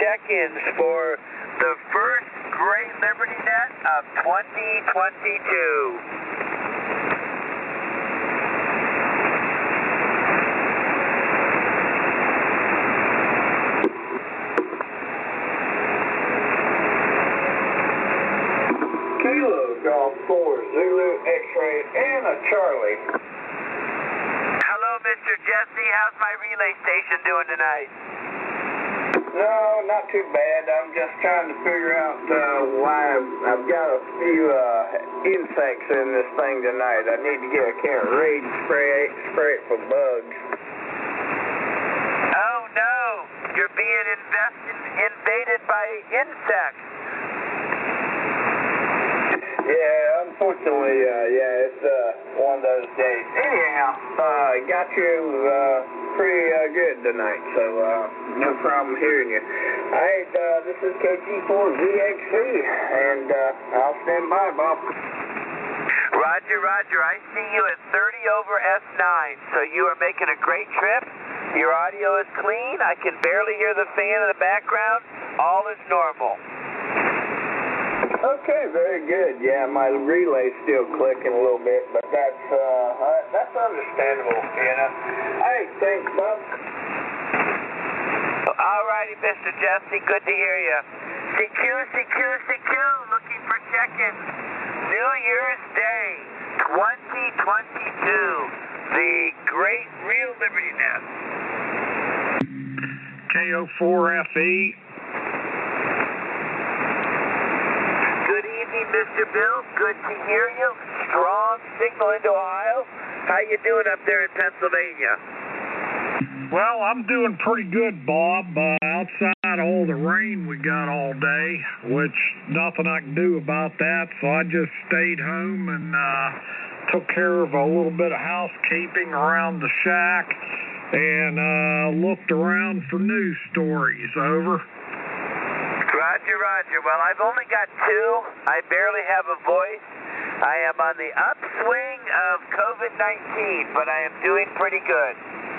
check-ins for the first Great Liberty Net of 2022. Golf 4, Zulu, X-ray, and a Charlie. Hello, Mr. Jesse. How's my relay station doing tonight? No, not too bad. I'm just trying to figure out why I've got a few insects in this thing tonight. I need to get a can of Raid spray it for bugs. Oh, no. You're being invaded by insects. Yeah, unfortunately, it's one of those days. Anyhow, got you pretty good tonight, so no problem hearing you. All right, this is KT4VXC, and I'll stand by, Bob. Roger, Roger. I see you at 30 over S9, so you are making a great trip. Your audio is clean. I can barely hear the fan in the background. All is normal. Okay, very good. Yeah, my relay's still clicking a little bit, but that's understandable, you know. Hey, thanks, Bob. All righty, Mr. Jesse, good to hear you. CQ, looking for check-ins. New Year's Day, 2022, the Great Real Liberty Net. KO4FE. Mr. Bill, good to hear you. Strong signal into Ohio. How you doing up there in Pennsylvania? Well, I'm doing pretty good, Bob. Outside all the rain we got all day, which nothing I can do about that, so I just stayed home and took care of a little bit of housekeeping around the shack and looked around for news stories. Over. Roger, Roger. Well, I've only got two. I barely have a voice. I am on the upswing of COVID-19, but I am doing pretty good.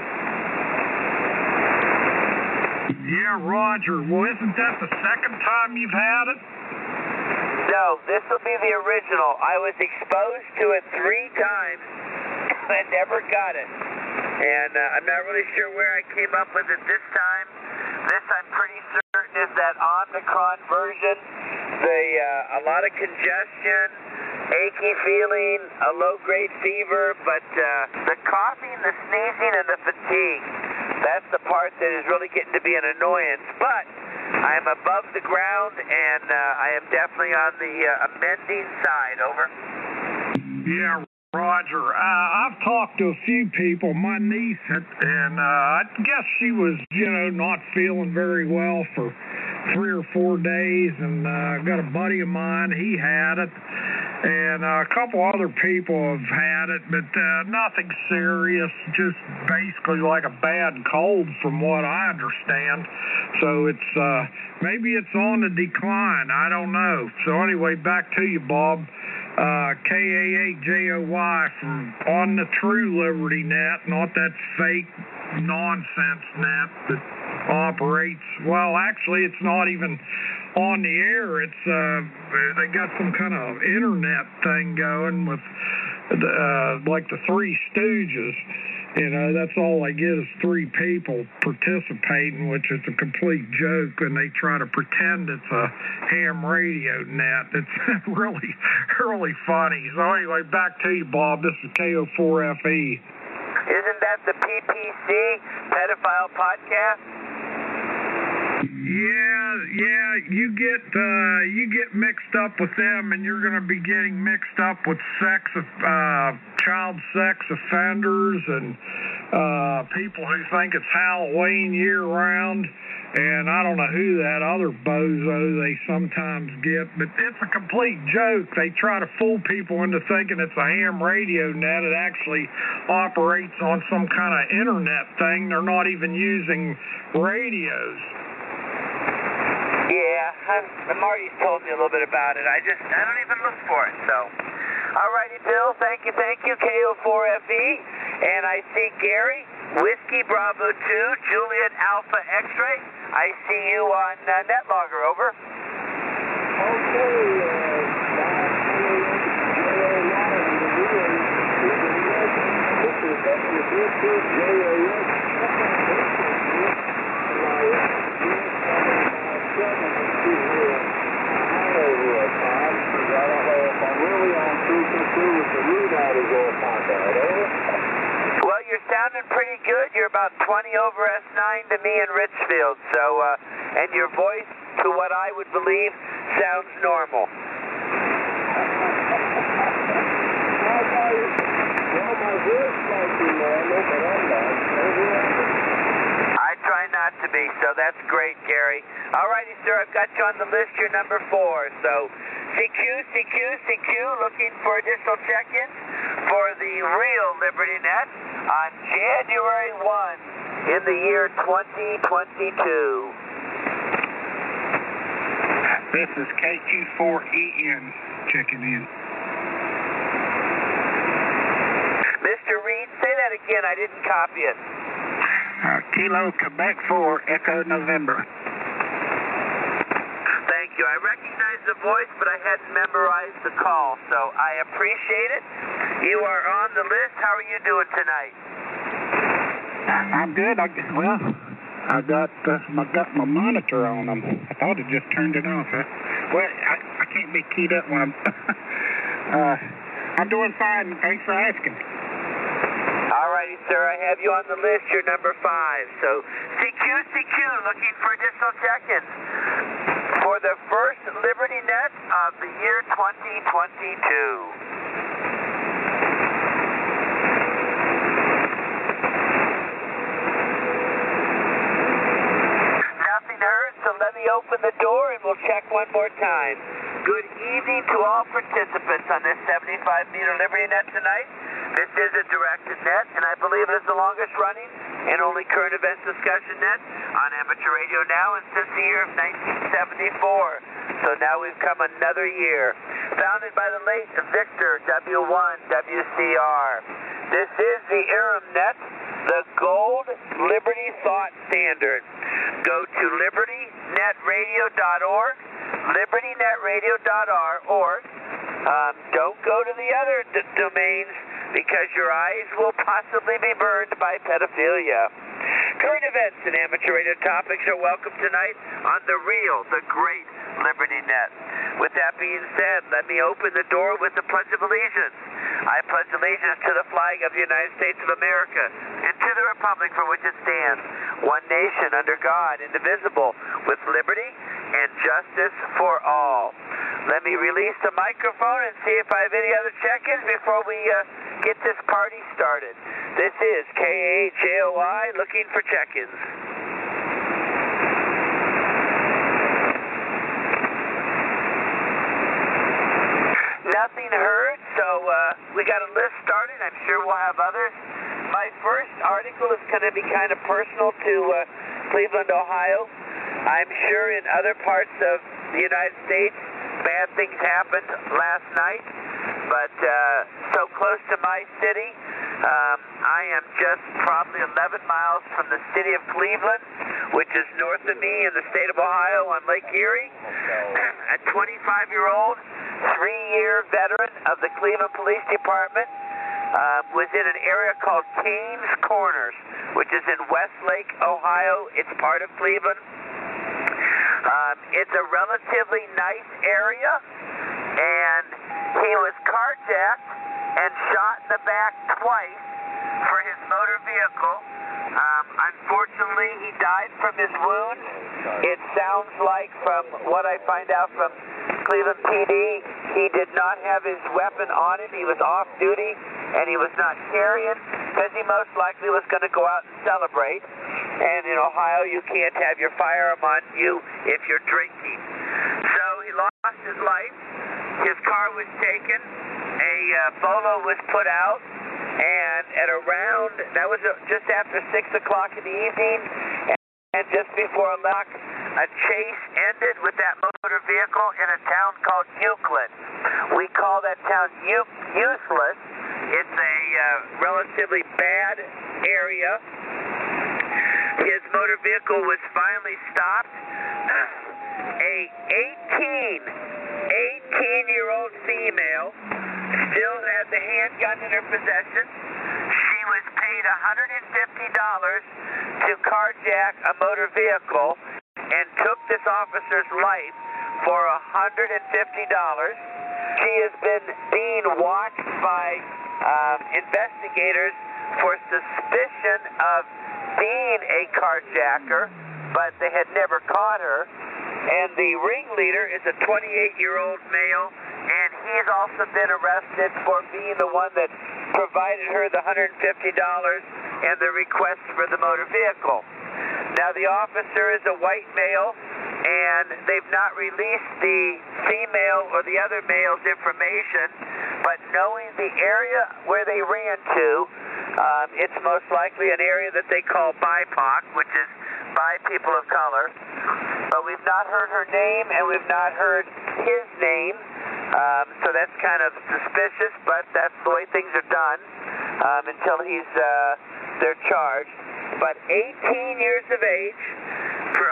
Yeah, Roger. Well, isn't that the second time you've had it? No, this will be the original. I was exposed to it 3 times and never got it. And I'm not really sure where I came up with it this time. This, I'm pretty certain, is that Omicron version. A lot of congestion, achy feeling, a low-grade fever, but the coughing, the sneezing, and the fatigue, that's the part that is really getting to be an annoyance. But I'm above the ground, and I am definitely on the amending side. Over. Yeah, Roger. I've talked to a few people. My niece, and I guess she was, not feeling very well for 3 or 4 days, and got a buddy of mine, he had it, and a couple other people have had it, but nothing serious, just basically like a bad cold from what I understand. So it's maybe it's on the decline. I don't know. So anyway, back to you, Bob. KA8JOY from on the True Liberty Net, not that fake nonsense net that operates. Well, actually, it's not even on the air. It's they got some kind of internet thing going with like the Three Stooges. That's all they get is 3 people participating, which is a complete joke, and they try to pretend it's a ham radio net. It's really, really funny. So anyway, back to you, Bob. This is KO4FE. Isn't that the PPC, Pedophile Podcast? Yeah, you get mixed up with them, and you're going to be getting mixed up with child sex offenders and people who think it's Halloween year-round, and I don't know who that other bozo they sometimes get, but it's a complete joke. They try to fool people into thinking it's a ham radio net. It actually operates on some kind of internet thing. They're not even using radios. Yeah, Marty's told me a little bit about it. I don't even look for it, so. Alrighty, Bill, thank you, KO4FE. And I see Gary, Whiskey Bravo 2, Juliet Alpha X-Ray. I see you on NetLogger, over. Well, you're sounding pretty good. You're about 20 over S9 to me in Richfield. So, and your voice, to what I would believe, sounds normal. I try not to be, so that's great, Gary. All righty, sir, I've got you on the list. You're number 4. So, CQ, looking for additional check-ins for the real Liberty Net on January 1 in the year 2022. This is KQ4EN checking in. Mr. Reed, say that again. I didn't copy it. Kilo Quebec 4, Echo November. Thank you. I recognize the voice, but I hadn't memorized the call, so I appreciate it. You are on the list. How are you doing tonight? I'm good. I got my monitor on them. I thought it just turned it off. Well, I can't be keyed up when I'm... I'm doing fine. Thanks for asking. All righty, sir. I have you on the list. You're number 5. So, CQ, looking for additional check-ins for the first Liberty Net of the year 2022. So let me open the door and we'll check one more time. Good evening to all participants on this 75-meter Liberty Net tonight. This is a directed net, and I believe it is the longest running and only current events discussion net on amateur radio now and since the year of 1974. So now we've come another year. Founded by the late Victor W1 WCR. This is the Aram Net, the gold Liberty thought standard. Go to libertynetradio.org, libertynetradio.org. Don't go to the other domains because your eyes will possibly be burned by pedophilia. Current events and amateur radio topics are welcome tonight on the real, the great Liberty Net. With that being said, let me open the door with the Pledge of Allegiance. I pledge allegiance to the flag of the United States of America and to the republic for which it stands, one nation under God, indivisible, with liberty and justice for all. Let me release the microphone and see if I have any other check-ins before we get this party started. This is KAJOI looking for check-ins. Nothing heard, so we got a list started. I'm sure we'll have others. My first article is going to be kind of personal to Cleveland, Ohio. I'm sure in other parts of the United States, bad things happened last night, but so close to my city, I am just probably 11 miles from the city of Cleveland, which is north of me in the state of Ohio on Lake Erie. A 25-year-old, 3-year veteran of the Cleveland Police Department was in an area called Kane's Corners, which is in Westlake, Ohio. It's part of Cleveland. It's a relatively nice area, and he was carjacked and shot in the back twice for his motor vehicle. Unfortunately, he died from his wounds. It sounds like, from what I find out from Cleveland PD, he did not have his weapon on him. He was off duty, and he was not carrying because he most likely was going to go out and celebrate. And in Ohio, you can't have your firearm on you if you're drinking. So he lost his life. His car was taken. A bolo was put out. And at around, that was just after 6 o'clock in the evening, and just before 11 o'clock, a chase ended with that motor vehicle in a town called Euclid. We call that town useless. It's a relatively bad area. his motor vehicle was finally stopped. A 18-year-old female still had the handgun in her possession. She was paid $150 to carjack a motor vehicle and took this officer's life for $150. She has been being watched by investigators for suspicion of being a carjacker, but they had never caught her. And the ringleader is a 28-year-old male, and he's also been arrested for being the one that provided her the $150 and the request for the motor vehicle. Now, the officer is a white male, and they've not released the female or the other male's information, but knowing the area where they ran to, it's most likely an area that they call BIPOC, which is by people of color. But we've not heard her name, and we've not heard his name, so that's kind of suspicious, but that's the way things are done until they're charged. But 18 years of age for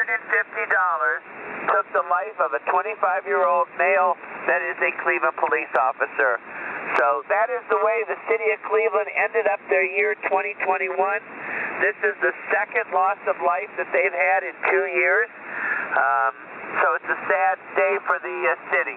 $150 took the life of a 25-year-old male that is a Cleveland police officer. So that is the way the city of Cleveland ended up their year 2021. This is the second loss of life that they've had in 2 years. So it's a sad day for the city.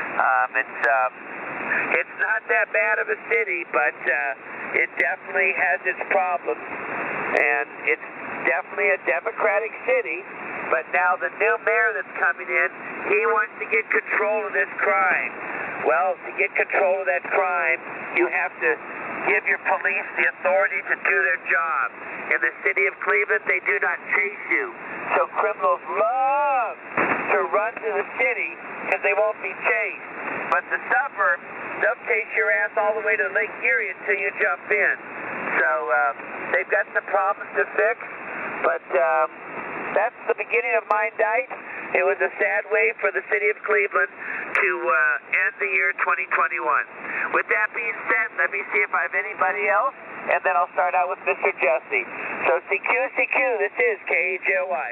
It's not that bad of a city, but it definitely has its problems. And it's definitely a Democratic city, but now the new mayor that's coming in, he wants to get control of this crime. Well, to get control of that crime, you have to give your police the authority to do their job. In the city of Cleveland, they do not chase you. So criminals love to run to the city because they won't be chased. But the suburbs, they'll chase your ass all the way to Lake Erie until you jump in. So they've got some problems to fix, but that's the beginning of my night. It was a sad way for the city of Cleveland to end the year 2021. With that being said, let me see if I have anybody else, and then I'll start out with Mr. Jesse. So CQ, this is KAJOY.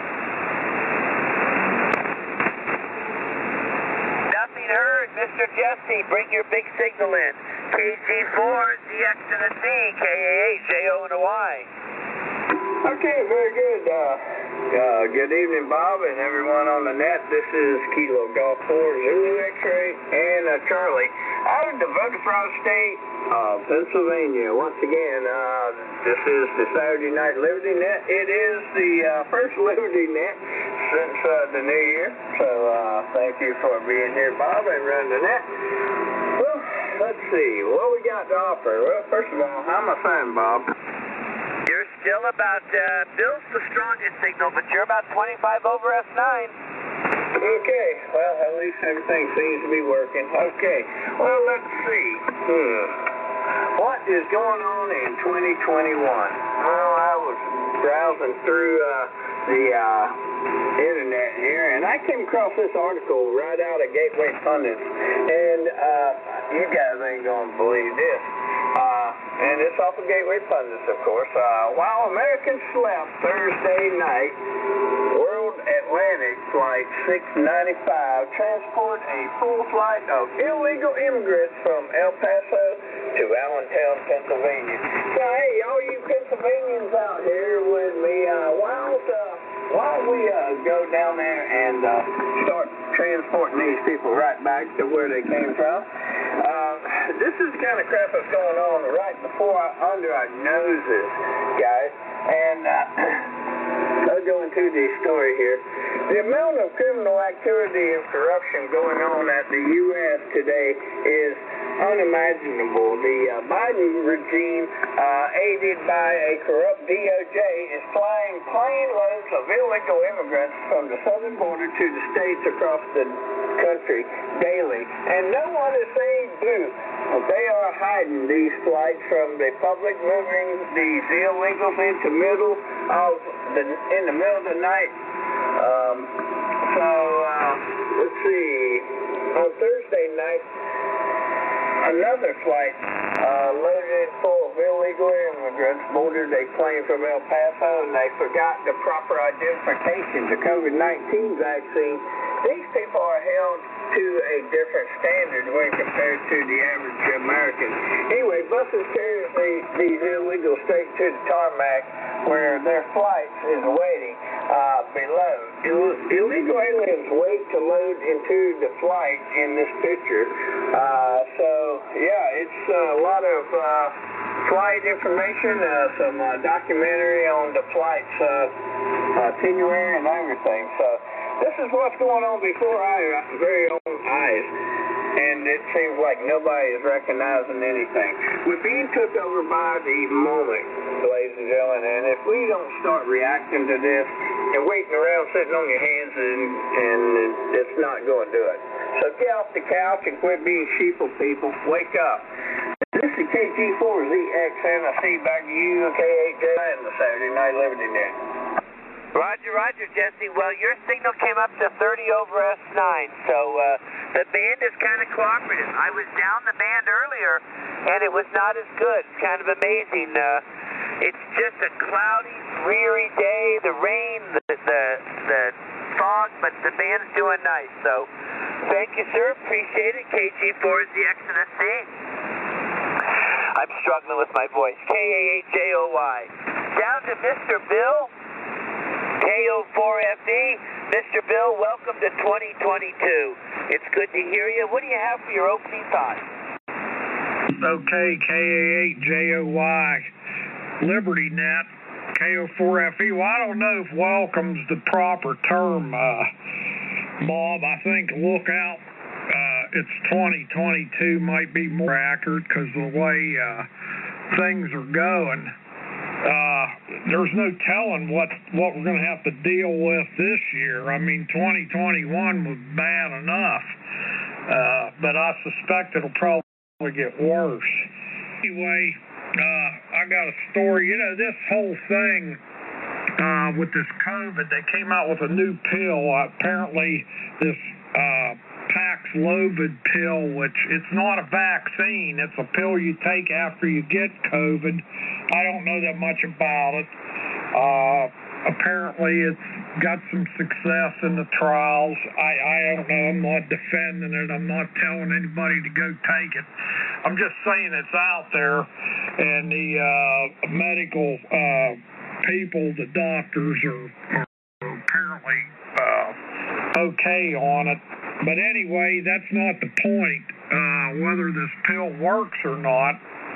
Nothing heard, Mr. Jesse. Bring your big signal in. KG4, ZX and a C, KAH, JO and a Y. Okay, very good. Good evening, Bob, and everyone on the net. This is Kilo Golf 4, Zulu X-Ray, and Charlie. Out of the Voter State of Pennsylvania. Once again, this is the Saturday Night Liberty Net. It is the first Liberty Net since the new year. So thank you for being here, Bob, and running the net. Well, let's see. What we got to offer? Well, first of all, how am I feeling, Bob? You're still about, Bill's the strongest signal, but you're about 25 over S9. Okay, well, at least everything seems to be working. Okay, well, let's see. What is going on in 2021? Well, I was browsing through the internet here, and I came across this article right out of Gateway Pundit, and you guys ain't going to believe this. And it's off of Gateway Pundit, of course. While Americans slept Thursday night, World Atlantic Flight 695 transported a full flight of illegal immigrants from El Paso to Allentown, Pennsylvania. So, hey, all you Pennsylvanians out here with me, why don't we go down there and start transporting these people right back to where they came from? This is the kind of crap that's going on right under our noses, guys. And I'll go into the story here. The amount of criminal activity and corruption going on at the U.S. today is unimaginable. The Biden regime, aided by a corrupt DOJ, is flying plane loads of illegal immigrants from the southern border to the states across the country daily. And no one is saying boo. They are hiding these flights from the public, moving these illegals into in the middle of the night. Let's see. On Thursday night, another flight loaded full of illegal immigrants boarded a plane from El Paso, and they forgot the proper identification, the COVID-19 vaccine. These people are held to a different standard when compared to the average American. Anyway, buses carry these illegals straight to the tarmac where their flight is waiting below. Illegal aliens wait to load into the flight in this picture. It's a lot of flight information, some documentary on the flight's itinerary and everything. So this is what's going on before our very own eyes, and it seems like nobody is recognizing anything. We're being took over by the moment, ladies and gentlemen, and if we don't start reacting to this and waiting around sitting on your hands, and it's not going to do it. So get off the couch and quit being sheeple, people. Wake up. This is KG4ZXN. Back to you, KHJ, and the Saturday Night Liberty Net. Roger, Jesse. Well, your signal came up to 30 over S9, so the band is kind of cooperative. I was down the band earlier, and it was not as good. It's kind of amazing. It's just a cloudy, dreary day, the rain, the fog, but the band's doing nice. So thank you, sir. Appreciate it. KG4ZXNSC. I'm struggling with my voice. KAHJOY. Down to Mr. Bill. KO4FE. Mr. Bill, welcome to 2022. It's good to hear you. What do you have for your opening thoughts? Okay, KA8JOY, Liberty Net, KO4FE. Well, I don't know if welcome's the proper term, Bob. I think look out, it's 2022 might be more accurate because the way things are going. There's no telling what we're going to have to deal with this year. I mean, 2021 was bad enough, but I suspect it'll probably get worse. Anyway, I got a story. You know, this whole thing with this COVID, they came out with a new pill. Apparently, this Paxlovid pill, which it's not a vaccine. It's a pill you take after you get COVID. I don't know that much about it. Apparently, it's got some success in the trials. I don't know. I'm not defending it. I'm not telling anybody to go take it. I'm just saying it's out there, and the medical people, the doctors, are apparently okay on it. But anyway, that's not the point, whether this pill works or not.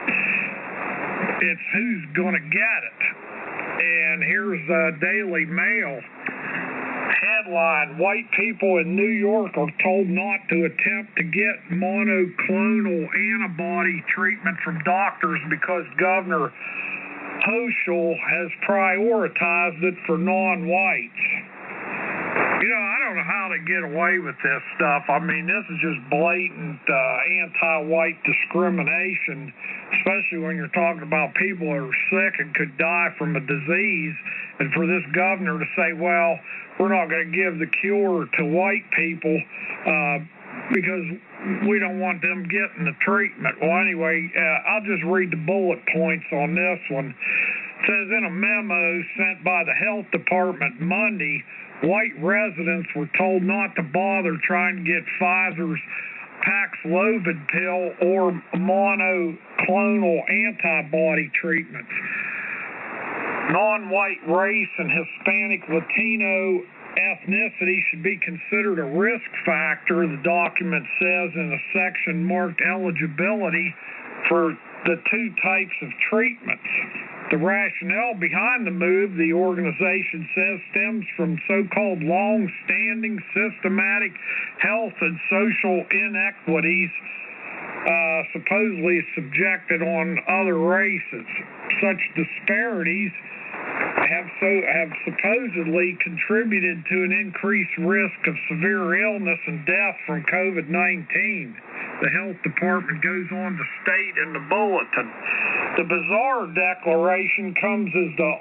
It's who's going to get it. And here's Daily Mail. Headline, white people in New York are told not to attempt to get monoclonal antibody treatment from doctors because Governor Hochul has prioritized it for non-whites. You know, I don't know how they get away with this stuff. I mean, this is just blatant anti-white discrimination, especially when you're talking about people who are sick and could die from a disease. And for this governor to say, well, we're not going to give the cure to white people because we don't want them getting the treatment. Well, anyway, I'll just read the bullet points on this one. It says, in a memo sent by the health department Monday, white residents were told not to bother trying to get Pfizer's Paxlovid pill or monoclonal antibody treatments. Non-white race and Hispanic Latino ethnicity should be considered a risk factor, the document says in a section marked eligibility for the two types of treatments. The rationale behind the move, the organization says, stems from so-called long-standing systematic health and social inequities supposedly subjected on other races. Such disparities have supposedly contributed to an increased risk of severe illness and death from COVID-19. The health department goes on to state in the bulletin. The bizarre declaration comes as the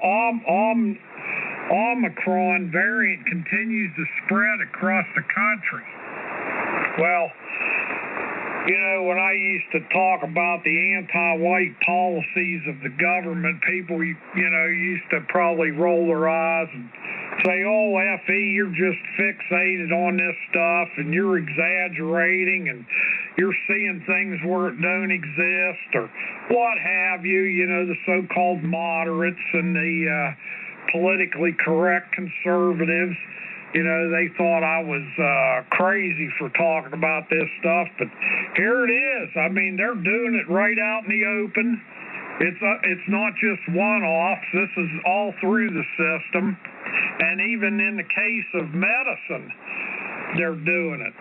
Omicron variant continues to spread across the country. Well, You know, when I used to talk about the anti-white policies of the government, people, you know, used to probably roll their eyes and say, oh, F.E., you're just fixated on this stuff and you're exaggerating and you're seeing things where it don't exist or what have you, you know, the so-called moderates and the politically correct conservatives. You know, they thought I was crazy for talking about this stuff, but here it is. I mean, they're doing it right out in the open. It's not just one-offs. This is all through the system. And even in the case of medicine, they're doing it.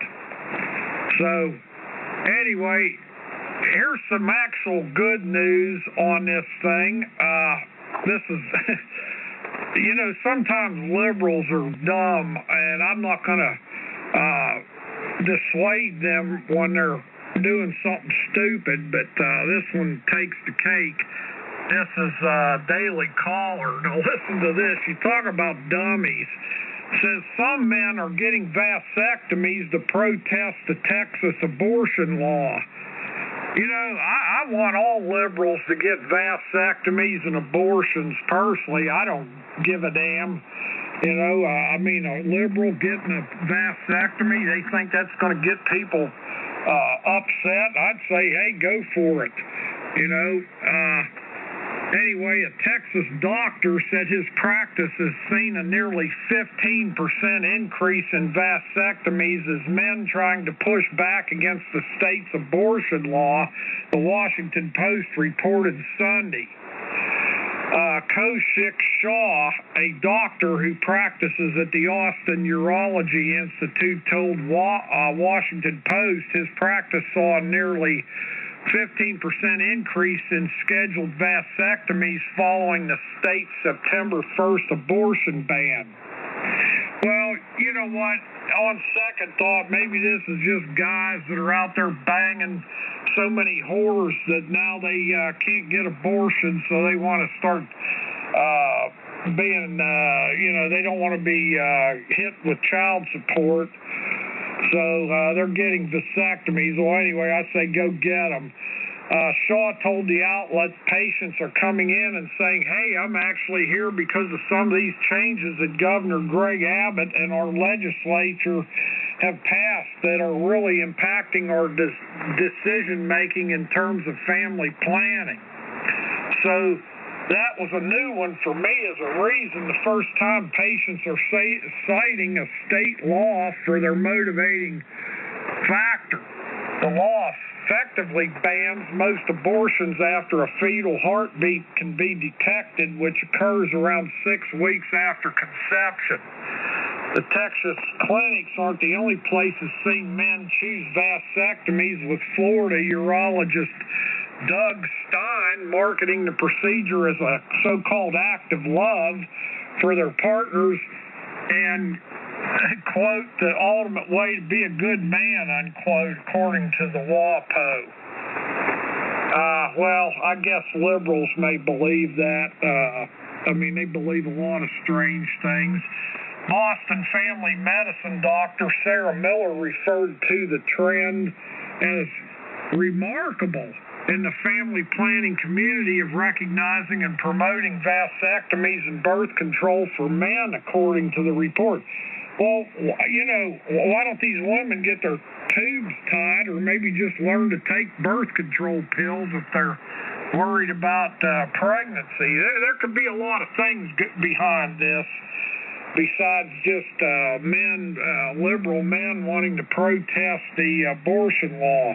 So, anyway, here's some actual good news on this thing. This is... You know, sometimes liberals are dumb, and I'm not going to dissuade them when they're doing something stupid, but this one takes the cake. This is Daily Caller. Now, listen to this. You talk about dummies. It says some men are getting vasectomies to protest the Texas abortion law. You know, I want all liberals to get vasectomies and abortions personally. I don't give a damn. You know, I mean, a liberal getting a vasectomy, they think that's going to get people upset. I'd say, hey, go for it. You know, anyway, a Texas doctor said his practice has seen a nearly 15% increase in vasectomies as men trying to push back against the state's abortion law, the Washington Post reported Sunday. Kaushik Shah, a doctor who practices at the Austin Urology Institute, told Washington Post his practice saw a nearly 15% increase in scheduled vasectomies following the state's September 1st abortion ban. Well, you know what? On second thought, maybe this is just guys that are out there banging so many whores that now they can't get abortions, so they want to start being, you know, they don't want to be hit with child support. So they're getting vasectomies. Well, anyway, I say go get them. Shaw told the outlet patients are coming in and saying, hey, I'm actually here because of some of these changes that Governor Greg Abbott and our legislature have passed that are really impacting our decision-making in terms of family planning. So that was a new one for me as a reason. The first time patients are citing a state law for their motivating factor. The law effectively bans most abortions after a fetal heartbeat can be detected, which occurs around 6 weeks after conception. The Texas clinics aren't the only places seeing men choose vasectomies, with Florida urologist Doug Stein marketing the procedure as a so-called act of love for their partners and, quote, the ultimate way to be a good man, unquote, according to the WAPO. Well, I guess liberals may believe that. I mean, they believe a lot of strange things. Boston family medicine doctor Sarah Miller referred to the trend as remarkable in the family planning community of recognizing and promoting vasectomies and birth control for men, according to the report. Well, you know, why don't these women get their tubes tied or maybe just learn to take birth control pills if they're worried about pregnancy? There could be a lot of things behind this besides just liberal men wanting to protest the abortion law.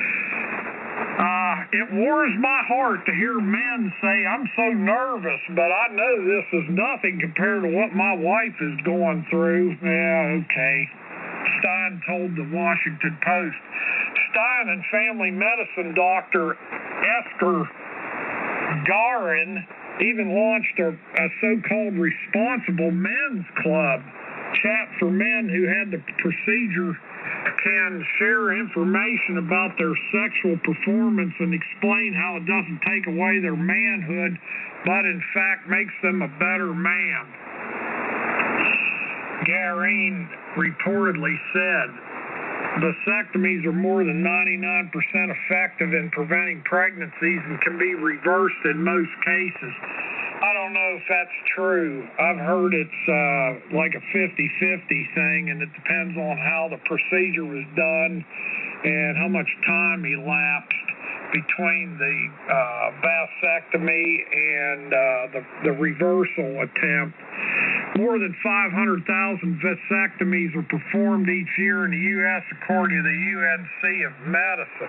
It warms my heart to hear men say, I'm so nervous, but I know this is nothing compared to what my wife is going through. Yeah, okay. Stein told the Washington Post. Stein and family medicine doctor Esker Garin even launched a so-called responsible men's club. Chat for men who had the procedure can share information about their sexual performance and explain how it doesn't take away their manhood, but in fact makes them a better man. Garin reportedly said, vasectomies are more than 99% effective in preventing pregnancies and can be reversed in most cases. I don't know if that's true. I've heard it's like a 50-50 thing, and it depends on how the procedure was done and how much time elapsed between the vasectomy and the reversal attempt. More than 500,000 vasectomies are performed each year in the U.S. according to the UNC of Medicine.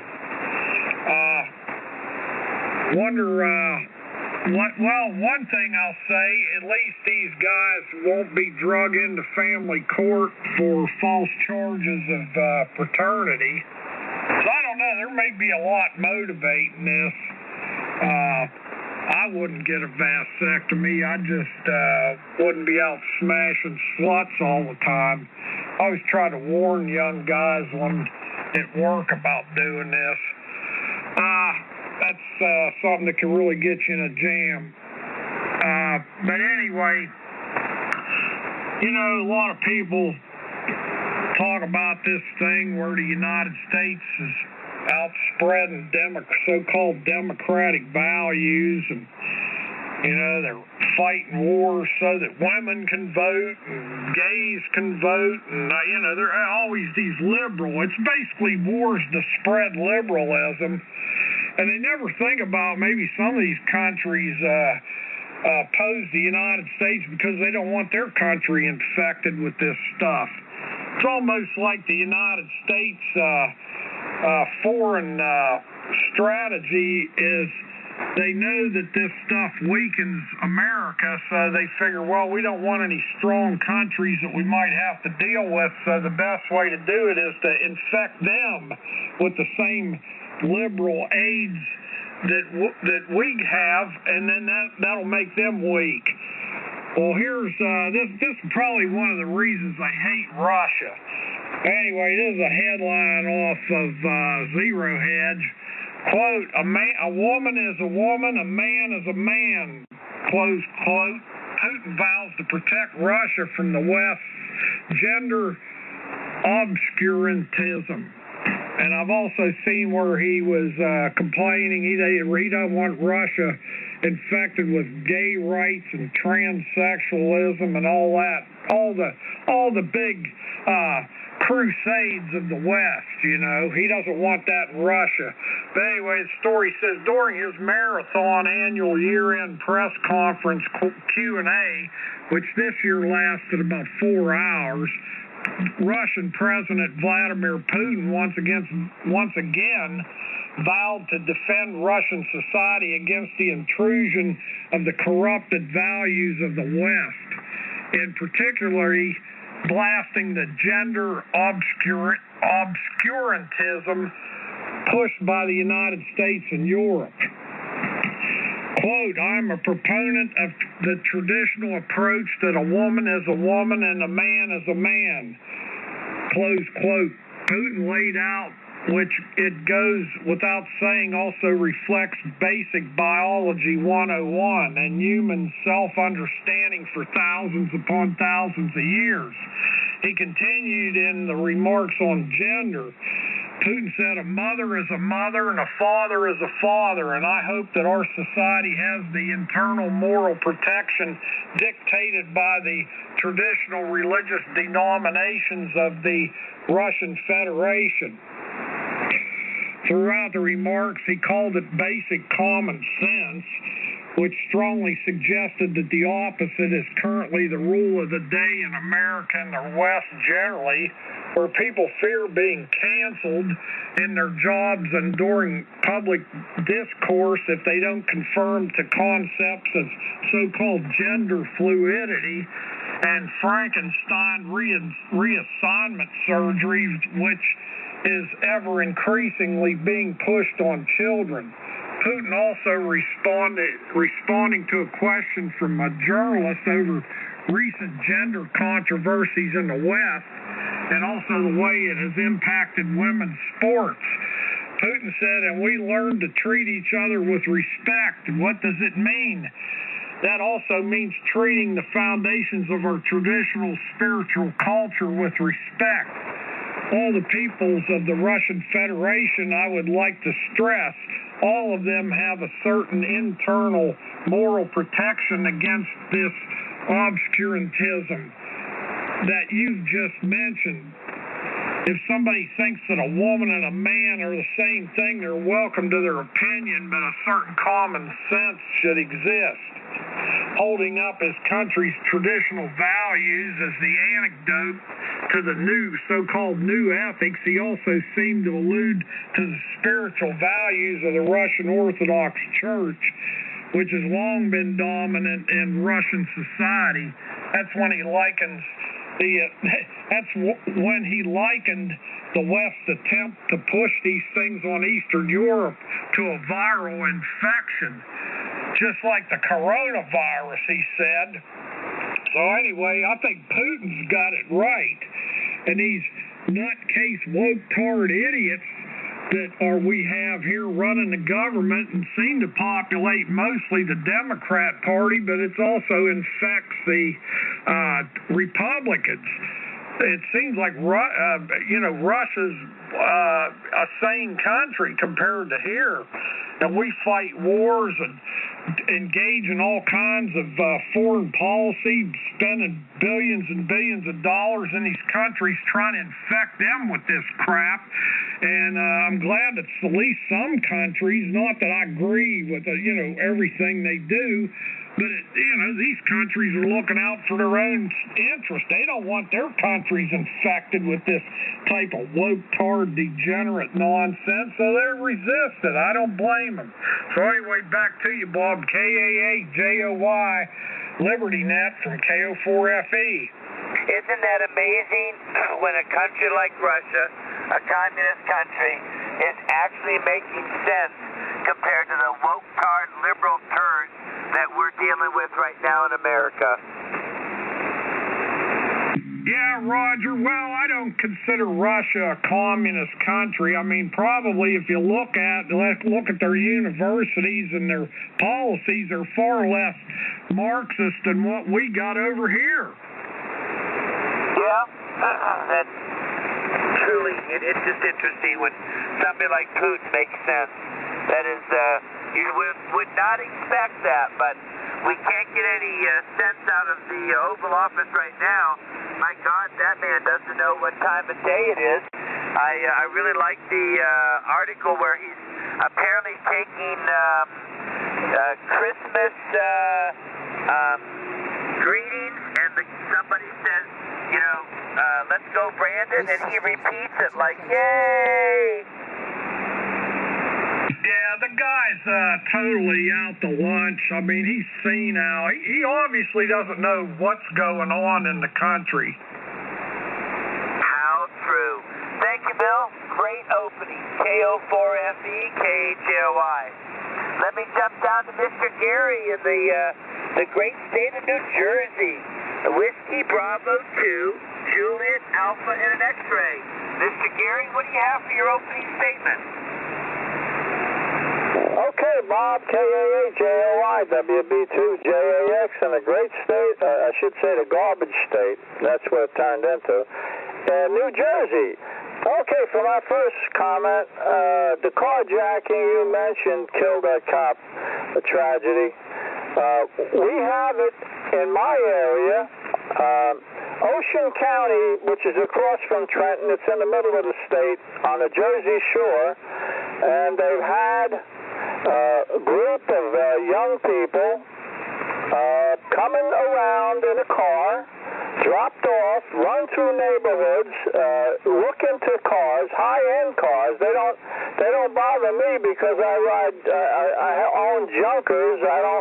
One thing I'll say, at least these guys won't be drug into family court for false charges of paternity. So I don't know, there may be a lot motivating this. I wouldn't get a vasectomy. I just wouldn't be out smashing sluts all the time. I always try to warn young guys when at work about doing this. That's something that can really get you in a jam. But anyway, you know, a lot of people talk about this thing where the United States is out spreading so-called democratic values, and you know, they're fighting wars so that women can vote and gays can vote, and you know, there are always these it's basically wars to spread liberalism, and they never think about maybe some of these countries oppose the United States because they don't want their country infected with this stuff. It's almost like the United States foreign strategy is they know that this stuff weakens America, so they figure, well, we don't want any strong countries that we might have to deal with, so the best way to do it is to infect them with the same liberal aids that we have, and then that'll make them weak. Well, here's this is probably one of the reasons I hate Russia. Anyway, this is a headline off of Zero Hedge. Quote, a woman is a woman, a man is a man, close quote. Putin vows to protect Russia from the West's gender obscurantism. And I've also seen where he was complaining he don't want Russia infected with gay rights and transsexualism and all that, all the big crusades of the West, you know. He doesn't want that in Russia. But anyway, the story says, during his marathon annual year-end press conference Q&A, which this year lasted about 4 hours, Russian President Vladimir Putin once again vowed to defend Russian society against the intrusion of the corrupted values of the West, in particularly blasting the gender obscurantism pushed by the United States and Europe. Quote, I'm a proponent of the traditional approach that a woman is a woman and a man is a man. Close quote. Putin laid out, which it goes without saying also reflects basic biology 101 and human self-understanding for thousands upon thousands of years. He continued in the remarks on gender. Putin said a mother is a mother and a father is a father, and I hope that our society has the internal moral protection dictated by the traditional religious denominations of the Russian Federation. Throughout the remarks, he called it basic common sense, which strongly suggested that the opposite is currently the rule of the day in America and the West generally, where people fear being canceled in their jobs and during public discourse if they don't conform to concepts of so-called gender fluidity and Frankenstein reassignment surgery, which is ever increasingly being pushed on children. Putin also responding to a question from a journalist over recent gender controversies in the West and also the way it has impacted women's sports. Putin said, and we learned to treat each other with respect. What does it mean? That also means treating the foundations of our traditional spiritual culture with respect. all the peoples of the Russian Federation, I would like to stress, all of them have a certain internal moral protection against this obscurantism that you've just mentioned. If somebody thinks that a woman and a man are the same thing, they're welcome to their opinion, but a certain common sense should exist. Holding up his country's traditional values as the antidote to the new so-called new ethics, he also seemed to allude to the spiritual values of the Russian Orthodox Church, which has long been dominant in Russian society. That's when he likened the West's attempt to push these things on Eastern Europe to a viral infection, just like the coronavirus, he said. So anyway, I think Putin's got it right. And these nutcase woke-tard idiots that we have here running the government and seem to populate mostly the Democrat Party, but it also infects the Republicans. It seems like Russia's a sane country compared to here, and we fight wars and engage in all kinds of foreign policy, spending billions and billions of dollars in these countries trying to infect them with this crap. And I'm glad it's at least some countries, not that I agree with everything they do, but these countries are looking out for their own interest. They don't want their countries infected with this type of woke-tard, degenerate nonsense, so they resist it. I don't blame them. So anyway, back to you, Bob. KAAJOY, Liberty Net from KO4FE. Isn't that amazing when a country like Russia, a communist country, is actually making sense compared to the woke-tard liberal turds that we're dealing with right now in America? Yeah, Roger. Well, I don't consider Russia a communist country. I mean, probably if you look at their universities and their policies, they're far less Marxist than what we got over here. Yeah, that's truly, it's just interesting when somebody like Putin makes sense. That is, you would not expect that, but we can't get any sense out of the Oval Office right now. My God, that man doesn't know what time of day it is. I really like the article where he's apparently taking Christmas greetings, and somebody says, let's go, Brandon, and he repeats it like, yay! Yeah, the guy's totally out to lunch. I mean, he's senile. He obviously doesn't know what's going on in the country. How true. Thank you, Bill. Great opening. KO4FE, KHLY. Let me jump down to Mr. Gary in the great state of New Jersey. Whiskey Bravo 2, Juliet Alpha, and an X-ray. Mr. Gary, what do you have for your opening statement? Okay, Bob, KAAJOY, WB2JAX, in a great state, I should say the garbage state, that's what it turned into, New Jersey. Okay, for my first comment, the carjacking you mentioned killed that cop, a tragedy. We have it in my area, Ocean County, which is across from Trenton. It's in the middle of the state on the Jersey Shore, and they've had a group of young people coming around in a car, dropped off, run through neighborhoods, look into cars, high-end cars. They don't bother me because I own junkers.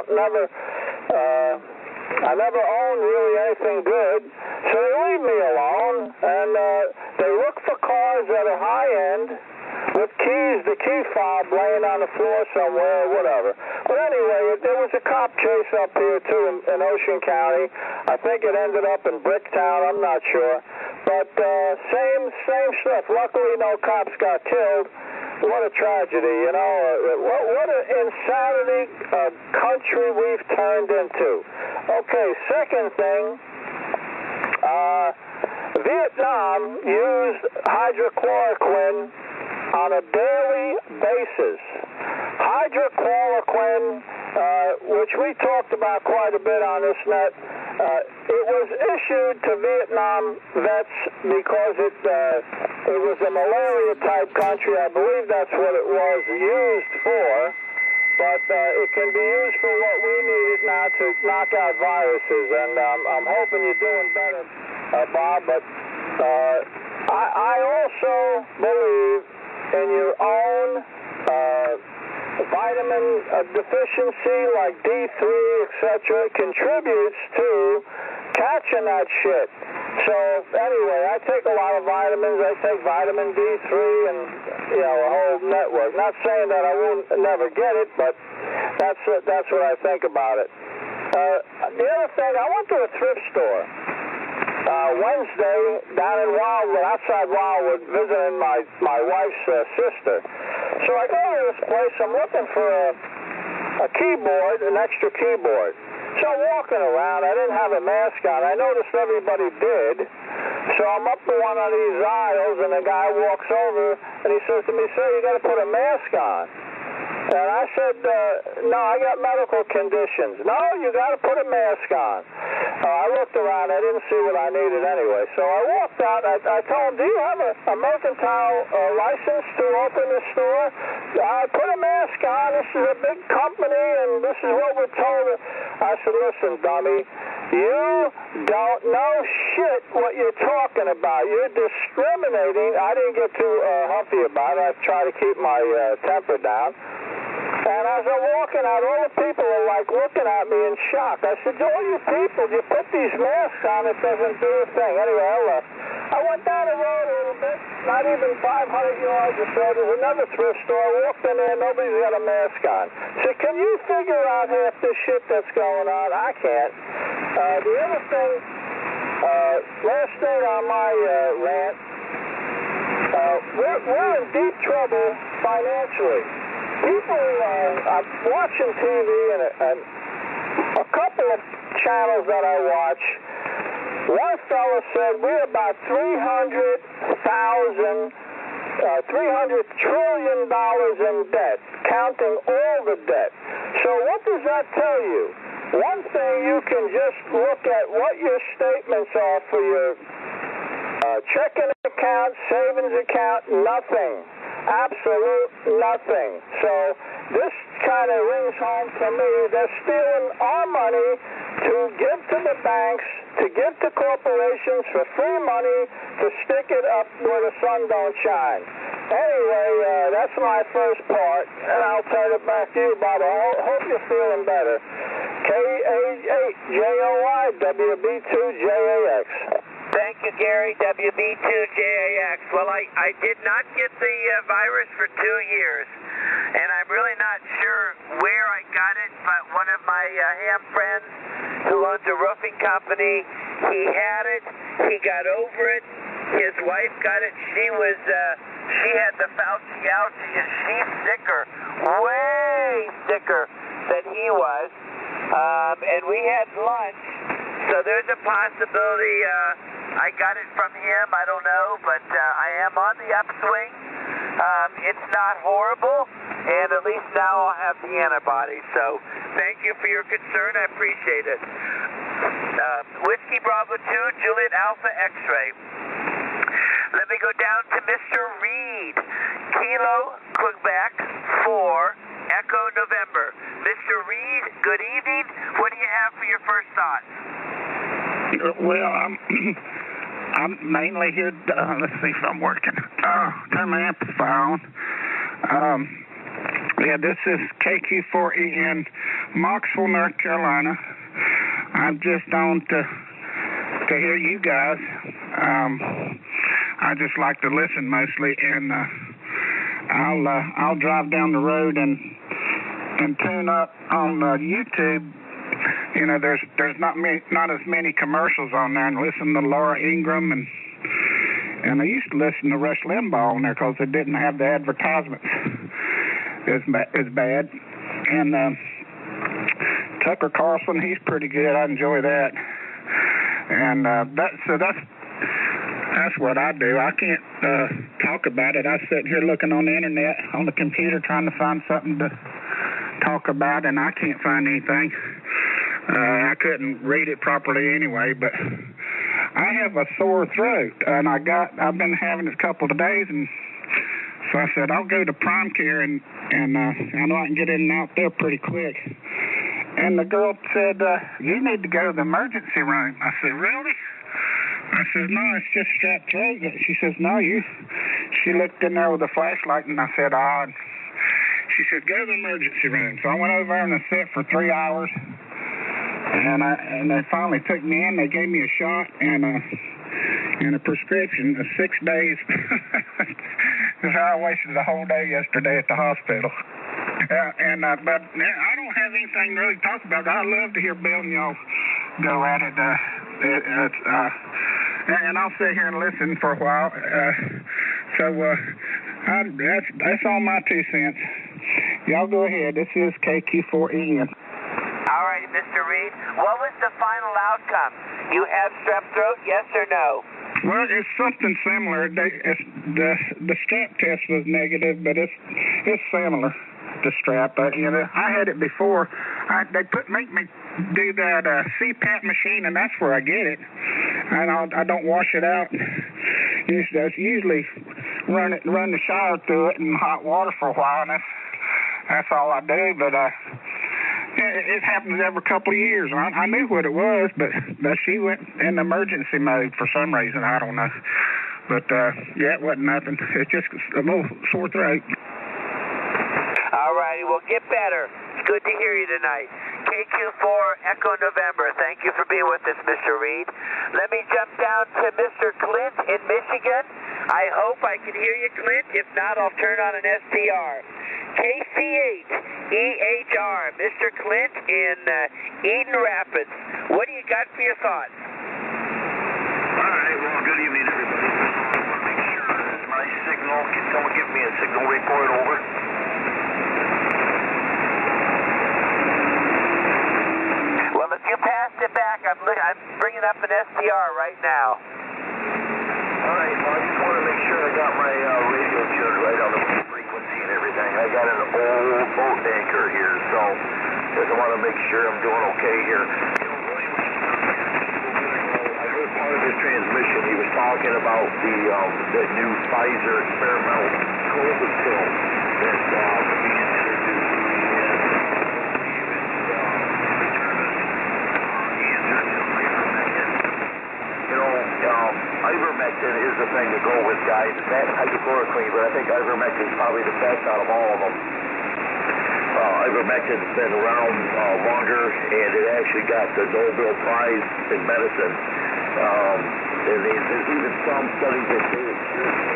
I never owned really anything good, so they leave me alone, and they look for cars that are high-end with keys, the key fob laying on the floor somewhere or whatever. But anyway, there was a cop chase up here too in Ocean County. I think it ended up in Bricktown, I'm not sure. But same stuff. Luckily no cops got killed. What a tragedy, what an insanity country we've turned into. Okay, second thing, Vietnam used hydrochloroquine on a daily basis. Hydrochloroquine, which we talked about quite a bit on this net, it was issued to Vietnam vets because it was a malaria-type country. I believe that's what it was used for, but it can be used for what we needed now to knock out viruses, and I'm hoping you're doing better, Bob, but I also believe in your own vitamin deficiency like D3, etc. contributes to catching that shit. So anyway, I take a lot of vitamins. I take vitamin D3 and, you know, a whole network. Not saying that I won't never get it, but that's what I think about it. The other thing, I went to a thrift store Wednesday down in Wildwood, outside Wildwood, visiting my wife's sister. So I go to this place. I'm looking for a keyboard, an extra keyboard. So I'm walking around. I didn't have a mask on. I noticed everybody did. So I'm up to one of these aisles, and the guy walks over, and he says to me, "Sir, you got to put a mask on." And I said, "No, I got medical conditions." "No, you got to put a mask on." I looked around. I didn't see what I needed anyway. So I walked out. I told him, "Do you have a mercantile license to open this store?" "Put a mask on. This is a big company, and this is what we're told." I said, "Listen, dummy, you don't know shit what you're talking about. You're discriminating." I didn't get too huffy about it. I try to keep my temper down. And as I'm walking out, all the people are like looking at me in shock. I said, "All you people, you put these masks on, it doesn't do a thing." Anyway, I left. I went down the road a little bit, not even 500 yards or so. There's another thrift store. I walked in there, nobody's got a mask on. So can you figure out half this shit that's going on? I can't. The other thing, last thing on my rant, we're in deep trouble financially. People are watching TV, and a couple of channels that I watch, one fellow said we're about $300 trillion in debt, counting all the debt. So what does that tell you? One thing, you can just look at what your statements are for your checking account, savings account, nothing. Absolute nothing. So this kind of rings home to me. They're stealing our money to give to the banks, to give to corporations for free money to stick it up where the sun don't shine. Anyway, that's my first part, and I'll turn it back to you, Bob. I hope you're feeling better. K-A-8-J-O-I, WB2JAX. Thank you, Gary, WB2JAX. Well, I did not get the virus for 2 years, and I'm really not sure where I got it, but one of my ham friends who owns a roofing company, he had it, he got over it, his wife got it, she had the Fauci-ouchie, and she's sicker, way sicker than he was, and we had lunch, so there's a possibility I got it from him, I don't know, but I am on the upswing. It's not horrible, and at least now I'll have the antibodies. So thank you for your concern. I appreciate it. Whiskey Bravo 2, Juliet Alpha X-ray. Let me go down to Mr. Reed. Kilo Quebec 4, Echo November. Mr. Reed, good evening. What do you have for your first thoughts? Well, I'm mainly here, let's see if I'm working. Turn my amplifier on. Yeah, this is KQ4EN, Moxville, North Carolina. I'm just on to hear you guys. I just like to listen mostly, and I'll drive down the road and tune up on YouTube. You know, there's not as many commercials on there, and listen to Laura Ingraham, and I used to listen to Rush Limbaugh on there because they didn't have the advertisements as bad. And Tucker Carlson, he's pretty good. I enjoy that. And that's That's what I do. I can't talk about it. I sit here looking on the internet, on the computer, trying to find something to talk about, and I can't find anything. I couldn't read it properly anyway, but I have a sore throat, and I've been having it a couple of days, and so I said, I'll go to Prime Care, and I know I can get in and out there pretty quick. And the girl said, you need to go to the emergency room. I said, really? I said, no, it's just strep throat. She says, no, she looked in there with a flashlight, and I said, she said, go to the emergency room. So I went over there and I sat for 3 hours, and they finally took me in. They gave me a shot and a prescription of 6 days. I wasted the whole day yesterday at the hospital. But I don't have anything really to talk about. I love to hear Bill and y'all go at it. And I'll sit here and listen for a while. That's all my 2 cents. Y'all go ahead. This is KQ4EN. All right, Mr. Reed. What was the final outcome? You have strep throat, yes or no? Well, it's something similar. The strep test was negative, but it's similar to strep. I had it before. They make me do that CPAP machine, and that's where I get it. And I don't wash it out. Usually run the shower through it in hot water for a while, and that's all I do. But it happens every couple of years. I knew what it was, but she went in emergency mode for some reason. I don't know. But, it wasn't nothing. It's just a little sore throat. All righty. Well, get better. It's good to hear you tonight. KQ4 Echo November. Thank you for being with us, Mr. Reed. Let me jump down to Mr. Clint in Michigan. I hope I can hear you, Clint. If not, I'll turn on an STR. KC8EHR, Mr. Clint in Eden Rapids. What do you got for your thoughts? All right, well, good evening, everybody. I want to make sure that my signal, can someone give me a signal report over? Well, if you passed it back, I'm bringing up an STR right now. All right, well, I just want to make sure I got my radio tuned right on the frequency and everything. I got an old boat anchor here, so just want to make sure I'm doing okay here. You know, William was I heard part of his transmission. He was talking about the new Pfizer experimental COVID pill that's being introduced. Ivermectin is the thing to go with, guys. It's not hydrochloroquine, but I think ivermectin is probably the best out of all of them. Ivermectin's been around longer, and it actually got the Nobel Prize in medicine. And there's even some studies that say it's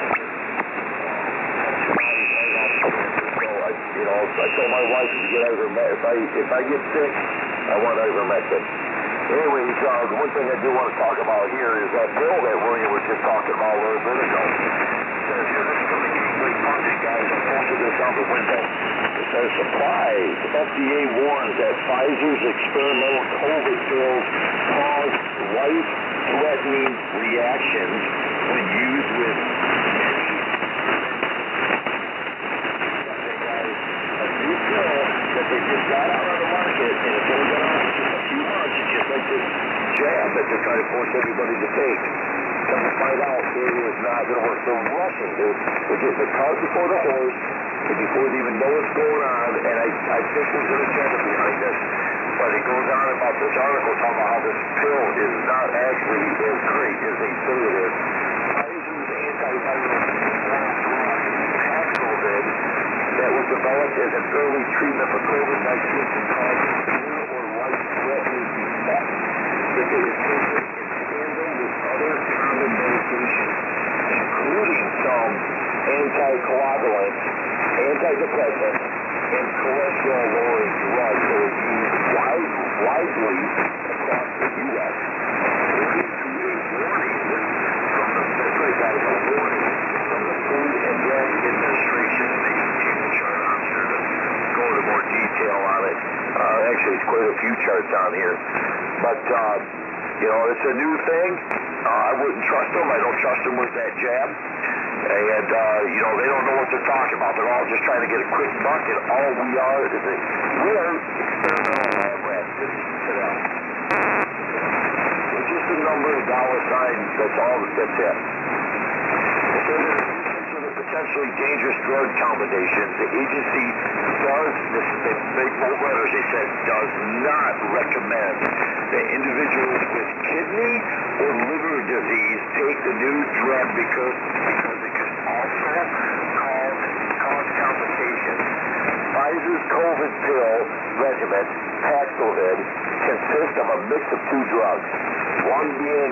I told my wife to get ivermectin. If I get sick, I want ivermectin. Anyways, the one thing I do want to talk about here is that bill that William was just talking about a little bit ago. It says here, this is from the Gateway Pundit, guys. I posted this out the window. It says, surprise, FDA warns that Pfizer's experimental COVID pills cause life-threatening reactions when used with many. A new pill that they just got out on the market, and it's only been out for a few months. It's just like this jab that they're trying to force everybody to take. Come to find out, it is not going to work. They're rushing. They're getting the cart before the horse, and before they even know what's going on, and I think there's an agenda behind this. But it goes on about this article talking about how this pill is not actually as great as they say it is. Pfizer's antiviral drug, Paxlovid, that was developed as an early treatment for COVID-19 can cause severe or life-threatening effects if it is taken in tandem with other common medications, including some anticoagulants, antidepressants, and cholesterol-lowering drugs that are used widely across the U.S. According to a warning from the Food and Drug Administration, they changed the chart on here to go into more detail on it. Actually, it's quite a few charts on here. But, it's a new thing. I wouldn't trust them. I don't trust them with that jab. And, they don't know what they're talking about. They're all just trying to get a quick buck, and all we are is we are experimental lab rats to them. We're just a number of dollar signs. That's all. That's it. So the potentially dangerous drug combinations, the agency does, this is in big bold letters, they said, does not recommend that individuals with kidney or liver disease take the new drug because it can also cause complications. Pfizer's COVID pill regimen, Paxlovid, consists of a mix of two drugs. One being,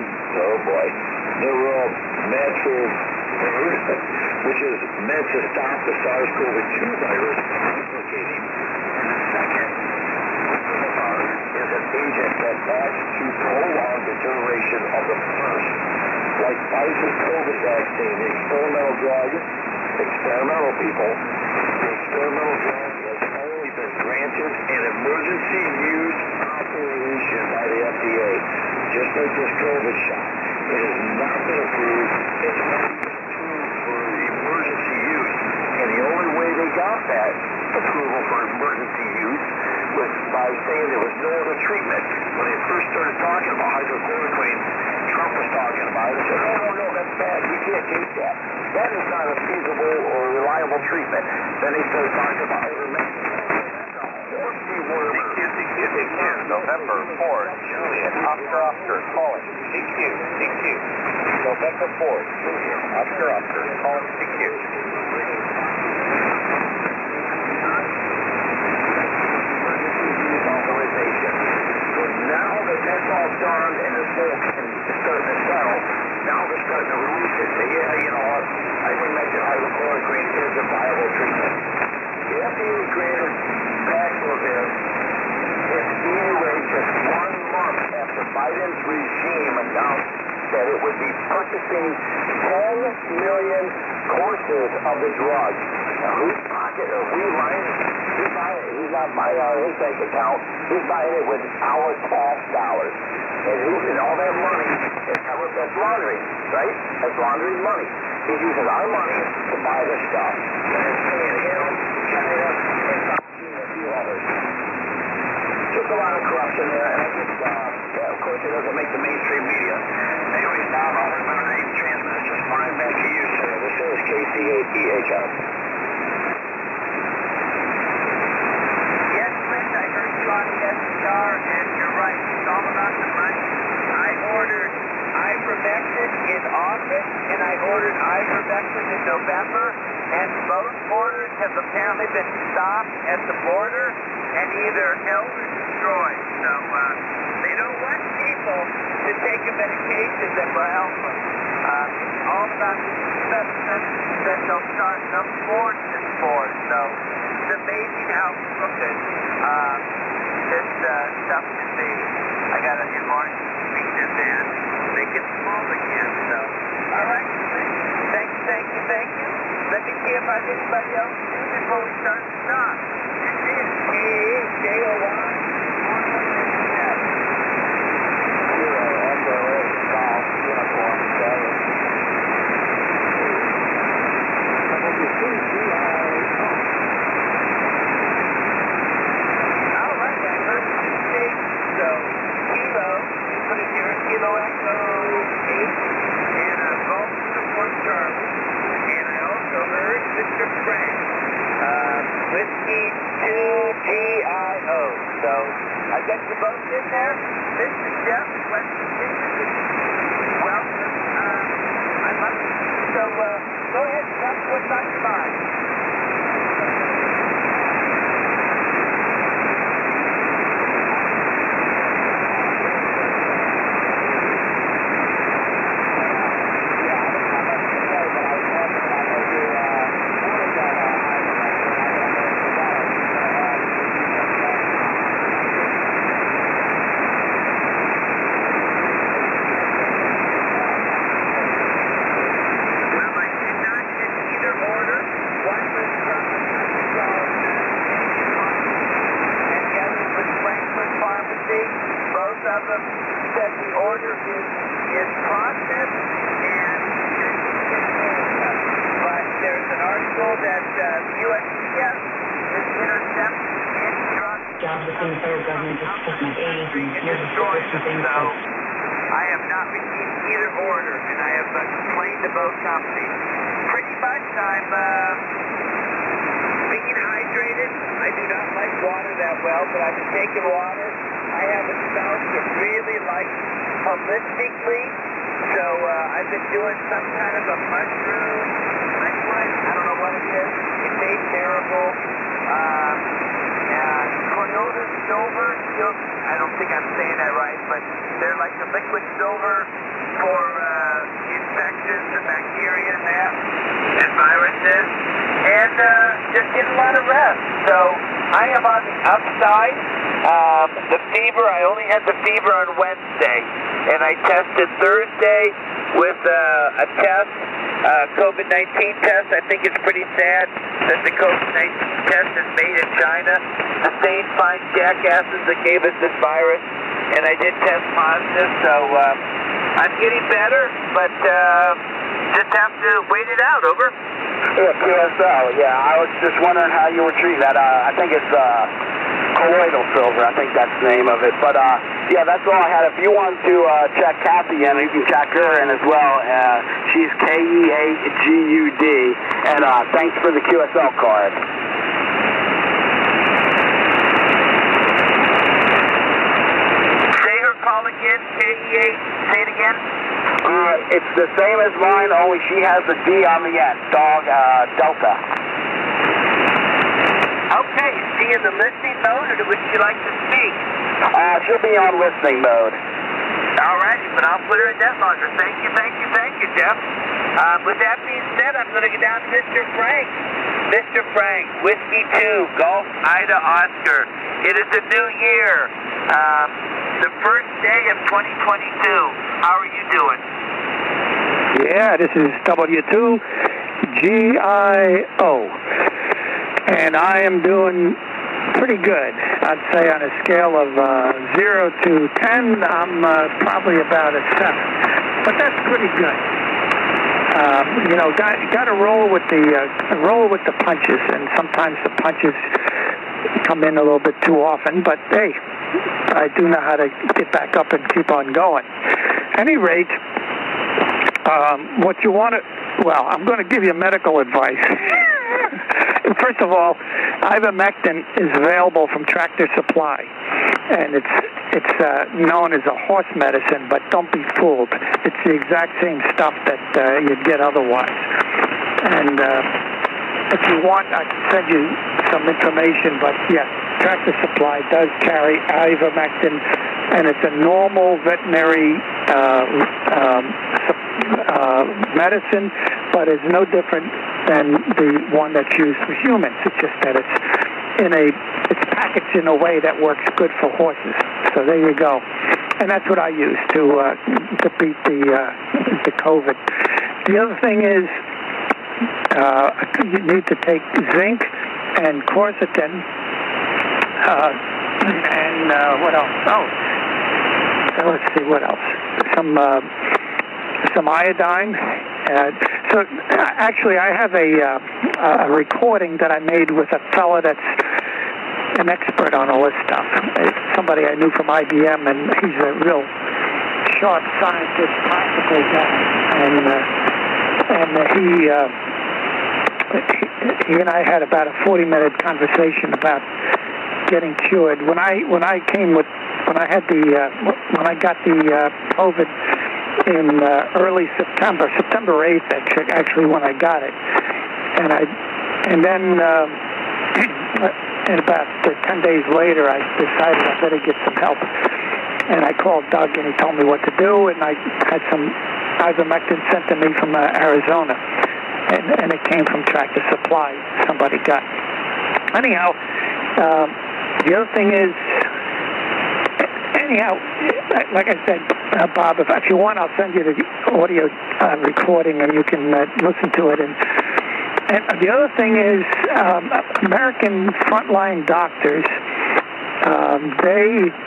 Nirmatrelvir, which is meant to stop the SARS-CoV-2 virus replicating. Second, is an agent that acts to prolong the duration of the first. Like Pfizer's COVID vaccine, the experimental drug, experimental people, the experimental drug has only been granted an emergency use authorization by the FDA, just like this COVID shot. It has not been approved. It's not been approved for emergency use. And the only way they got that approval for emergency use was by saying there was no other treatment. When they first started talking about hydrochloroquine, Trump was talking about it. He said, no, that's bad. We can't take that. That is not a feasible or reliable treatment. Then they started talking about ivermectin. November 4th, Julian, Oscar, calling CQ. November 4th, Julian, Oscar, calling CQ. Authorization. So now that that's all done and the smoke is starting to settle, now they're starting to release it. Say, you know what, ivermectin, hydrochloroquine is a viable treatment. The FDA granted Paxlovid its EUA just 1 month after Biden's regime announced that it would be purchasing 10 million courses of the drug. Now, whose pocket are we lining? He's buying it. He's not buying it out of his bank account. He's buying it with our tax dollars. And all that money is covered. That's laundering, right? That's laundering money. He's using our money to buy this stuff. And it's paying him, China, and a few others. Just a lot of corruption there, and I just, of course, it doesn't make the mainstream media. Anyway, Bob, I'll have my name transmitted just fine. Back to you, sir. This is KC8EHF. Yes, Clint, I heard you on the SDR, and you're right. It's all about the money. I ordered ivermectin in August, and I ordered ivermectin in November, and both orders have apparently been stopped at the border and either held or destroyed. So they don't want people to take a medication that will help them. It's all about the medicine that they'll charge some fortune for. So it's amazing how crooked this stuff can be. I got to enlarge the speakers and make it small again. So, all right, thank you. Let me see if I have anybody else too before we start to stop. This is KJOY. Kilo Echo 8 and a Golf Uniform Charlie. And I also heard Mr. Frank, Whiskey 2GIO. So I got you both in there. This is Jeff, West Virginia. Welcome. I love you. So go ahead and tell me what's on your mind. USPS is intercept anti-drug jobs within the federal government, just checking aids and logistics and things. So I have not received either order, and I have complained to both companies. Pretty much I'm being hydrated. I do not like water that well, but I've been taking water. I have a spouse that really likes holistically, so I've been doing some kind of a mushroom. I don't know what it is. It made terrible. And Toyota Silver, I don't think I'm saying that right, but they're like the liquid silver for infections and bacteria and that, and viruses, and just getting a lot of rest. So I am on the upside. The fever, I only had the fever on Wednesday, and I tested Thursday with a test, COVID-19 test. I think it's pretty sad that the COVID-19 test is made in China. The same fine jackasses that gave us this virus, and I did test positive, so I'm getting better, but just have to wait it out. Over. Yeah, QSL. Yeah, I was just wondering how you were treating that. I think it's colloidal silver. I think that's the name of it. But yeah, that's all I had. If you want to check Kathy in, you can check her in as well. She's KEAGUD, and thanks for the QSL card. Say her call again. KEA. Say it again. It's the same as mine, only she has a D on the end. Dog Delta. Okay, is she in the listening mode, or would she like to speak? She'll be on listening mode. All righty, but I'll put her in that longer. Thank you, Jeff. With that being said, I'm going to go down to Mr. Frank. Mr. Frank, Whiskey 2, Golf Ida Oscar. It is a new year. The first day of 2022. How are you doing? Yeah, this is W2GIO. And I am doing pretty good. I'd say on a scale of 0 to 10, I'm probably about a 7. But that's pretty good. Got to roll with the punches, and sometimes the punches come in a little bit too often. But hey, I do know how to get back up and keep on going. At any rate, what you want to, well, I'm going to give you medical advice. First of all, ivermectin is available from Tractor Supply, and it's known as a horse medicine, but don't be fooled. It's the exact same stuff that you'd get otherwise. And if you want, I can send you some information, but yes, Tractor Supply does carry ivermectin, and it's a normal veterinary medicine, but it's no different than the one that's used for humans. It's just that it's packaged in a way that works good for horses. So there you go. And that's what I use to beat the COVID. The other thing is you need to take zinc and quercetin and what else? Let's see, what else? Some iodine. So actually, I have a recording that I made with a fella that's an expert on all this stuff. It's somebody I knew from IBM, and he's a real sharp scientist, practical guy. And he and I had about a 40-minute conversation about getting cured. When I got the COVID in early September 8th, actually when I got it, and then about 10 days later, I decided I better get some help, and I called Doug, and he told me what to do, and I had some ivermectin sent to me from Arizona, and it came from Tractor Supply. Somebody got. Anyhow, the other thing is, like I said, Bob, if you want, I'll send you the audio recording, and you can listen to it. And the other thing is, American frontline doctors, they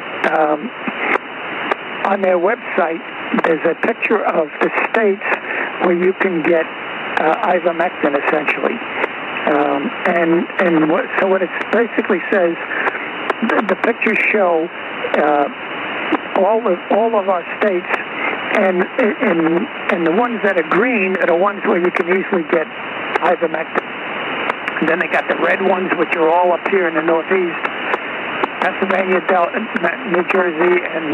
on their website, there's a picture of the states where you can get ivermectin, essentially. So what it basically says, the pictures show all of our states, and the ones that are green are the ones where you can easily get ivermectin. And then they got the red ones, which are all up here in the Northeast, Pennsylvania, New Jersey, and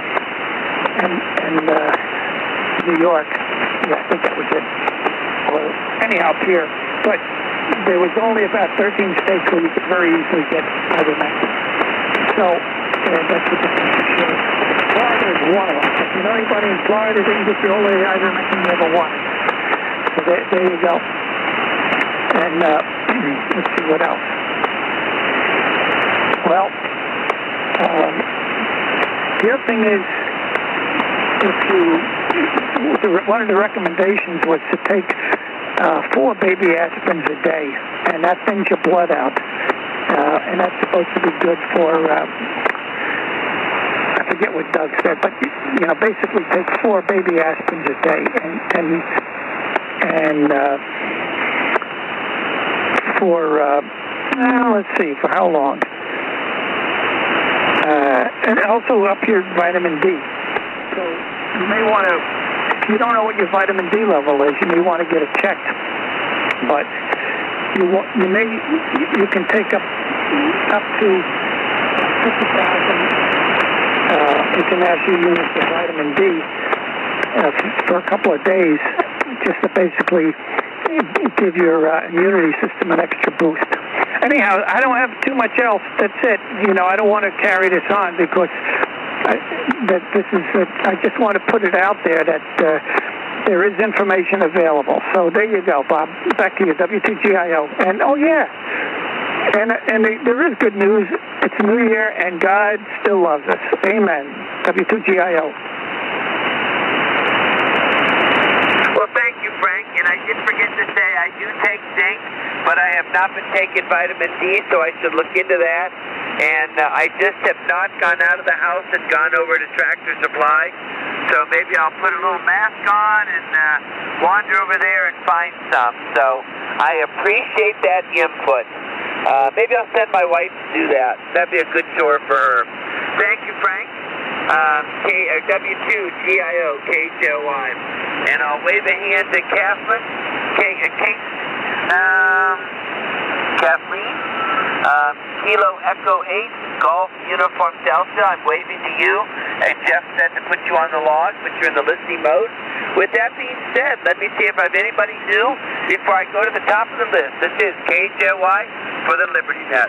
New York. Yeah, I think that was it. Well, anyhow, up here. But there was only about 13 states where you could very easily get ivermectin. So that's what the picture shows. Florida is one of them. If you know anybody in Florida, they can get you all the ivermectin you ever want. So there you go. And let's see what else. Well, the other thing is, one of the recommendations was to take 4 baby aspirins a day, and that thins your blood out. And that's supposed to be good for, I forget what Doug said, but basically take 4 baby aspirins a day, and for let's see, for how long? And also up here, vitamin D. So you may want to, if you don't know what your vitamin D level is, you may want to get it checked. But you can take up to 50,000 international units of vitamin D for a couple of days, just to basically give your immunity system an extra boost. Anyhow, I don't have too much else. That's it. I don't want to carry this on because I just want to put it out there that there is information available. So there you go, Bob. Back to you, W2GIO. And oh yeah, and there is good news. It's a new year, and God still loves us. Amen. W2GIO. Well, thank you, Frank. And I did forget to say I do take zinc, but I have not been taking vitamin D, so I should look into that. And I just have not gone out of the house and gone over to Tractor Supply. So maybe I'll put a little mask on and wander over there and find some. So I appreciate that input. Maybe I'll send my wife to do that. That'd be a good chore for her. Thank you, Frank. W2GIO, KHLY. And I'll wave a hand to Kathleen. Kathleen. Kilo Echo 8, Golf Uniform Delta. I'm waving to you. And Jeff said to put you on the log, but you're in the listening mode. With that being said, let me see if I have anybody new before I go to the top of the list. This is KHLY for the Liberty Net.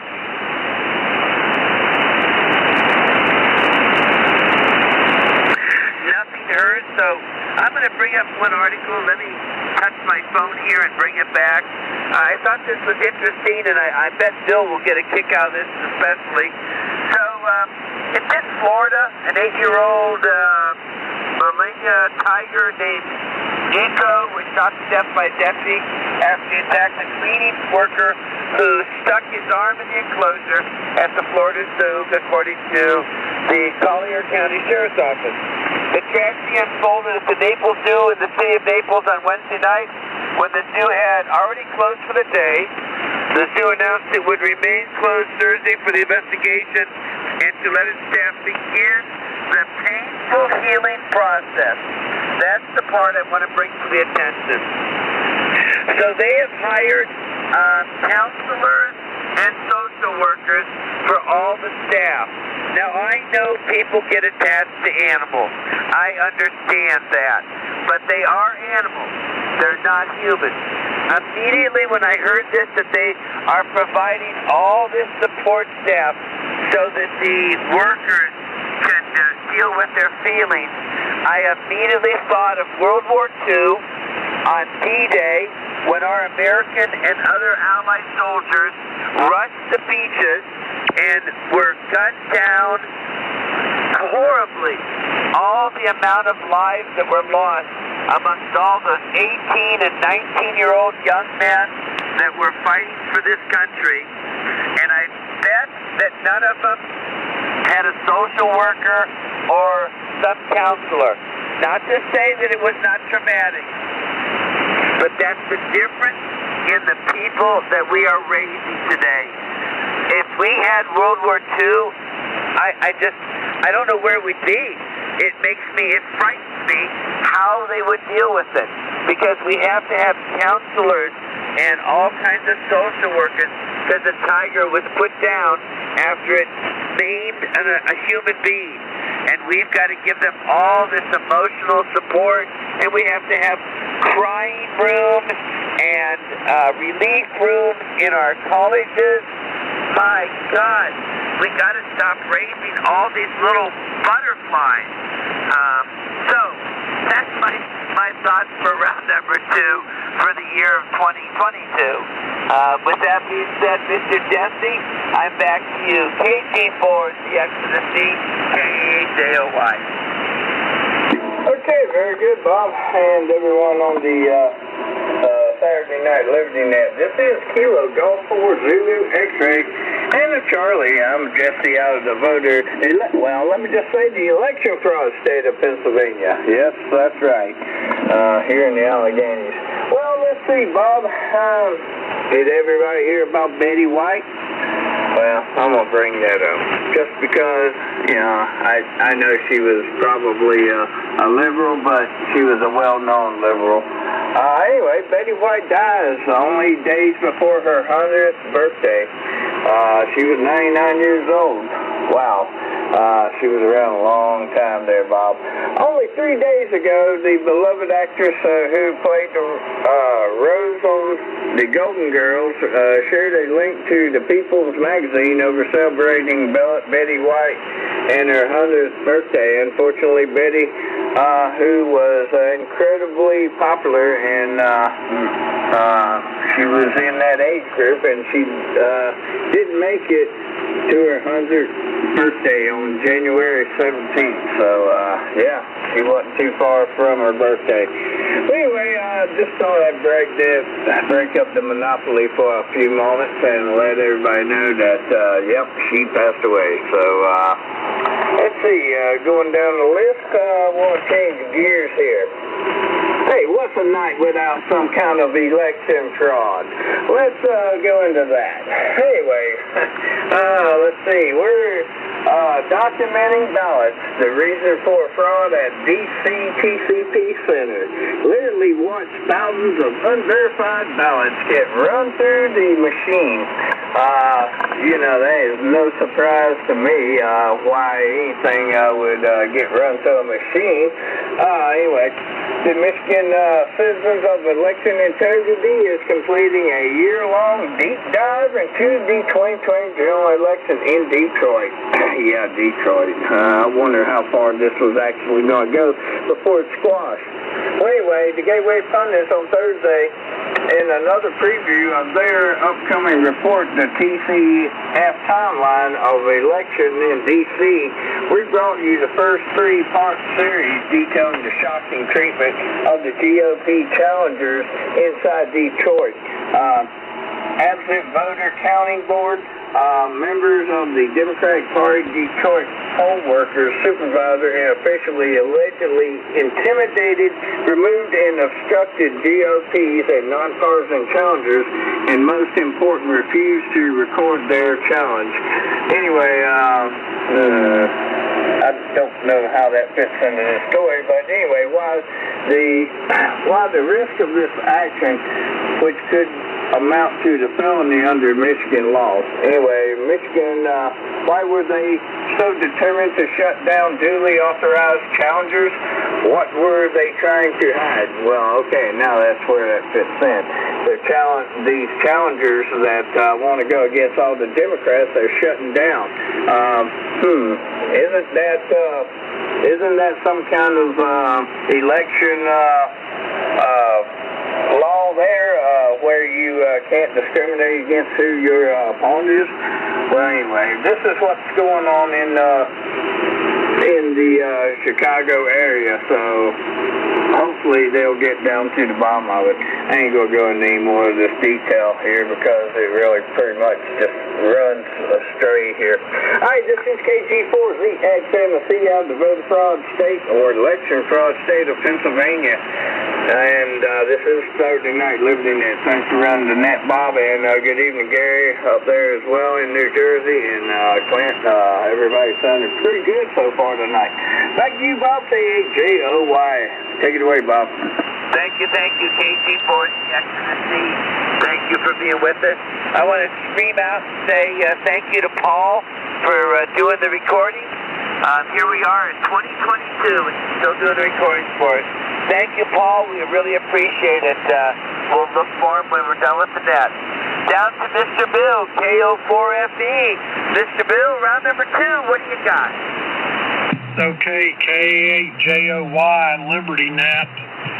Nothing heard, so I'm going to bring up one article. Let me touch my phone here and bring it back. I thought this was interesting, and I bet Bill will get a kick out of this especially. So, it's in Florida, an 8-year-old Berlinga tiger named Nico was shot to death by a deputy after he attacked a cleaning worker who stuck his arm in the enclosure at the Florida Zoo, according to the Collier County Sheriff's Office. The tragedy unfolded at the Naples Zoo in the city of Naples on Wednesday night, when the zoo had already closed for the day. The zoo announced it would remain closed Thursday for the investigation and to let its staff begin the painful healing process. That's the part I want to bring to the attention. So they have hired counselors and social workers for all the staff. Now, I know people get attached to animals. I understand that. But they are animals. They're not human. Immediately when I heard this, that they are providing all this support staff so that the workers can deal with their feelings, I immediately thought of World War II on D-Day, when our American and other Allied soldiers rushed the beaches and were gunned down horribly. All the amount of lives that were lost amongst all those 18 and 19-year-old young men that were fighting for this country. And I bet that none of them had a social worker or some counselor. Not to say that it was not traumatic, but that's the difference in the people that we are raising today. If we had World War II, I don't know where we'd be. It frightens me how they would deal with it, because we have to have counselors and all kinds of social workers, because a tiger was put down after it maimed a human being, and we've got to give them all this emotional support, and we have to have crying rooms and relief rooms in our colleges. My God, we got to stop raising all these little butterflies. So that's my thoughts for round number 2 for the year of 2022. With that being said, Mr. Jesse, I'm back to you. KG4, CX to the C, KEHAOY. Okay, very good, Bob, and everyone on the Saturday Night Liberty Net. This is Kilo Golf 4 Zulu X-Ray and a Charlie. I'm Jesse out of the voter. Well, let me just say the election fraud state of Pennsylvania. Yes, that's right. Here in the Alleghenies. Well, let's see, Bob. Did everybody hear about Betty White? Well, I'm going to bring that up just because, I know she was probably a liberal, but she was a well-known liberal. Anyway, Betty White dies only days before her 100th birthday. She was 99 years old. Wow. She was around a long time there, Bob. Only 3 days ago, the beloved actress who played Rose on The Golden Girls shared a link to the People's Magazine over celebrating Betty White and her 100th birthday. Unfortunately, Betty, who was incredibly popular, and she was in that age group, and she didn't make it to her 100th birthday on January 17th. So, she wasn't too far from her birthday. Anyway, I just thought I'd break up the monopoly for a few moments and let everybody know that, she passed away. So, let's see, going down the list, I want to change gears here. Hey, what's a night without some kind of election fraud? Let's go into that. Anyway, let's see. We're documenting ballots. The reason for fraud at DC TCP Center. Literally watch thousands of unverified ballots get run through the machine. That is no surprise to me why anything would get run through a machine. Anyway, the Michigan Citizens of Election Integrity is completing a year-long deep dive into the 2020 general election in Detroit. Detroit. I wonder how far this was actually going to go before it's squashed. Well, anyway, the Gateway Pundits on Thursday, in another preview of their upcoming report, the TCF timeline of election in D.C., we brought you the first 3-part series detailing the shocking treatment of the GOP challengers inside Detroit. Absent voter counting board, members of the Democratic Party Detroit poll workers, supervisor, and officially allegedly intimidated, removed, and obstructed GOPs and nonpartisan challengers, and most important, refused to record their challenge. Anyway, I don't know how that fits into this story, but anyway, while the risk of this action, which could amount to the felony under Michigan laws. Anyway, Michigan, why were they so determined to shut down duly authorized challengers? What were they trying to hide? Well, okay, now that's where that fits in. These challengers that want to go against all the Democrats, they're shutting down. Isn't that some kind of election law there where you can't discriminate against who your opponent is? Well, anyway, this is what's going on in the Chicago area, so hopefully they'll get down to the bottom of it. I ain't going to go into any more of this detail here because it really pretty much just runs astray here. All right, this is KG4ZXMC out of the voter fraud state or election fraud state of Pennsylvania. And this is Thursday Night Liberty Net. Thanks for running the net, Bob, and good evening, Gary, up there as well in New Jersey, and Clint. Everybody sounded pretty good so far tonight. Back to you, Bob, KHJOY. Take it away, Bob. Thank you, KG4, X-C. Thank you for being with us. I want to scream out and say thank you to Paul for doing the recording. Here we are in 2022, and he's still doing the recordings for us. Thank you, Paul. We really appreciate it. We'll look for him when we're done with the net. Down to Mr. Bill, KO4FE. Mr. Bill, round number 2, what do you got? Okay, KHJOY, Liberty Net.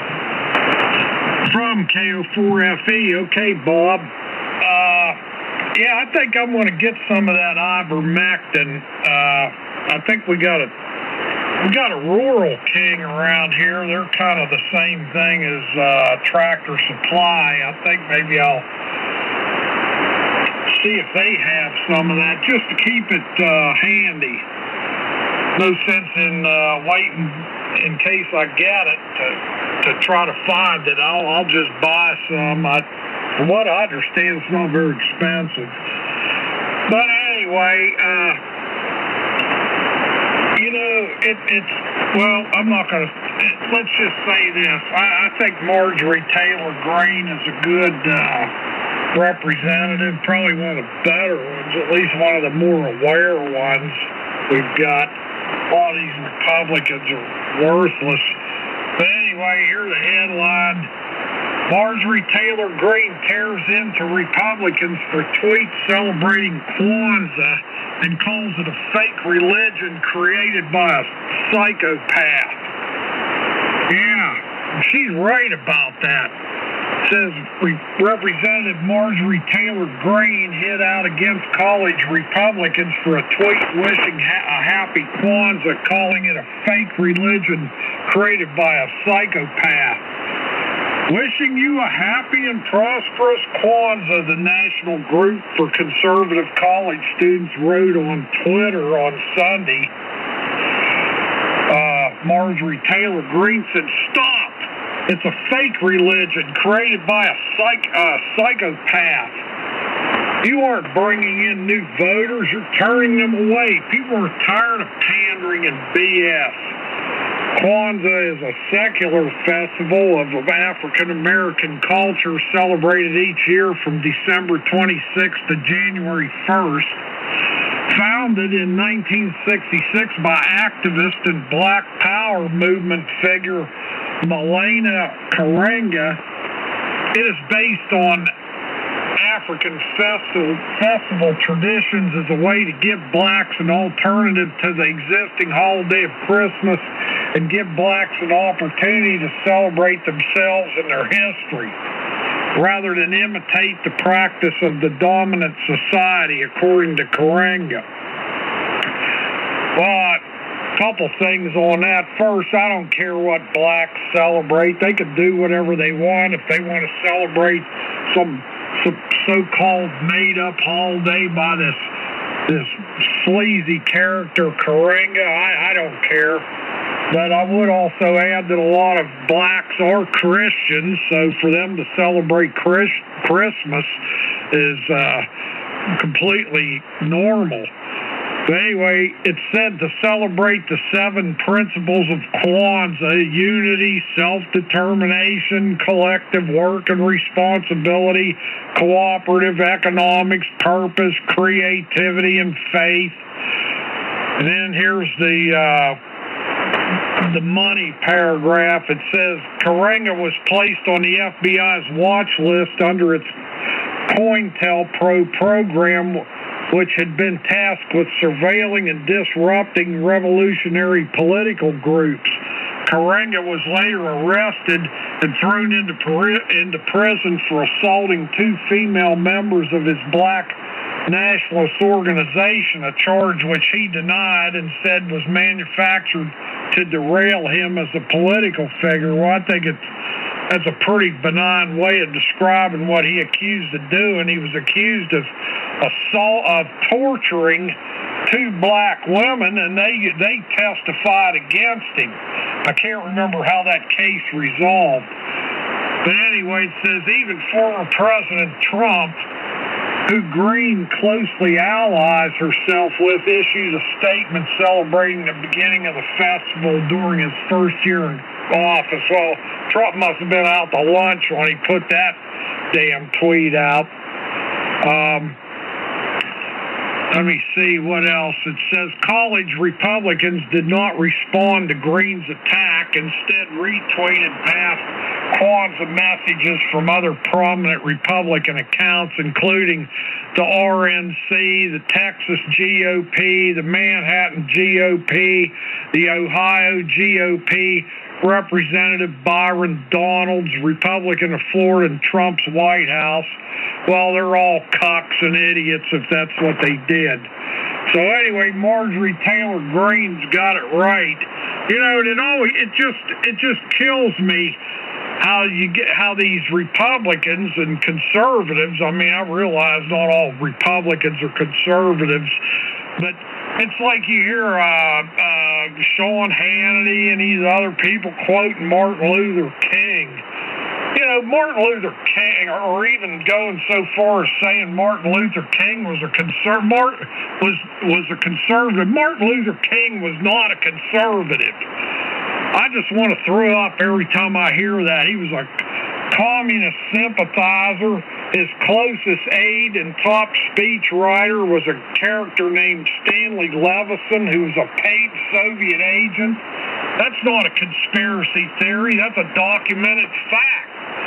From KO4FE. Okay, Bob. Yeah, I think I'm going to get some of that ivermectin. I think we got a rural king around here. They're kind of the same thing as Tractor Supply. I think maybe I'll see if they have some of that just to keep it handy. No sense in waiting in case I get it to try to find it. I'll just buy some. From what I understand, it's not very expensive. But anyway, well, I'm not going to, let's just say this. I think Marjorie Taylor Greene is a good representative, probably one of the better ones, at least one of the more aware ones we've got. A lot of these Republicans are worthless. But anyway, here's the headline. Marjorie Taylor Greene tears into Republicans for tweets celebrating Kwanzaa and calls it a fake religion created by a psychopath. Yeah, she's right about that. Says Representative Marjorie Taylor Greene hit out against college Republicans for a tweet wishing a happy Kwanzaa, calling it a fake religion created by a psychopath. Wishing you a happy and prosperous Kwanzaa, the National Group for Conservative College Students wrote on Twitter on Sunday. Marjorie Taylor Greene said, "Stop! It's a fake religion created by a psychopath. You aren't bringing in new voters, you're turning them away. People are tired of pandering and BS. Kwanzaa is a secular festival of African-American culture celebrated each year from December 26th to January 1st. Founded in 1966 by activist and Black Power movement figure Maulana Karenga, it is based on African festival traditions as a way to give blacks an alternative to the existing holiday of Christmas and give blacks an opportunity to celebrate themselves and their history, rather than imitate the practice of the dominant society, according to Karenga." Well, a couple things on that. First, I don't care what blacks celebrate. They can do whatever they want. If they want to celebrate some so-called made-up holiday by this sleazy character Karenga, I don't care. But I would also add that a lot of blacks are Christians, so for them to celebrate Christmas is completely normal. But anyway, it's said to celebrate the 7 principles of Kwanzaa: unity, self-determination, collective work and responsibility, cooperative economics, purpose, creativity, and faith. And then here's the money paragraph. It says Karenga was placed on the FBI's watch list under its COINTELPRO program, which had been tasked with surveilling and disrupting revolutionary political groups. Karenga was later arrested and thrown into prison for assaulting 2 female members of his Black nationalist organization, a charge which he denied and said was manufactured to derail him as a political figure. Well, I think that's a pretty benign way of describing what he accused of doing. He was accused of torturing 2 black women, and they testified against him. I can't remember how that case resolved. But anyway, it says even former President Trump, who Green closely allies herself with, issues a statement celebrating the beginning of the festival during his first year in office. Well, Trump must have been out to lunch when he put that damn tweet out. Let me see what else. It says college Republicans did not respond to Green's attack, instead retweeted past Kwanzaa messages from other prominent Republican accounts, including the RNC, the Texas GOP, the Manhattan GOP, the Ohio GOP, Representative Byron Donalds, Republican of Florida, and Trump's White House. Well, they're all cucks and idiots if that's what they did. So anyway, Marjorie Taylor Greene's got it right. You know, it just kills me how these Republicans and conservatives, I mean, I realize not all Republicans are conservatives, but it's like you hear Sean Hannity and these other people quoting Martin Luther King. You know, Martin Luther King, or even going so far as saying Martin Luther King was a conservative. Martin Luther King was not a conservative. I just want to throw up every time I hear that. He was a communist sympathizer. His closest aide and top speechwriter was a character named Stanley Levison, who was a paid Soviet agent. That's not a conspiracy theory. That's a documented fact.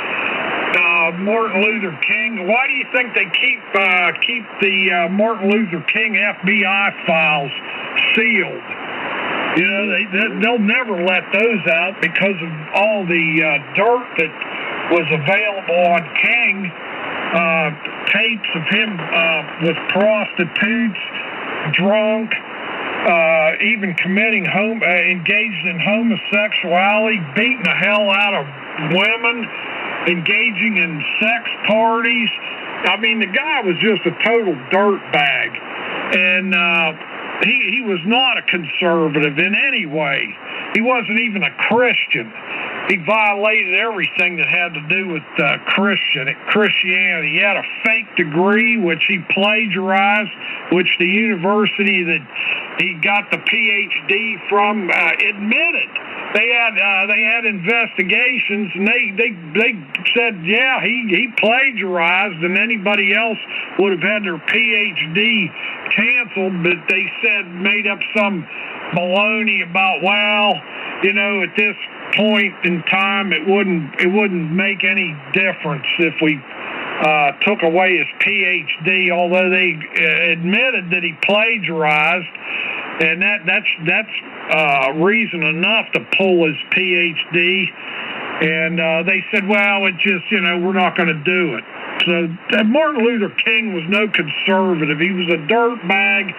Martin Luther King. Why do you think they keep the Martin Luther King FBI files sealed? You know, they'll never let those out because of all the dirt that was available on King. Tapes of him with prostitutes, drunk, even committing engaged in homosexuality, beating the hell out of women, engaging in sex parties. I mean, the guy was just a total dirtbag, and he was not a conservative in any way. He wasn't even a Christian. He violated everything that had to do with Christianity. He had a fake degree, which he plagiarized, which the university that he got the PhD from admitted. They had investigations, and they said, yeah, he plagiarized, and anybody else would have had their PhD canceled, but they made up some baloney about, well, you know, at this point in time, it wouldn't make any difference if we took away his PhD, although they admitted that he plagiarized, and that's reason enough to pull his PhD. And they said, well, it just, you know, we're not going to do it. So Martin Luther King was no conservative. He was a dirtbag.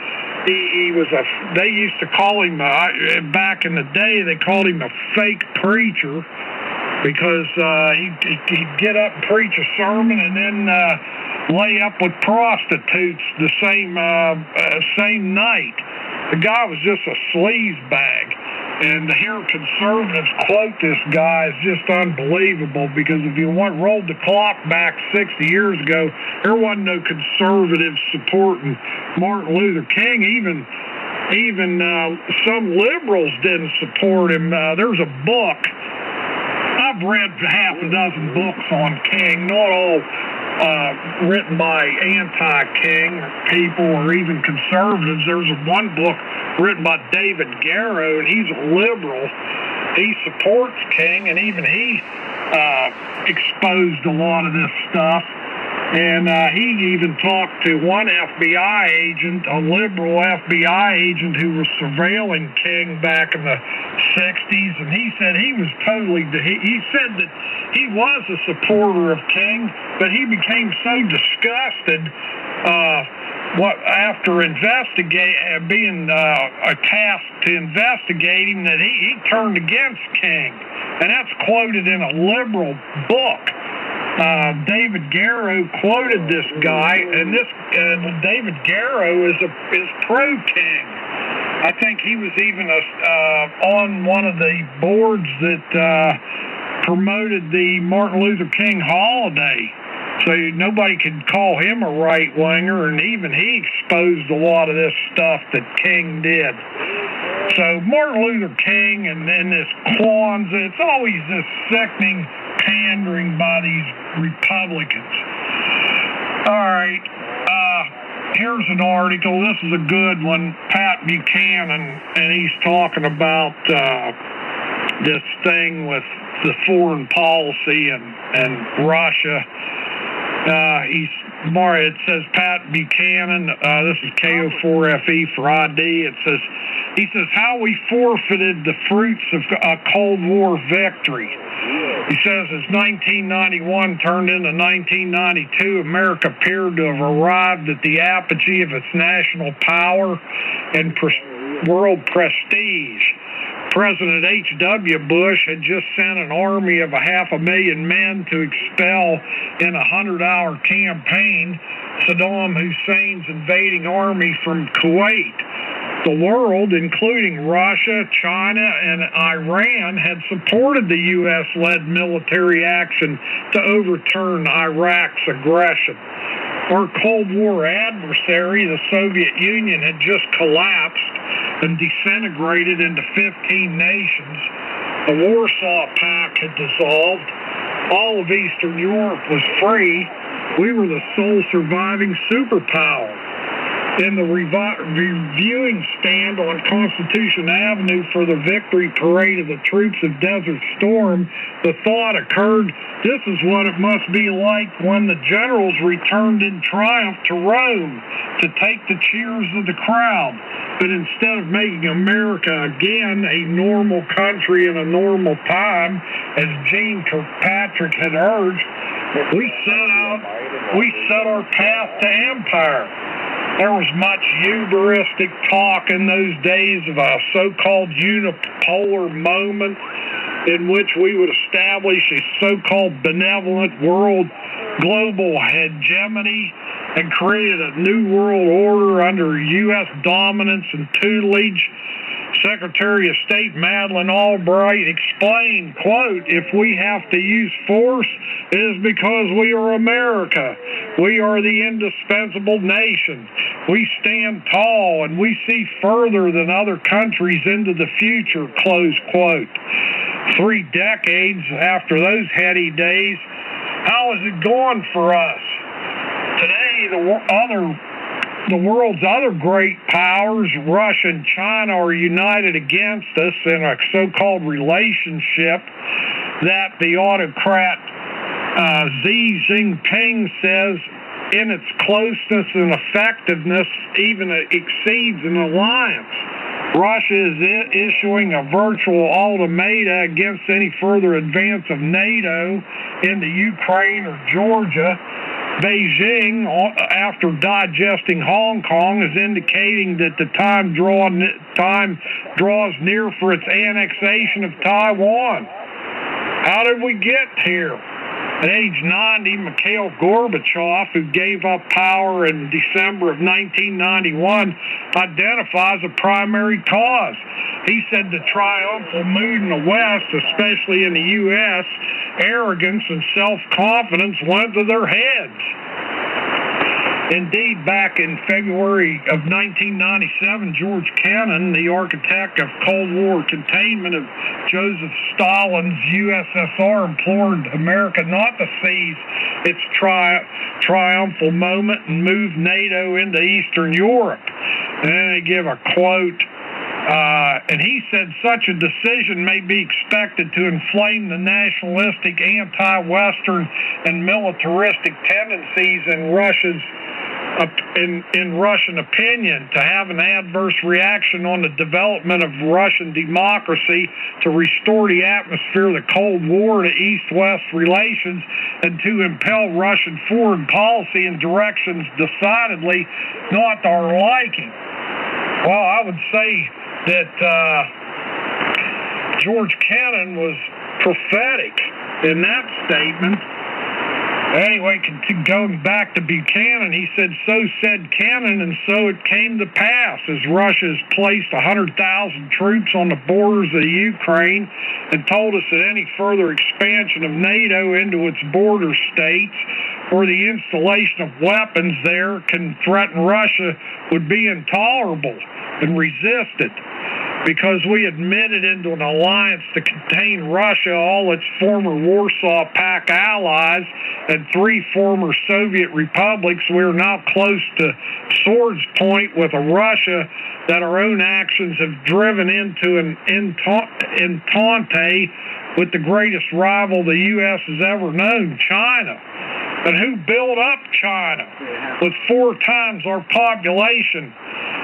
They used to call him, back in the day, they called him a fake preacher because he'd get up and preach a sermon and then lay up with prostitutes the same night. The guy was just a sleazebag. And to hear conservatives quote this guy is just unbelievable, because if you rolled the clock back 60 years ago, there wasn't no conservatives supporting Martin Luther King. Even some liberals didn't support him. There's a book. I've read half a dozen books on King, not all written by anti-King people or even conservatives. There's one book written by David Garrow, and he's a liberal. He supports King, and even he exposed a lot of this stuff. And he even talked to one FBI agent, a liberal FBI agent who was surveilling King back in the 60s, and he said he was he said that he was a supporter of King, but he became so disgusted after being tasked to investigate him that he turned against King. And that's quoted in a liberal book. David Garrow quoted this guy, and David Garrow is pro-King. I think he was even on one of the boards that promoted the Martin Luther King holiday. So nobody could call him a right-winger, and even he exposed a lot of this stuff that King did. So Martin Luther King and this Kwanzaa, it's always this sickening pandering by these Republicans. All right, here's an article. This is a good one. Pat Buchanan, and he's talking about this thing with the foreign policy and Russia. It says Pat Buchanan, this is KO4FE for ID. He says how we forfeited the fruits of a Cold War victory. He says as 1991 turned into 1992, America appeared to have arrived at the apogee of its national power and world prestige. President H.W. Bush had just sent an army of 500,000 men to expel in a 100-hour campaign Saddam Hussein's invading army from Kuwait. The world, including Russia, China, and Iran, had supported the U.S.-led military action to overturn Iraq's aggression. Our Cold War adversary, the Soviet Union, had just collapsed and disintegrated into 15 nations. The Warsaw Pact had dissolved. All of Eastern Europe was free. We were the sole surviving superpower. In the reviewing stand on Constitution Avenue for the victory parade of the troops of Desert Storm, the thought occurred, this is what it must be like when the generals returned in triumph to Rome to take the cheers of the crowd. But instead of making America again a normal country in a normal time, as Gene Kirkpatrick had urged, we set our path to empire. There was much hubristic talk in those days of a so-called unipolar moment in which we would establish a so-called benevolent world global hegemony and created a new world order under U.S. dominance and tutelage. Secretary of State Madeleine Albright explained, quote, if we have to use force, it is because we are America. We are the indispensable nation. We stand tall and we see further than other countries into the future, close quote. 3 decades after those heady days, how is it going for us? Today, the world's other great powers, Russia and China, are united against us in a so-called relationship that the autocrat Xi Jinping says in its closeness and effectiveness even exceeds an alliance. Russia is issuing a virtual ultimatum against any further advance of NATO into Ukraine or Georgia. Beijing, after digesting Hong Kong, is indicating that the time draws near for its annexation of Taiwan. How did we get here? At age 90, Mikhail Gorbachev, who gave up power in December of 1991, identifies a primary cause. He said the triumphal mood in the West, especially in the U.S., arrogance and self-confidence went to their heads. Indeed, back in February of 1997, George Kennan, the architect of Cold War containment of Joseph Stalin's USSR, implored America not to seize its triumphal moment and move NATO into Eastern Europe. And then they give a quote, and he said such a decision may be expected to inflame the nationalistic, anti-Western, and militaristic tendencies in Russian opinion, to have an adverse reaction on the development of Russian democracy, to restore the atmosphere of the Cold War to East-West relations, and to impel Russian foreign policy in directions decidedly not to our liking. Well, I would say that George Kennan was prophetic in that statement. Anyway, going back to Buchanan, he said, so said Cannon, and so it came to pass, as Russia has placed 100,000 troops on the borders of the Ukraine and told us that any further expansion of NATO into its border states or the installation of weapons there can threaten Russia would be intolerable and resist it. Because we admitted into an alliance to contain Russia, all its former Warsaw Pact allies, and 3 former Soviet republics, we are now close to swords point with a Russia that our own actions have driven into an entente with the greatest rival the U.S. has ever known, China. And who built up China with 4 times our population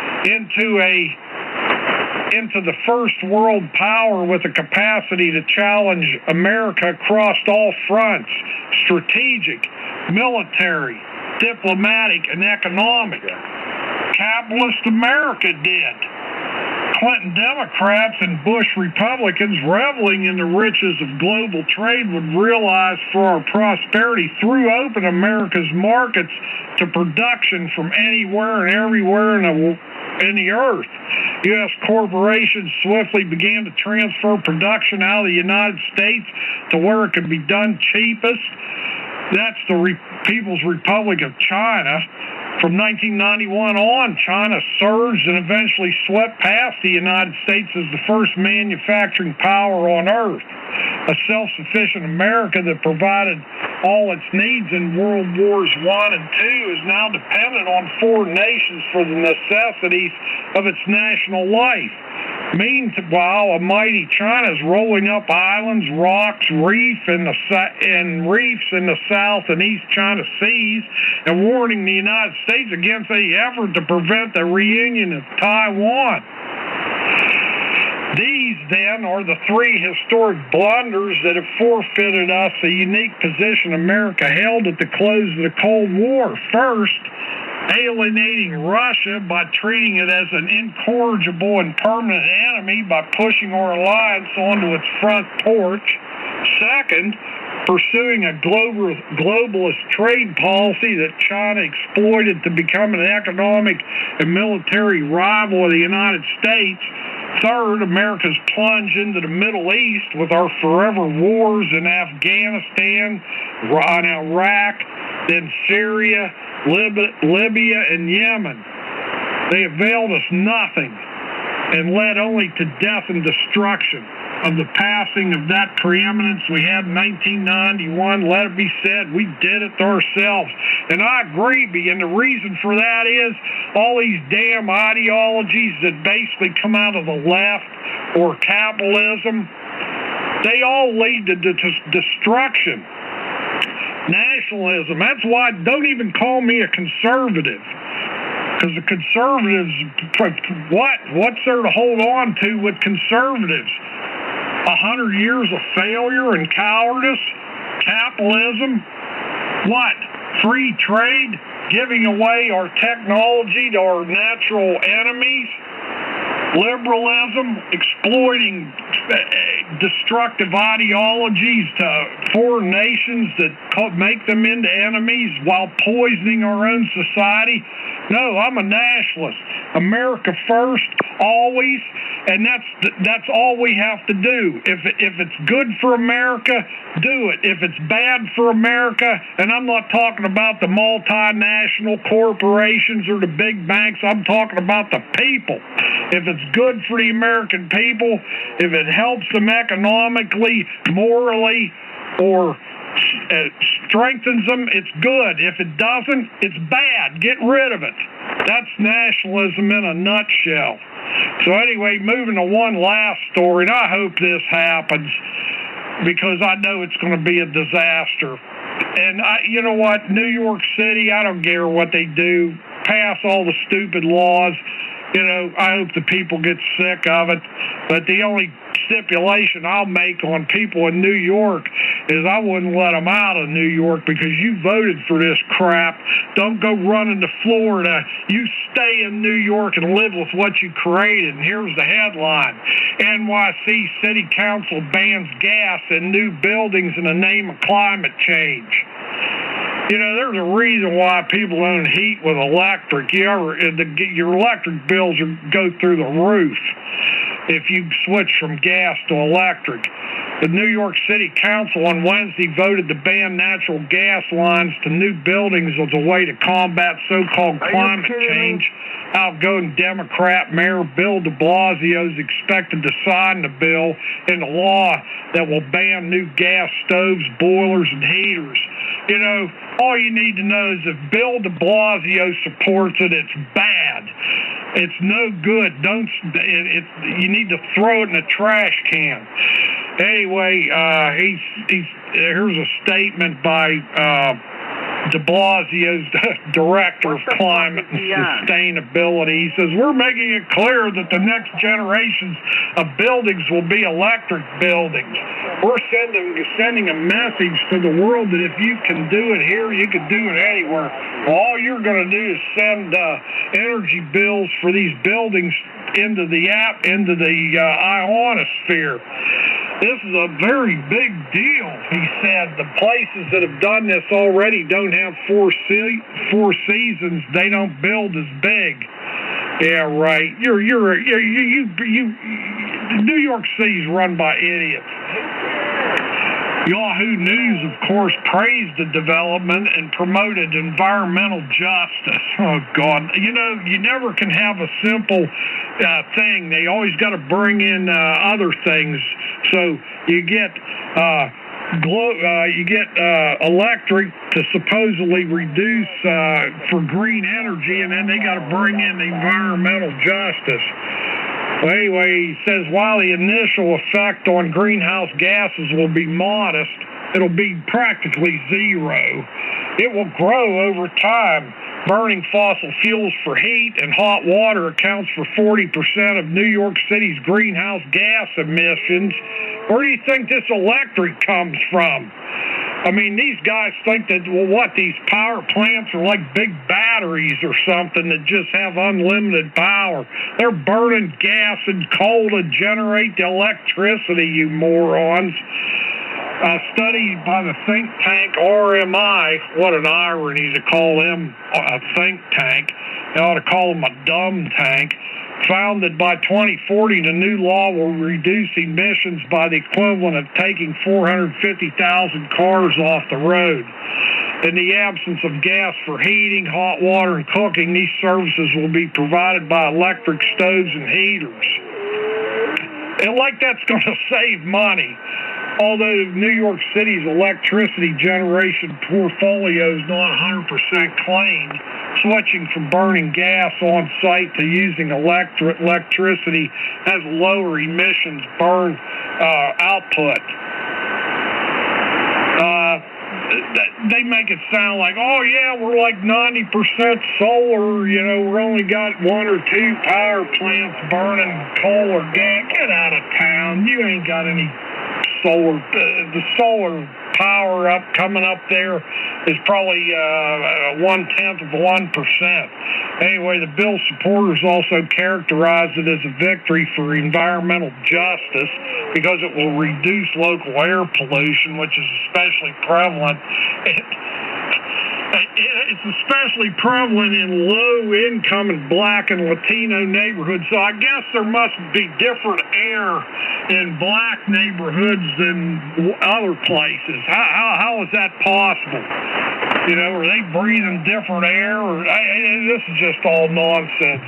into the first world power with a capacity to challenge America across all fronts, strategic, military, diplomatic, and economic. Capitalist America did. Clinton Democrats and Bush Republicans reveling in the riches of global trade would realize for our prosperity threw open America's markets to production from anywhere and everywhere in the earth. U.S. corporations swiftly began to transfer production out of the United States to where it could be done cheapest. That's the People's Republic of China. From 1991 on, China surged and eventually swept past the United States as the first manufacturing power on earth. A self-sufficient America that provided all its needs in World Wars I and II is now dependent on foreign nations for the necessities of its national life. Meanwhile, a mighty China is rolling up islands, rocks, reefs in the South and East China Seas and warning the United States against any effort to prevent the reunion of Taiwan. These, then, are the 3 historic blunders that have forfeited us the unique position America held at the close of the Cold War. First, alienating Russia by treating it as an incorrigible and permanent enemy by pushing our alliance onto its front porch. Second, pursuing a globalist trade policy that China exploited to become an economic and military rival of the United States. Third, America's plunge into the Middle East with our forever wars in Afghanistan, Iraq, then Syria, Libya, and Yemen. They availed us nothing and led only to death and destruction. Of the passing of that preeminence we had in 1991, let it be said, we did it ourselves. And I agree, and the reason for that is all these damn ideologies that basically come out of the left or capitalism, they all lead to destruction. Nationalism, that's why don't even call me a conservative. Because the conservatives, what's there to hold on to with conservatives? 100 years of failure and cowardice, capitalism, what? Free trade, giving away our technology to our natural enemies, liberalism, exploiting destructive ideologies to foreign nations that make them into enemies while poisoning our own society. No, I'm a nationalist. America first, always, and that's all we have to do. If it's good for America, do it. If it's bad for America, and I'm not talking about the multinational corporations or the big banks, I'm talking about the people. If it's good for the American people, if it helps them economically, morally, or strengthens them, it's good. If it doesn't, it's bad. Get rid of it. That's nationalism in a nutshell. So anyway, moving to one last story, and I hope this happens because I know it's going to be a disaster. And you know what? New York City, I don't care what they do. Pass all the stupid laws. You know, I hope the people get sick of it. But the only stipulation I'll make on people in New York is I wouldn't let them out of New York because you voted for this crap. Don't go running to Florida. You stay in New York and live with what you created. And here's the headline. NYC City Council bans gas in new buildings in the name of climate change. You know, there's a reason why people don't heat with electric. Your electric bills go through the roof if you switch from gas to electric. The New York City Council on Wednesday voted to ban natural gas lines to new buildings as a way to combat so-called climate change. Outgoing Democrat Mayor Bill de Blasio is expected to sign the bill into law that will ban new gas stoves, boilers, and heaters. You know, all you need to know is if Bill de Blasio supports it, it's bad. It's no good. You need to throw it in a trash can. Anyway, here's a statement by de Blasio's Director of Climate and Sustainability. He says, we're making it clear that the next generations of buildings will be electric buildings. We're sending a message to the world that if you can do it here, you can do it anywhere. All you're going to do is send energy bills for these buildings into the ionosphere. This is a very big deal, he said. The places that have done this already don't have four seasons. They don't build as big. Yeah, right. New York City's run by idiots. Yahoo News, of course, praised the development and promoted environmental justice. Oh, God. You know, you never can have a simple thing. They always got to bring in other things. So you get electric to supposedly reduce for green energy, and then they got to bring in environmental justice. Well, anyway, he says while the initial effect on greenhouse gases will be modest, it'll be practically zero. It will grow over time. Burning fossil fuels for heat and hot water accounts for 40% of New York City's greenhouse gas emissions. Where do you think this electric comes from? I mean, these guys think that, these power plants are like big batteries or something that just have unlimited power. They're burning gas and coal to generate the electricity, you morons. A study by the think tank RMI, what an irony to call them a think tank. They ought to call them a dumb tank. Found that by 2040, the new law will reduce emissions by the equivalent of taking 450,000 cars off the road. In the absence of gas for heating, hot water, and cooking, these services will be provided by electric stoves and heaters. And like that's going to save money. Although New York City's electricity generation portfolio is not 100% clean, switching from burning gas on site to using electricity has lower emissions burn output. They make it sound like, oh yeah, we're like 90% solar, you know, we're only got 1 or 2 power plants burning coal or gas. Get out of town. You ain't got any solar. The solar power up coming up there is probably 1/10 of 1%. Anyway, the bill's supporters also characterize it as a victory for environmental justice because it will reduce local air pollution, which is especially prevalent. It's especially prevalent in low-income and black and Latino neighborhoods. So I guess there must be different air in black neighborhoods than other places. How is that possible? You know, are they breathing different air? Or this is just all nonsense.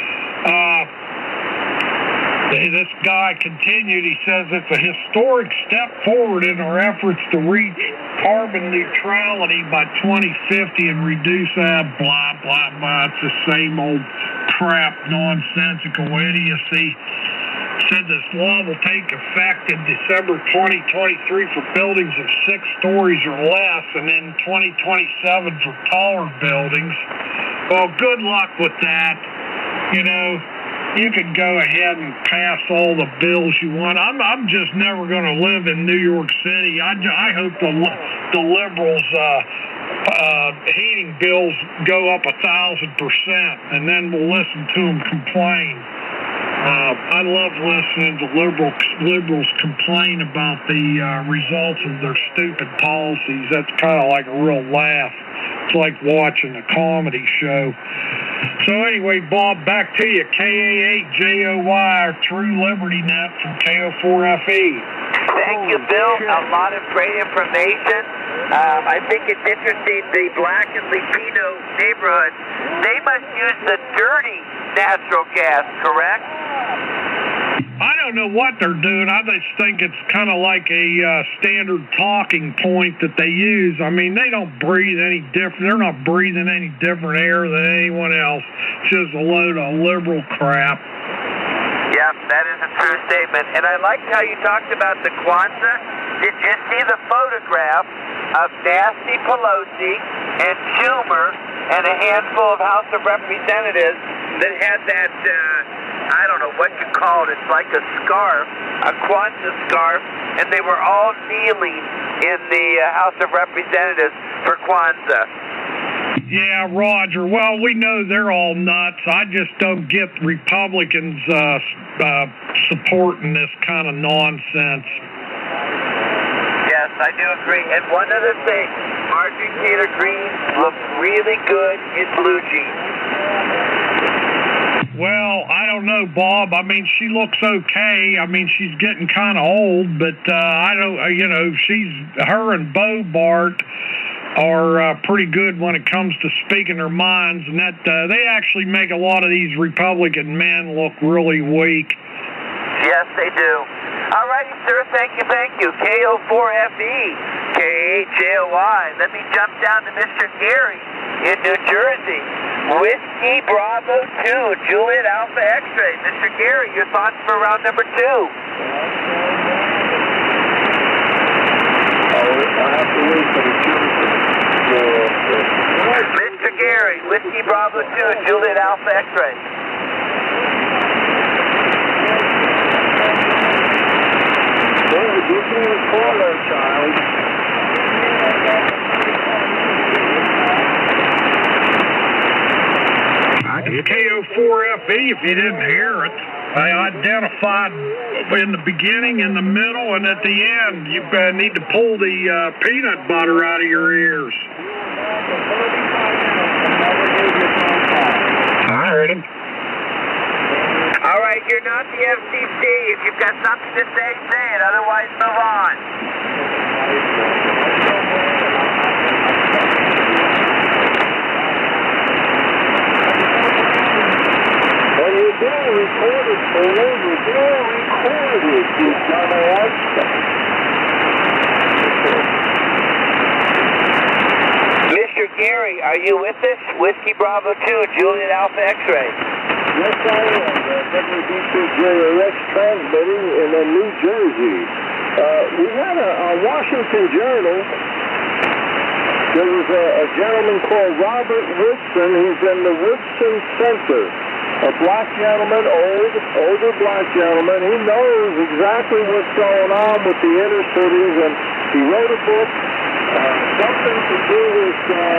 This guy continued, he says it's a historic step forward in our efforts to reach carbon neutrality by 2050 and reduce blah, blah, blah. It's the same old crap, nonsensical idiocy. Said this law will take effect in December 2023 for buildings of 6 stories or less, and in 2027 for taller buildings. Well, good luck with that. You know, you can go ahead and pass all the bills you want. I'm just never going to live in New York City. I hope the liberals' heating bills go up 1,000%, and then we'll listen to them complain. I love listening to liberals complain about the results of their stupid policies. That's kind of like a real laugh. It's like watching a comedy show. So anyway, Bob, back to you. KA8JOY, True Liberty Net from KO4FE. Thank you, Bill. A lot of great information. I think it's interesting, the Black and Latino neighborhood, they must use the dirty natural gas, correct? I don't know what they're doing. I just think it's kind of like a standard talking point that they use. I mean, they don't breathe any different. They're not breathing any different air than anyone else. It's just a load of liberal crap. Yep, that is a true statement. And I liked how you talked about the Kwanzaa. Did you see the photograph of Nancy Pelosi and Schumer and a handful of House of Representatives that had that, I don't know what you call it, it's like a scarf, a Kwanzaa scarf, and they were all kneeling in the House of Representatives for Kwanzaa. Yeah, Roger. Well, we know they're all nuts. I just don't get Republicans supporting this kind of nonsense. Yes, I do agree. And one other thing, Marjorie Taylor Greene looks really good in blue jeans. Well, I don't know, Bob. I mean, she looks okay. I mean, she's getting kind of old, but I don't, her and Bo Bart are pretty good when it comes to speaking their minds, and that they actually make a lot of these Republican men look really weak. Yes, they do. All righty, sir. Thank you. KO4FE, KA8JOY. Let me jump down to Mr. Gary in New Jersey. Whiskey Bravo 2, Juliet Alpha X-ray. Mr. Gary, your thoughts for round number 2? Mr. Gary, Whiskey Bravo 2, Juliet Alpha X-ray. KO4FE, if you didn't hear it, I identified in the beginning, in the middle, and at the end. You need to pull the peanut butter out of your ears. I heard him. All right, you're not the FCC. If you've got something to say, say it. Otherwise, move on. When you're being recorded, you're being recorded, you dumbass. Mr. Gary, are you with us? Whiskey Bravo 2, Juliet Alpha X-ray. Yes, I am. WBCJOX transmitting in New Jersey. We had a Washington Journal. There was a gentleman called Robert Woodson. He's in the Woodson Center. A black gentleman, older black gentleman. He knows exactly what's going on with the inner cities, and he wrote a book, something to do with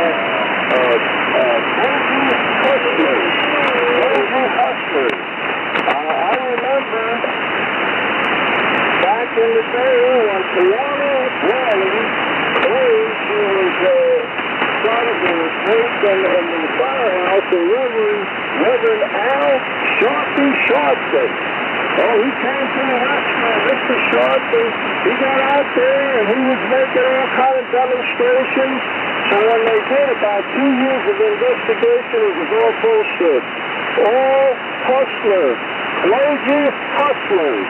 hustlers. I remember back in the day when Tawana Brawley claimed she was part of the rape in the firehouse, and Reverend Al Sharpton. Oh, he came to the rescue, Mr. Sharpton. He got out there and he was making all kind of demonstrations. So when they did about 2 years of investigation, it was all bullshit. All hustlers, clergy hustlers.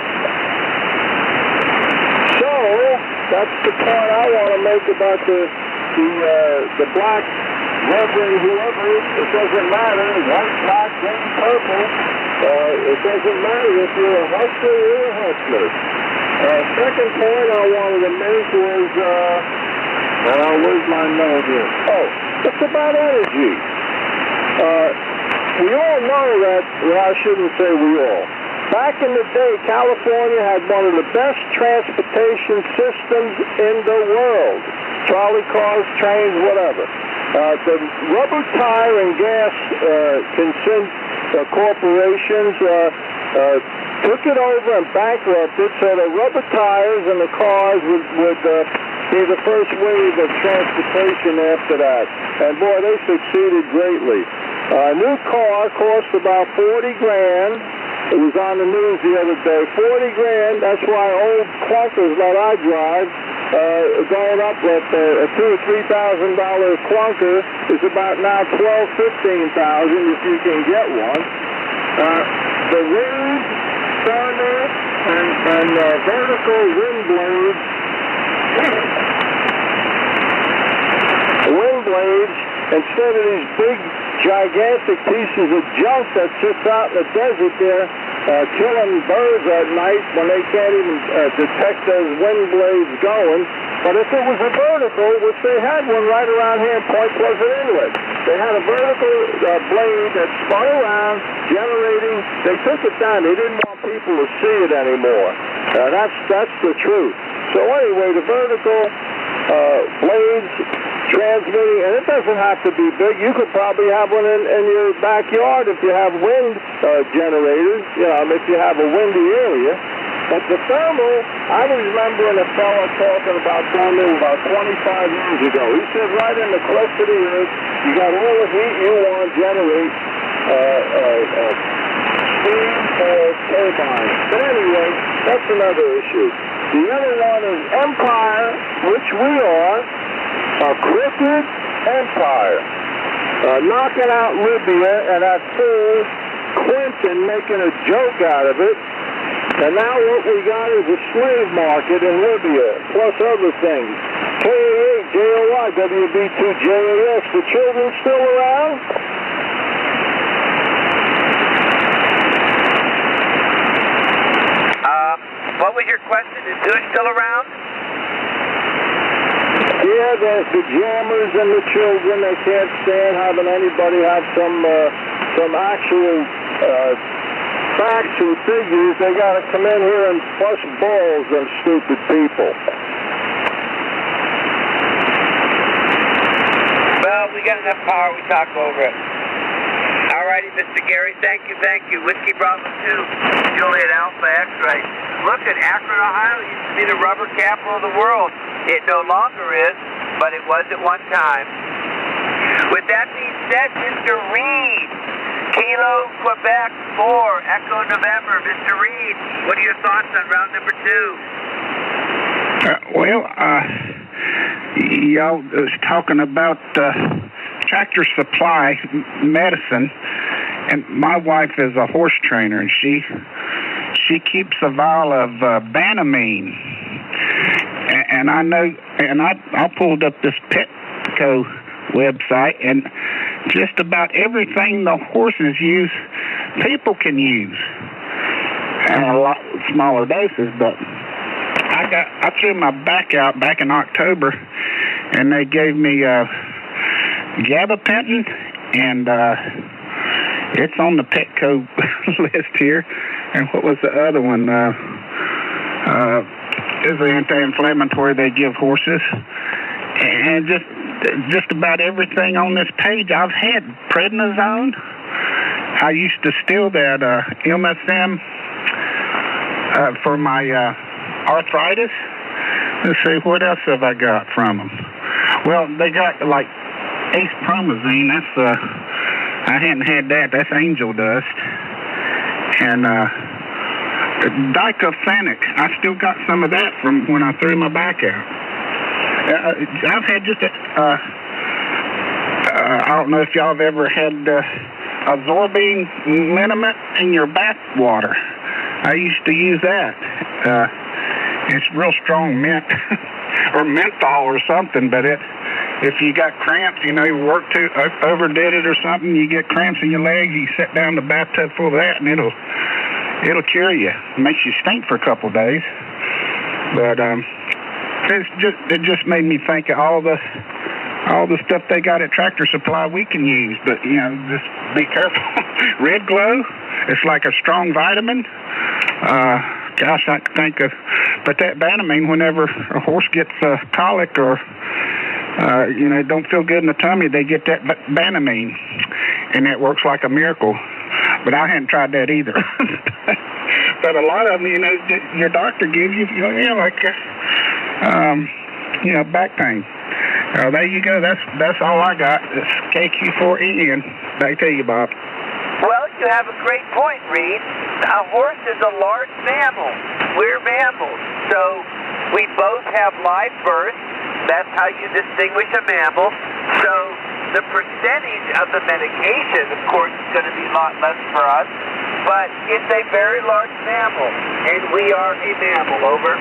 So that's the point I want to make about the black Reverend whoever. It doesn't matter, white, black, green, purple. It doesn't matter if you're a hustler or a hustler. Second point I wanted to make was, where's my note here? Oh, it's about energy. We all know that, well, I shouldn't say we all. Back in the day, California had one of the best transportation systems in the world. Trolley cars, trains, whatever. The rubber tire and gas corporations took it over and bankrupted so the rubber tires and the cars would be the first wave of transportation after that. And boy, they succeeded greatly. A new car cost about 40 grand. It was on the news the other day. 40 grand, that's why old clunkers that I drive, going up at a $2,000 or $3,000 clunker is about now $12,000, $15,000 if you can get one. The wave starter and vertical wind blades, instead of these big, gigantic pieces of junk that sits out in the desert there, killing birds at night when they can't even detect those wind blades going. But if it was a vertical, which they had one right around here in Point Pleasant Inlet, they had a vertical blade that spun around, generating. They took it down. They didn't want people to see it anymore. That's the truth. So anyway, the vertical blades transmitting, and it doesn't have to be big. You could probably have one in your backyard if you have wind generators, if you have a windy area. But the thermal, I was remembering a fellow talking about thermal about 25 years ago. He said right in the crust of the earth, you got all the heat you want to generate steam or turbines. But anyway, that's another issue. The other one is empire, which we are, a crooked empire. Knocking out Libya and that fool Clinton making a joke out of it. And now what we got is a slave market in Libya, plus other things. KAA, JOI, WB2JAS, the children still around? What was your question? Is Zeus still around? Yeah, there's the jammers and the children. They can't stand having anybody have some actual facts and figures. They got to come in here and bust balls on stupid people. Well, we got enough power. We talk over it. All righty, Mr. Gary. Thank you. Whiskey Bravo 2, Juliet Alpha X-ray. Look at Akron, Ohio. It used to be the rubber capital of the world. It no longer is, but it was at one time. With that being said, Mr. Reed, Kilo, Quebec 4, Echo November. Mr. Reed, what are your thoughts on round number 2? Y'all was talking about Tractor Supply medicine, and my wife is a horse trainer, and she keeps a vial of Banamine, and I know, and I pulled up this Petco website, and just about everything the horses use, people can use, and a lot smaller doses. But I threw my back out back in October, and they gave me gabapentin, and it's on the Petco list here. And what was the other one? Is the anti-inflammatory they give horses, and just about everything on this page I've had. Prednisone. I used to steal that MSM for my arthritis. Let's see, what else have I got from them? Well, they got like Ace Promazine. That's I hadn't had that. That's angel dust. And diclofenac. I still got some of that from when I threw my back out. I've had just I don't know if y'all have ever had absorbing liniment in your bath water. I used to use that. It's real strong mint or menthol or something, but if you got cramps, you work too overdid it or something, you get cramps in your legs, you sit down in the bathtub full of that, and it'll cure you. It makes you stink for a couple of days. But it just made me think of all the stuff they got at Tractor Supply we can use. But just be careful. Red Glow, it's like a strong vitamin. Gosh, I can think of, but that Banamine, whenever a horse gets colic or don't feel good in the tummy, they get that Banamine, and it works like a miracle. But I hadn't tried that either. but a lot of them, your doctor gives you, back pain. There you go. That's all I got. It's KQ4EN. Back to you, Bob. Well, you have a great point, Reed. A horse is a large mammal. We're mammals. So we both have live birth. That's how you distinguish a mammal. So the percentage of the medication, of course, is going to be a lot less for us. But it's a very large mammal, and we are a mammal. Over.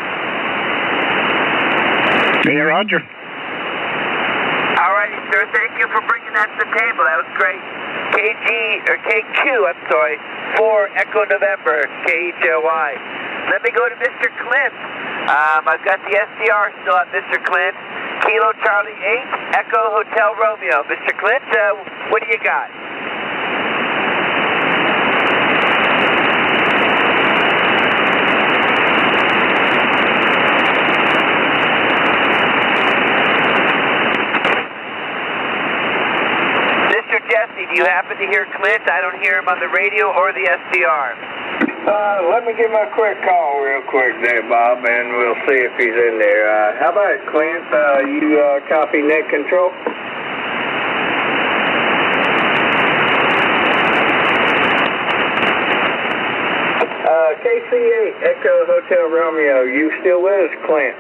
Yeah, Roger. All righty, sir. Thank you for bringing that to the table. That was great. KQ, I'm sorry, 4 Echo November, KHOI. Let me go to Mr. Clint. I've got the SDR still up, Mr. Clint. Kilo Charlie 8, Echo Hotel Romeo. Mr. Clint, what do you got? Jesse, do you happen to hear Clint? I don't hear him on the radio or the SDR. Let me give him a quick call real quick there, Bob, and we'll see if he's in there. How about it, Clint? You copy net control? KC8, Echo Hotel Romeo. You still with us, Clint?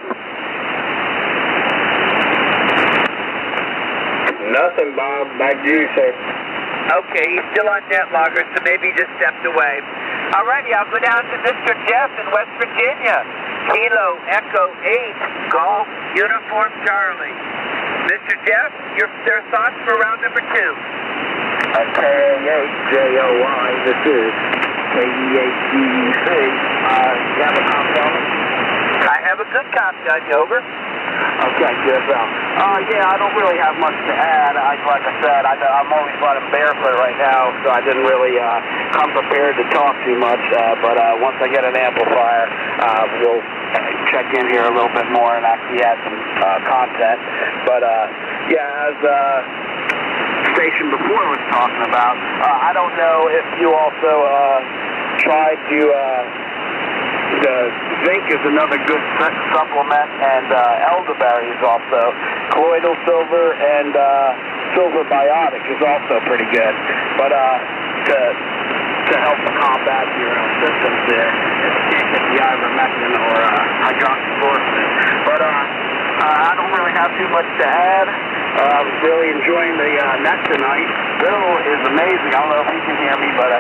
Nothing, Bob. Back to you, sir. Okay, he's still on NetLogger, so maybe he just stepped away. All righty, I'll go down to Mr. Jeff in West Virginia. Kilo Echo 8, Golf Uniform Charlie. Mr. Jeff, your thoughts for round number 2? KA8JOY, this is KE8GUC. You have a copy on it? I have a good copy on you, over. Okay, good. I don't really have much to add. Like I said, I'm always running barefoot right now, so I didn't really come prepared to talk too much. But once I get an amplifier, we'll check in here a little bit more and actually add some content. But as station before was talking about, I don't know if you also tried to. The zinc is another good supplement, and elderberry is also. Colloidal silver and silver biotic is also pretty good. But to help combat your symptoms there, if you can't get the ivermectin or hydroxychloroquine. But I don't really have too much to add. I was really enjoying the net tonight. Bill is amazing. I don't know if he can hear me, but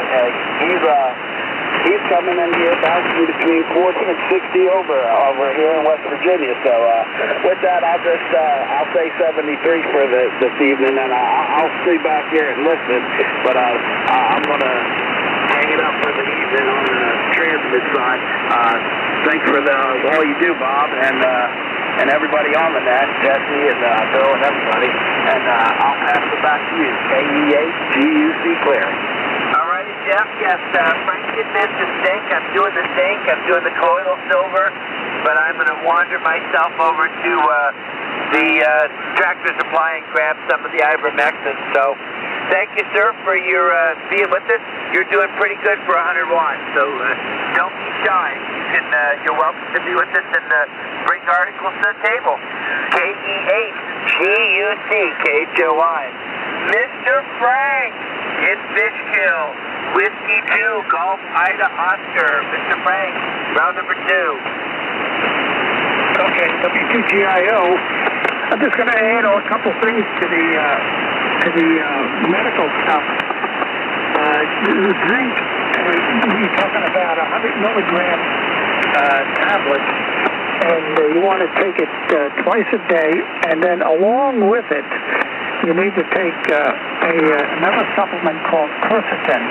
he's coming in here bouncing between 40 and 60 over here in West Virginia. So with that, I'll say 73 for this evening, and I'll stay back here and listen. But I'm gonna hang it up for the evening on the transmit side. Thanks for all you do, Bob, and everybody on the net, Jesse and Bill and everybody. And I'll pass it back to you. KE8GUC clear. Jeff, yes, Frank did mention zinc. I'm doing the zinc. I'm doing the colloidal silver, but I'm going to wander myself over to the Tractor Supply and grab some of the ivermectin. So thank you, sir, for your being with us. You're doing pretty good for 100 watts, so don't be shy. You're welcome to be with us and bring articles to the table. KE8GUC, KHOI. Mr. Frank in Fishkill. Whiskey 2, Golf Ida Oscar. Mr. Frank, round number 2. Okay, WTGIO. I'm just going to add a couple things to the medical stuff. Zinc, you're talking about 100 milligram tablet, and you want to take it twice a day, and then along with it, you need to take another supplement called quercetin,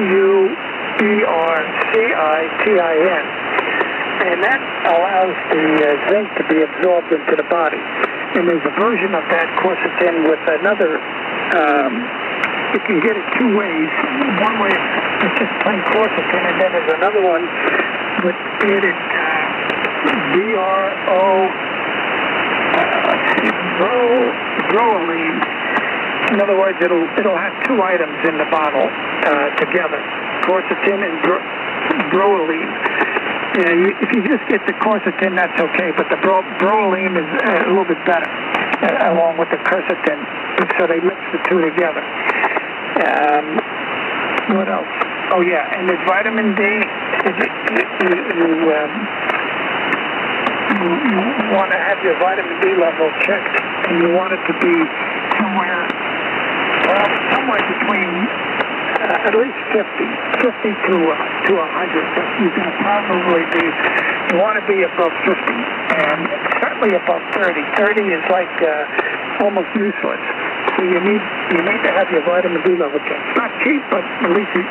QUERCITIN, and that allows the zinc to be absorbed into the body. And there's a version of that quercetin with another, you can get it two ways. One way is just plain quercetin, and then there's another one with added broline. In other words, it'll have two items in the bottle together, quercetin and broline. If you just get the quercetin, that's okay, but the Broline is a little bit better, along with the quercetin. So they mix the two together. What else? Oh yeah, and the vitamin D, you want to have your vitamin D level checked, and you want it to be somewhere between at least 50 to 100. But you can probably you want to be above 50, and certainly above 30. 30 is like almost useless. So you need to have your vitamin D level checked. It's not cheap, but at least you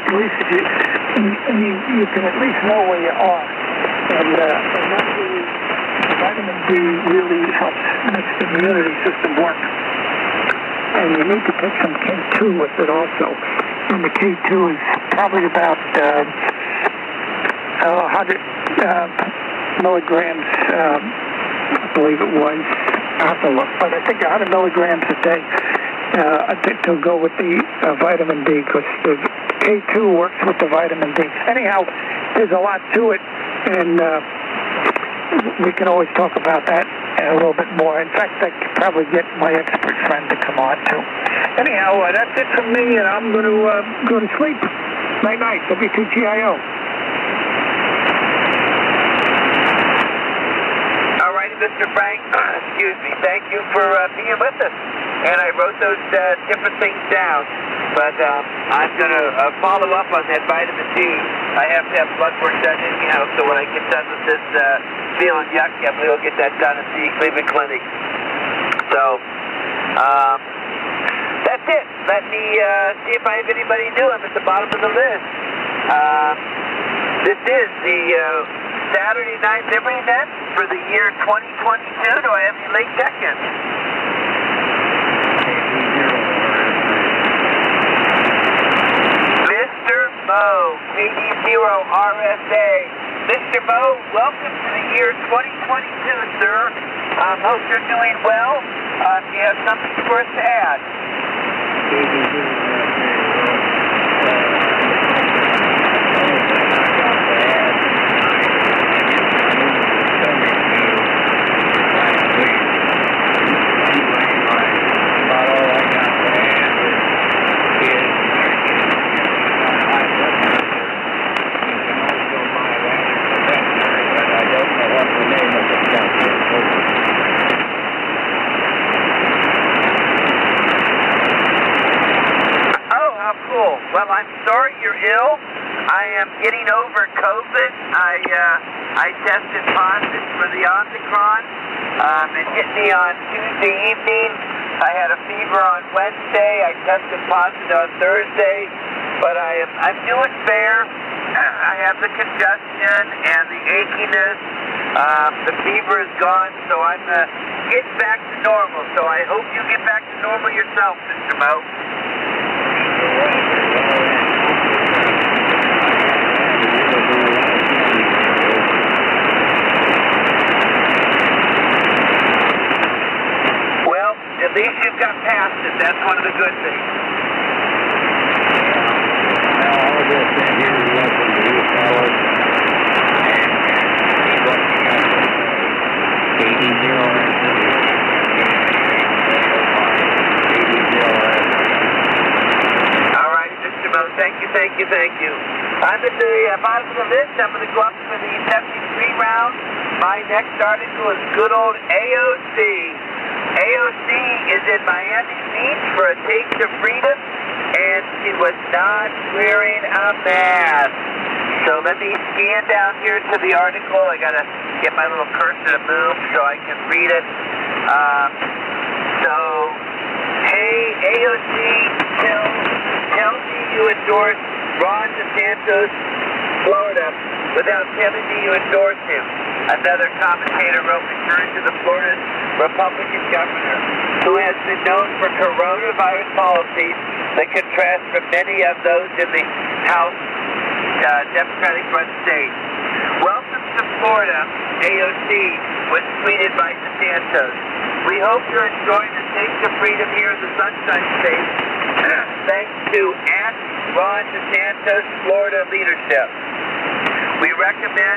can at least know where you are. And vitamin D really helps makes the immunity system work. And you need to take some K2 with it also. And the K2 is probably about 100 milligrams, I believe it was. I have to look, but I think 100 milligrams a day. I think to go with the vitamin D, because the K2 works with the vitamin D. Anyhow, there's a lot to it, and we can always talk about that a little bit more. In fact, I could probably get my expert friend to come on too. Anyhow, that's it from me, and I'm going to go to sleep. Night-night, W2GIO. All righty, Mr. Frank, excuse me, thank you for being with us. And I wrote those different things down, but I'm going to follow up on that vitamin D. I have to have blood work done anyhow, so when I get done with this feeling yucky, I'm going to go get that done at the Cleveland Clinic. So, that's it. Let me see if I have anybody new. I'm at the bottom of the list. This is the Saturday Night Liberty Net for the year 2022. Do I have any late check-ins? Mo, KD0RSA. Mr. Mo, welcome to the year 2022, sir. Hope you're doing well. Do you have something for us to add? Well, I'm sorry you're ill. I am getting over COVID. I tested positive for the Omicron. It hit me on Tuesday evening. I had a fever on Wednesday. I tested positive on Thursday. But I'm doing fair. I have the congestion and the achiness. The fever is gone, so I'm getting back to normal. So I hope you get back to normal yourself, Mr. Mo. Well, at least you've got past it. That's one of the good things. I'll just stand here and listen to you fellas and keep what you got to say. KD0RSA. Thank you. I'm at the bottom of the list. I'm going to go up for the 73 round. My next article is good old AOC. AOC is in Miami Beach for a Taste of Freedom, and she was not wearing a mask. So let me scan down here to the article. I got to get my little cursor to move so I can read it. Hey, AOC, tell me you endorse Ron DeSantis, Florida, without telling me you endorse him. Another commentator wrote, referring to the Florida Republican governor, who has been known for coronavirus policies that contrast from many of those in the House Democratic-run state. Welcome to Florida, AOC, was tweeted by DeSantis. We hope you're enjoying the Taste of Freedom here in the Sunshine State, thanks to Ron DeSantis, Florida leadership. We recommend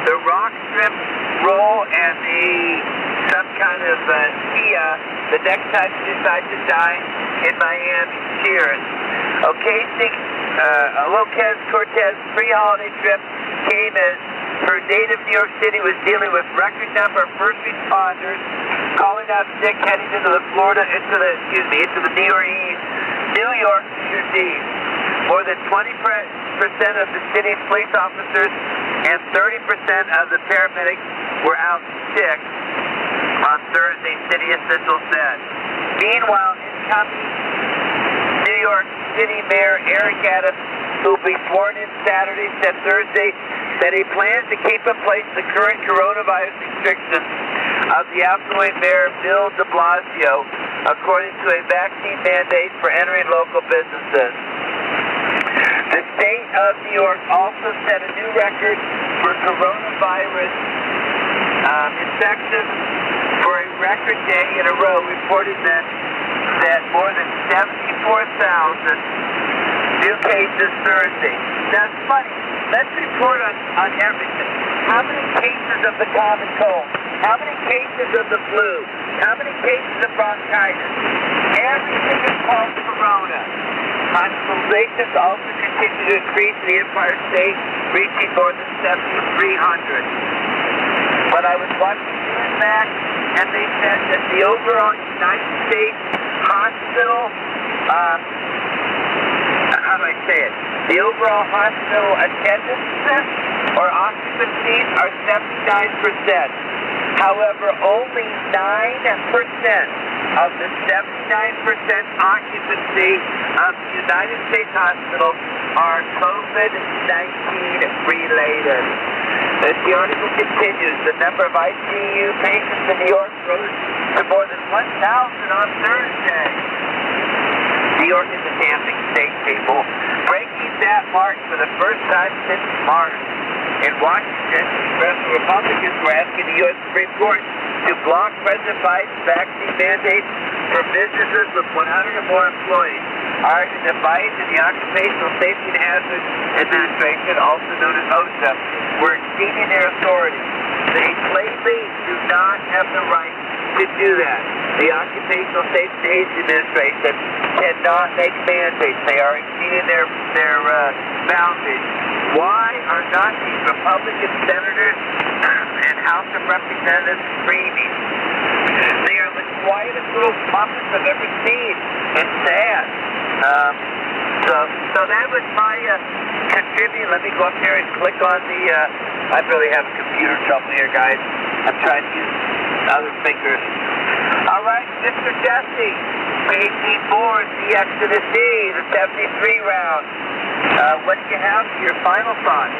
the rock strip roll and some kind of Kia the next time you decide to dine in Miami. Cheers. Okay, Lopez Cortez pre-holiday trip came as her native New York City was dealing with record number of first responders calling out sick heading into the New York New Year's Eve. More than 20% of the city's police officers and 30% of the paramedics were out sick on Thursday, city officials said. Meanwhile, incoming New York City Mayor Eric Adams, who will be sworn in Saturday, said Thursday that he plans to keep in place the current coronavirus restrictions of the outgoing Mayor Bill de Blasio, according to a vaccine mandate for entering local businesses. The state of New York also set a new record for coronavirus infections for a record day in a row, reporting that more than 74,000 new cases Thursday. Now it's funny. Let's report on everything. How many cases of the common cold? How many cases of the flu? How many cases of bronchitis? Everything is called corona. Hospitalizations also continue to increase in the Empire State, reaching more than 7,300. But I was watching Newsmax, and they said that the overall United States hospital, how do I say it? The overall hospital attendances or occupancies are 79%. However, only 9% of the 79% occupancy of the United States hospitals are COVID-19 related. As the article continues, the number of ICU patients in New York rose to more than 1,000 on Thursday. New York is a damn big state, people. Breaking that mark for the first time since March. In Washington, progressive Republicans were asking the U.S. Supreme Court to block President Biden's vaccine mandates for businesses with 100 or more employees, arguing that Biden and the Occupational Safety and Hazard Administration, also known as OSHA, were exceeding their authority. They plainly do not have the right to do that. The Occupational Safety and Hazard Administration cannot make mandates. They are exceeding their boundaries. Why are not these Republican senators and House of Representatives screaming? They are the quietest little puppets I've ever seen. It's sad. So that was my contributing. Let me go up here and click on the. I really have computer trouble here, guys. I'm trying to use other fingers. All right, Mr. Jesse, AT4, CX to the C, the 73 round. What do you have for your final thoughts?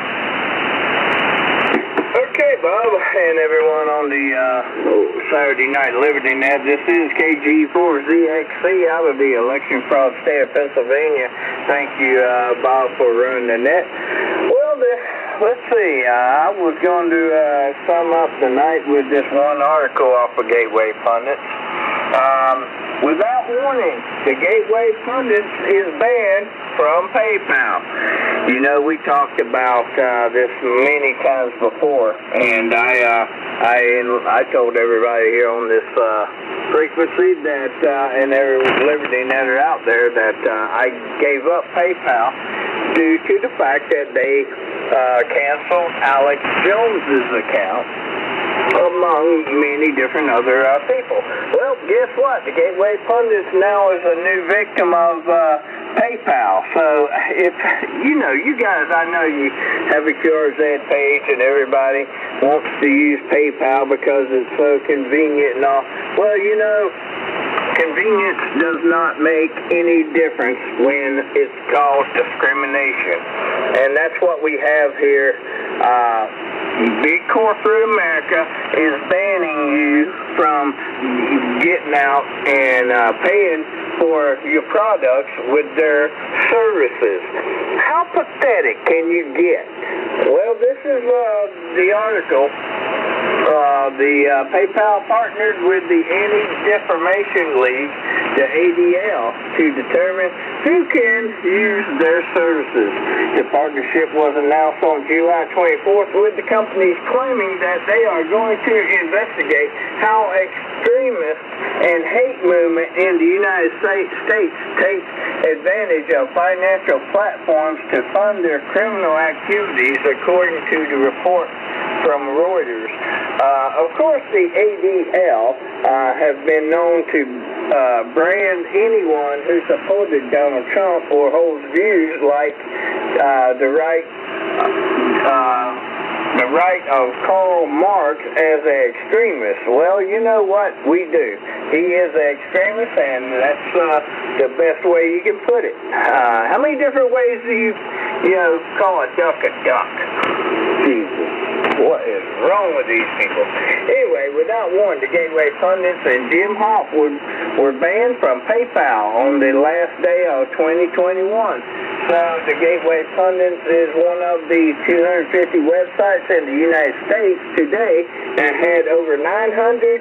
Okay, Bob, and everyone on the Saturday Night Liberty Net. This is KG4ZXC out of the election fraud state of Pennsylvania. Thank you, Bob, for running the net. Well, let's see. I was going to sum up the night with this one article off of Gateway Pundits. Without warning, the Gateway Pundits is banned from PayPal. You know, we talked about this many times before, and I told everybody here on this frequency that, and every Liberty Netter out there, that I gave up PayPal due to the fact that they canceled Alex Jones's account, among many different other people. Well, guess what? The Gateway Pundits now is a new victim of PayPal. So if, you guys, I know you have a QRZ page and everybody wants to use PayPal because it's so convenient and all. Well, convenience does not make any difference when it's called discrimination. And that's what we have here. Big corporate America is banning you from getting out and paying for your products with their services. How pathetic can you get? Well, this is the article. The PayPal partnered with the Anti-Defamation League the ADL to determine who can use their services. The partnership was announced on July 24th with the companies claiming that they are going to investigate how extremists and hate movement in the United States take advantage of financial platforms to fund their criminal activities, according to the report from Reuters. Of course, the ADL have been known to brand anyone who supported Donald Trump or holds views like the right of Karl Marx as an extremist. Well, you know what? We do. He is an extremist, and that's the best way you can put it. How many different ways do you call a duck a duck? Jesus. What is wrong with these people? Anyway, without warning, the Gateway Pundits and Jim Hoft were banned from PayPal on the last day of 2021. So the Gateway Pundits is one of the 250 websites in the United States today and had over 900,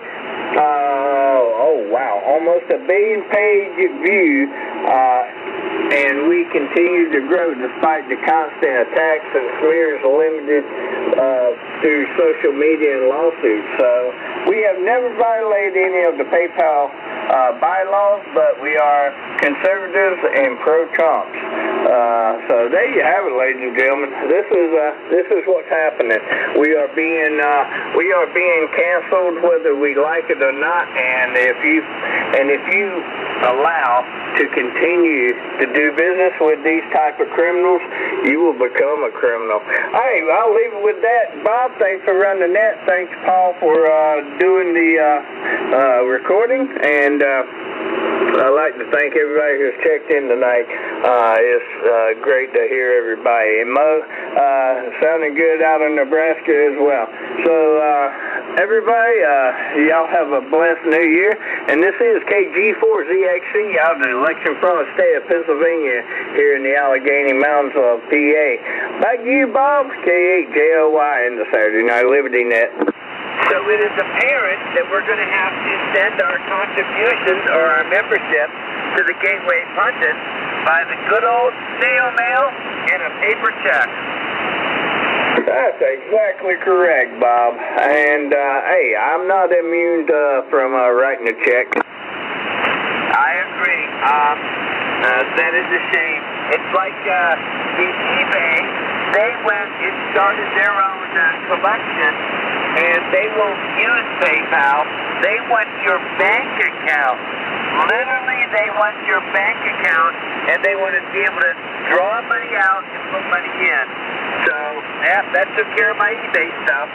almost a billion page views. And we continue to grow despite the constant attacks and smears limited through social media and lawsuits. So we have never violated any of the PayPal bylaws, but we are conservatives and pro-Trumps. So there you have it, ladies and gentlemen. This is what's happening. We are being canceled whether we like it or not. And if you allow to continue to do business with these type of criminals, you will become a criminal. Hey, I'll leave it with that. Bob, thanks for running the net. Thanks, Paul, for doing the recording. And I'd like to thank everybody who's checked in tonight. It's great to hear everybody. And Mo, sounding good out in Nebraska as well. So, everybody, y'all have a blessed new year. And this is KG4ZXC out of the election from the state of Pennsylvania here in the Allegheny Mountains of PA. Back to you, Bob. K8JOY in the Saturday Night Liberty Net. So it is apparent that we're going to have to send our contributions or our membership to the Gateway Pundits by the good old snail mail and a paper check. That's exactly correct, Bob. And, hey, I'm not immune from writing a check. I agree. That is a shame. It's like eBay. They went and started their own collection, and they won't use PayPal. They want your bank account. Literally, they want your bank account, and they want to be able to draw money out and put money in. So, yeah, that took care of my eBay stuff.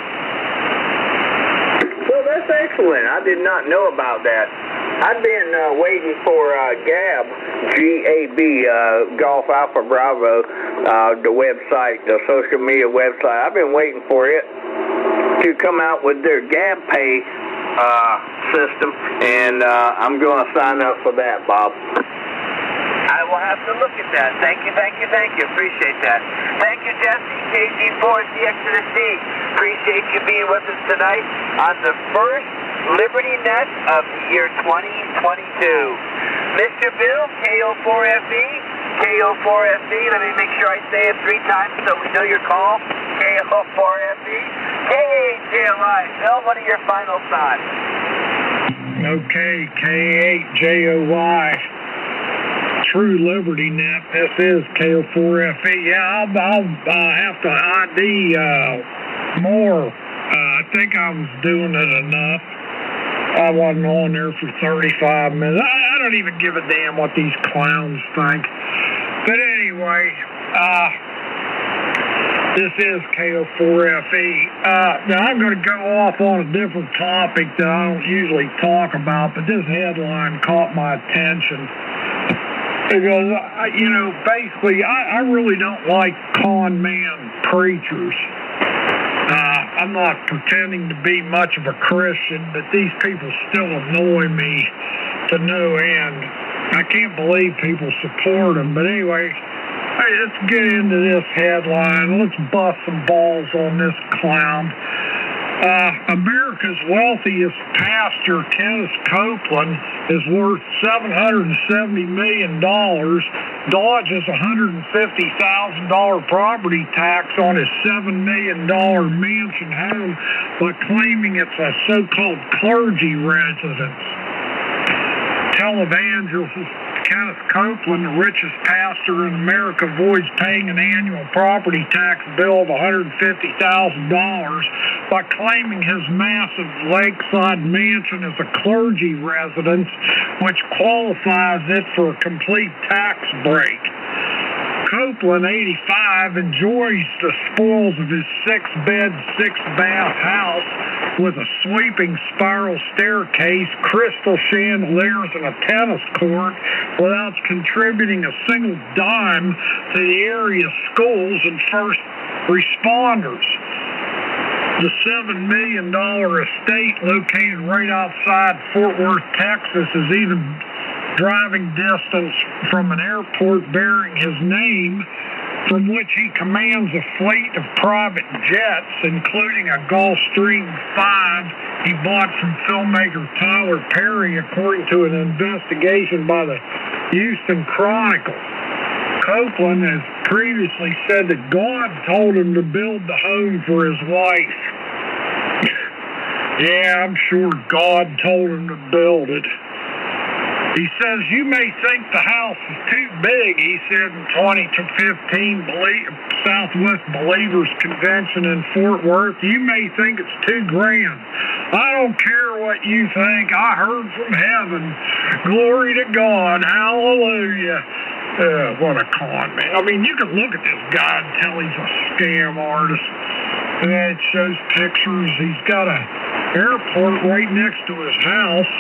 Well, that's excellent. I did not know about that. I've been waiting for Gab, G-A-B, Golf Alpha Bravo, the website, the social media website. I've been waiting for it to come out with their Gab Pay system, and I'm going to sign up for that, Bob. I will have to look at that. Thank you. Appreciate that. Thank you, Jesse, KG4ZX to the C. Appreciate you being with us tonight on the first Liberty Net of the year 2022. Mr. Bill, KO4FE, let me make sure I say it 3 times so we know your call. KO4FE, K8JOY. Bill, what are your final thoughts? Okay, K8JOY. True Liberty Net. This is KO4FE. Yeah, I'll have to ID more. I think I was doing it enough. I wasn't on there for 35 minutes. I don't even give a damn what these clowns think. But anyway, this is KO4FE. Now I'm going to go off on a different topic that I don't usually talk about, but this headline caught my attention. Because, basically, I really don't like con man preachers. I'm not pretending to be much of a Christian, but these people still annoy me to no end. I can't believe people support them. But anyway, hey, let's get into this headline. Let's bust some balls on this clown. America's wealthiest pastor, Kenneth Copeland, is worth $770 million, dodges $150,000 property tax on his $7 million mansion home by claiming it's a so-called clergy residence. Televangelist Kenneth Copeland, the richest pastor in America, avoids paying an annual property tax bill of $150,000 by claiming his massive lakeside mansion is a clergy residence, which qualifies it for a complete tax break. Copeland, 85, enjoys the spoils of his 6-bed, 6-bath house with a sweeping spiral staircase, crystal chandeliers, and a tennis court without contributing a single dime to the area schools and first responders. The $7 million estate located right outside Fort Worth, Texas, is even driving distance from an airport bearing his name, from which he commands a fleet of private jets, including a Gulfstream 5 he bought from filmmaker Tyler Perry, according to an investigation by the Houston Chronicle. Copeland has previously said that God told him to build the home for his wife. Yeah, I'm sure God told him to build it. He says, you may think the house is too big, he said in 2015 Southwest Believers Convention in Fort Worth. You may think it's too grand. I don't care what you think. I heard from heaven. Glory to God. Hallelujah. What a con man. I mean, you can look at this guy and tell he's a scam artist. And it shows pictures. He's got an airport right next to his house.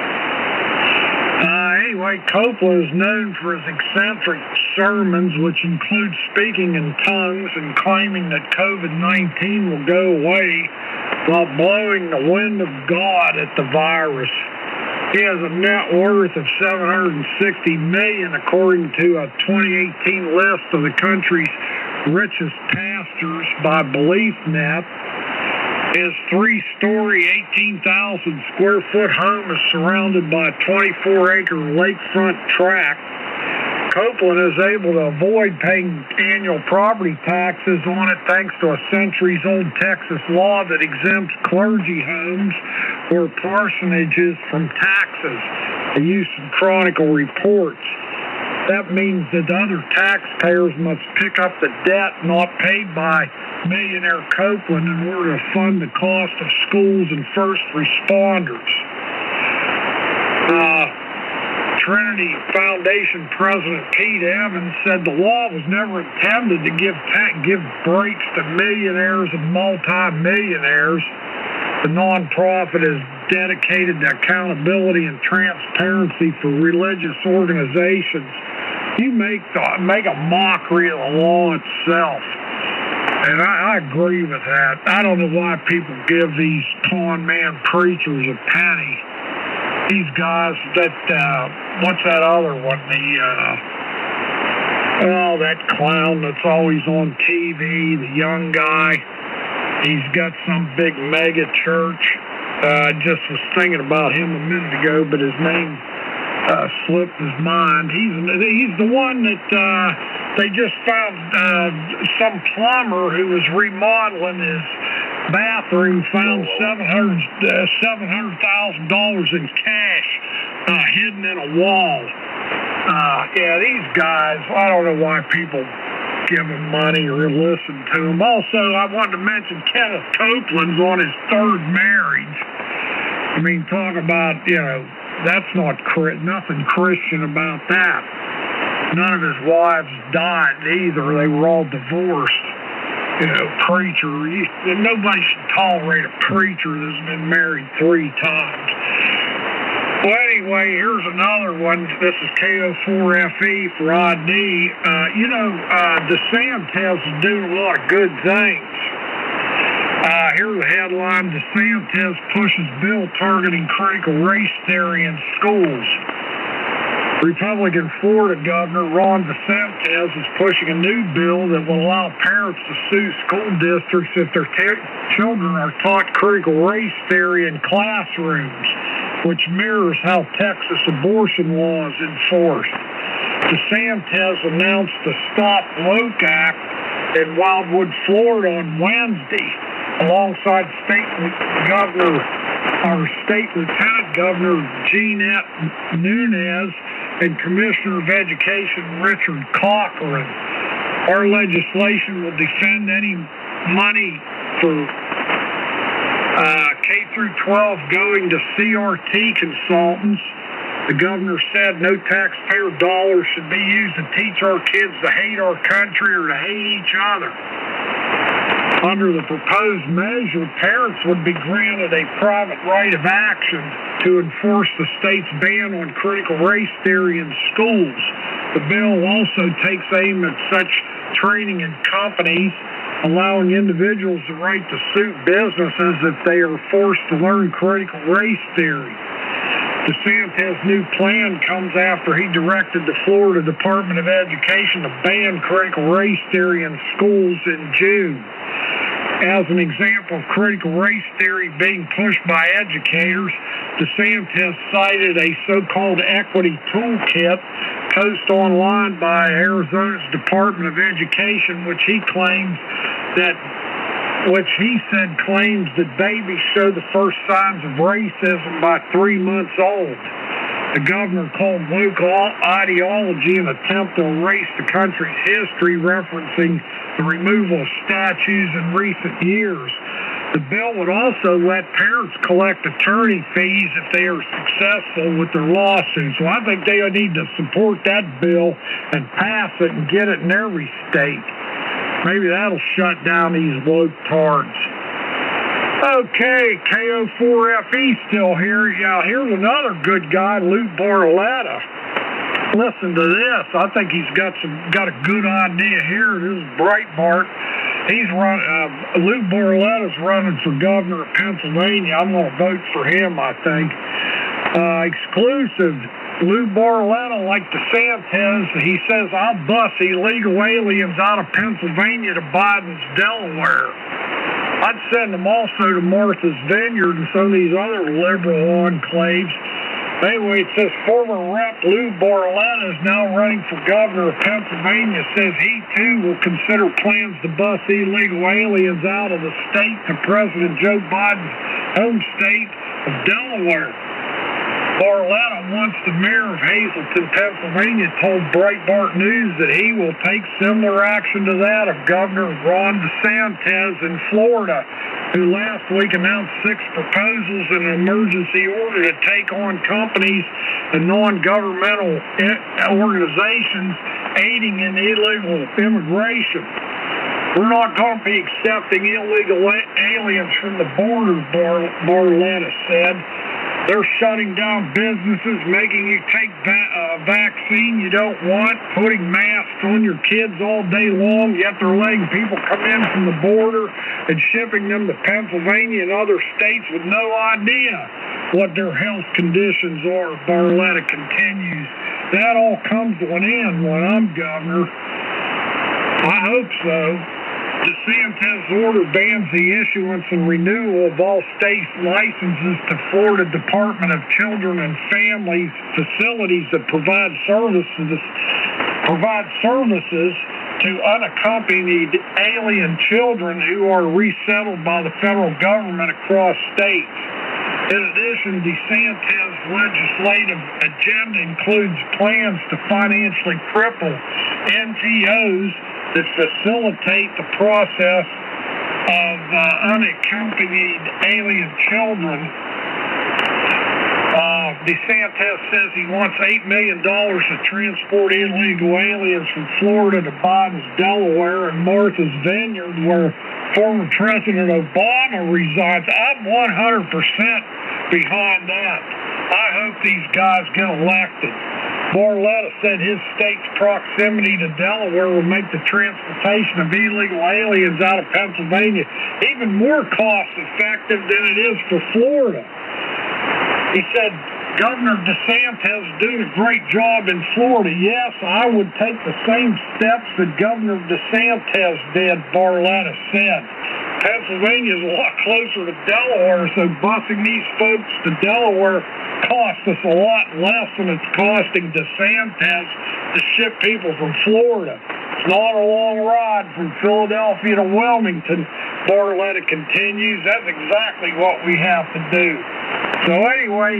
Anyway, Copeland is known for his eccentric sermons, which include speaking in tongues and claiming that COVID-19 will go away while blowing the wind of God at the virus. He has a net worth of $760 million, according to a 2018 list of the country's richest pastors by BeliefNet. His 3-story, 18,000-square-foot home is surrounded by a 24-acre lakefront tract. Copeland is able to avoid paying annual property taxes on it thanks to a centuries-old Texas law that exempts clergy homes or parsonages from taxes, the Houston Chronicle reports. That means that other taxpayers must pick up the debt not paid by millionaire Copeland in order to fund the cost of schools and first responders. Trinity Foundation President Pete Evans said the law was never intended to give breaks to millionaires and multi-millionaires. The nonprofit is dedicated to accountability and transparency for religious organizations. You make a mockery of the law itself. And I agree with that. I don't know why people give these con man preachers a penny. These guys that, what's that other one? That clown that's always on TV, the young guy. He's got some big mega church. I just was thinking about him a minute ago, but his name slipped his mind. He's the one that they just found some plumber who was remodeling his bathroom found $700,000 in cash hidden in a wall. Yeah, these guys, I don't know why people give them money or listen to them. Also, I wanted to mention Kenneth Copeland's on his third marriage. I mean, talk about, that's nothing Christian about that. None of his wives died either. They were all divorced. Preacher. Nobody should tolerate a preacher that's been married 3 times. Well, anyway, here's another one. This is KO4FE for ID. DeSantis is doing a lot of good things. Here's the headline: DeSantis pushes bill targeting critical race theory in schools. Republican Florida Governor Ron DeSantis is pushing a new bill that will allow parents to sue school districts if their children are taught critical race theory in classrooms, which mirrors how Texas abortion law is enforced. DeSantis announced the Stop Woke Act in Wildwood, Florida on Wednesday, alongside State Lieutenant Governor Jeanette Nunes and Commissioner of Education Richard Cochran. Our legislation will defend any money for K-12 going to CRT consultants. The governor said no taxpayer dollars should be used to teach our kids to hate our country or to hate each other. Under the proposed measure, parents would be granted a private right of action to enforce the state's ban on critical race theory in schools. The bill also takes aim at such training in companies, allowing individuals the right to sue businesses if they are forced to learn critical race theory. DeSantis' new plan comes after he directed the Florida Department of Education to ban critical race theory in schools in June. As an example of critical race theory being pushed by educators, DeSantis cited a so-called equity toolkit posted online by Arizona's Department of Education, which he said claims that babies show the first signs of racism by 3 months old. The governor called woke ideology an attempt to erase the country's history, referencing the removal of statues in recent years. The bill would also let parents collect attorney fees if they are successful with their lawsuits. So I think they need to support that bill and pass it and get it in every state. Maybe that'll shut down these woke tards. Okay, KO4FE still here. Yeah, here's another good guy, Lou Barletta. Listen to this. I think he's got a good idea here. This is Breitbart. Lou Barletta's running for governor of Pennsylvania. I'm going to vote for him, I think. Exclusive. Lou Barletta, like DeSantis, he says, I'll bus illegal aliens out of Pennsylvania to Biden's Delaware. I'd send them also to Martha's Vineyard and some of these other liberal enclaves. Anyway, it says former Rep. Lou Barletta is now running for governor of Pennsylvania, says he too will consider plans to bus illegal aliens out of the state to President Joe Biden's home state of Delaware. Barletta, once the mayor of Hazleton, Pennsylvania, told Breitbart News that he will take similar action to that of Governor Ron DeSantis in Florida, who last week announced 6 proposals in an emergency order to take on companies and non-governmental organizations aiding in illegal immigration. We're not going to be accepting illegal aliens from the border, Barletta said. They're shutting down businesses, making you take a vaccine you don't want, putting masks on your kids all day long, yet they're letting people come in from the border and shipping them to Pennsylvania and other states with no idea what their health conditions are, Barletta continues. That all comes to an end when I'm governor. I hope so. DeSantis' order bans the issuance and renewal of all state licenses to Florida Department of Children and Families facilities that provide services to unaccompanied alien children who are resettled by the federal government across states. In addition, DeSantis' legislative agenda includes plans to financially cripple NGOs that facilitate the process of unaccompanied alien children. DeSantis says he wants $8 million to transport illegal aliens from Florida to Biden's Delaware and Martha's Vineyard, where former President Obama resides. I'm 100% behind that. I hope these guys get elected. Barletta said his state's proximity to Delaware will make the transportation of illegal aliens out of Pennsylvania even more cost-effective than it is for Florida. He said Governor DeSantis is doing a great job in Florida. Yes, I would take the same steps that Governor DeSantis did, Barletta said. Pennsylvania is a lot closer to Delaware, so busing these folks to Delaware costs us a lot less than it's costing DeSantis to ship people from Florida. It's not a long ride from Philadelphia to Wilmington. Barletta continues. That's exactly what we have to do. So anyway,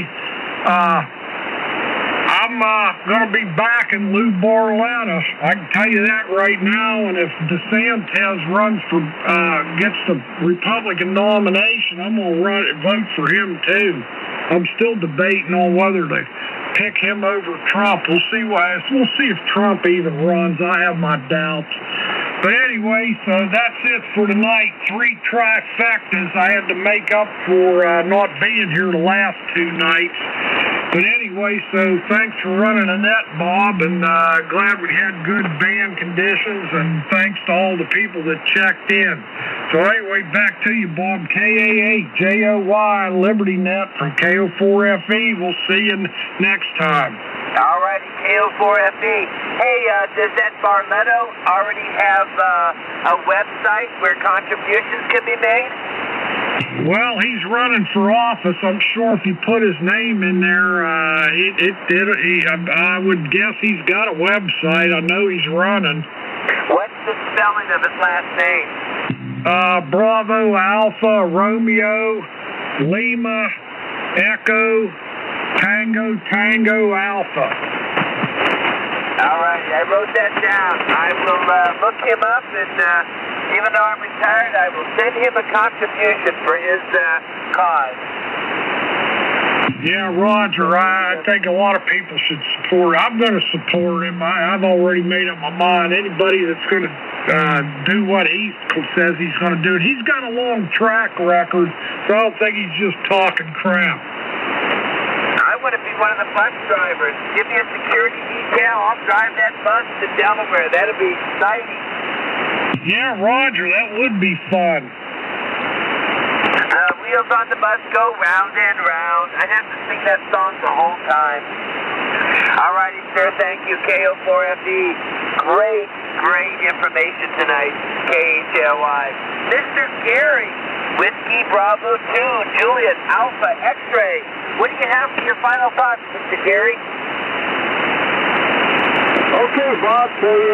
I'm going to be backing Lou Barletta. I can tell you that right now. And if DeSantis runs for, gets the Republican nomination, I'm going to vote for him too. I'm still debating on whether to pick him over Trump. We'll see if Trump even runs. I have my doubts. But anyway, so that's it for tonight. 3 trifectas I had to make up for not being here the last 2 nights. But anyway, so thanks for running the net, Bob, and glad we had good band conditions, and thanks to all the people that checked in. So anyway, back to you, Bob. KA8JOY Liberty Net from KO4FE. We'll see you next time. All righty, KO4FE. Hey, does that Barletta already have a website where contributions can be made? Well, he's running for office. I'm sure if he put his name in there, I would guess he's got a website. I know he's running. What's the spelling of his last name? Bravo, Alpha, Romeo, Lima, Echo, Tango, Alpha. All right, I wrote that down. I will look him up, and even though I'm retired, I will send him a contribution for his cause. Yeah, Roger, I think a lot of people should support. I'm going to support him. I've already made up my mind. Anybody that's going to do what he says he's going to do. And he's got a long track record, so I don't think he's just talking crap. I want to be one of the bus drivers. Give me a security detail. I'll drive that bus to Delaware. That'll be exciting. Yeah, Roger, that would be fun. Wheels on the bus go round and round. I'd have to sing that song the whole time. All righty, sir. Thank you, KO4FE. Great information tonight, KHLY. Mr. Gary, Whiskey Bravo 2, Juliet Alpha X-Ray. What do you have for your final thoughts, Mr. Gary? Okay, Bob,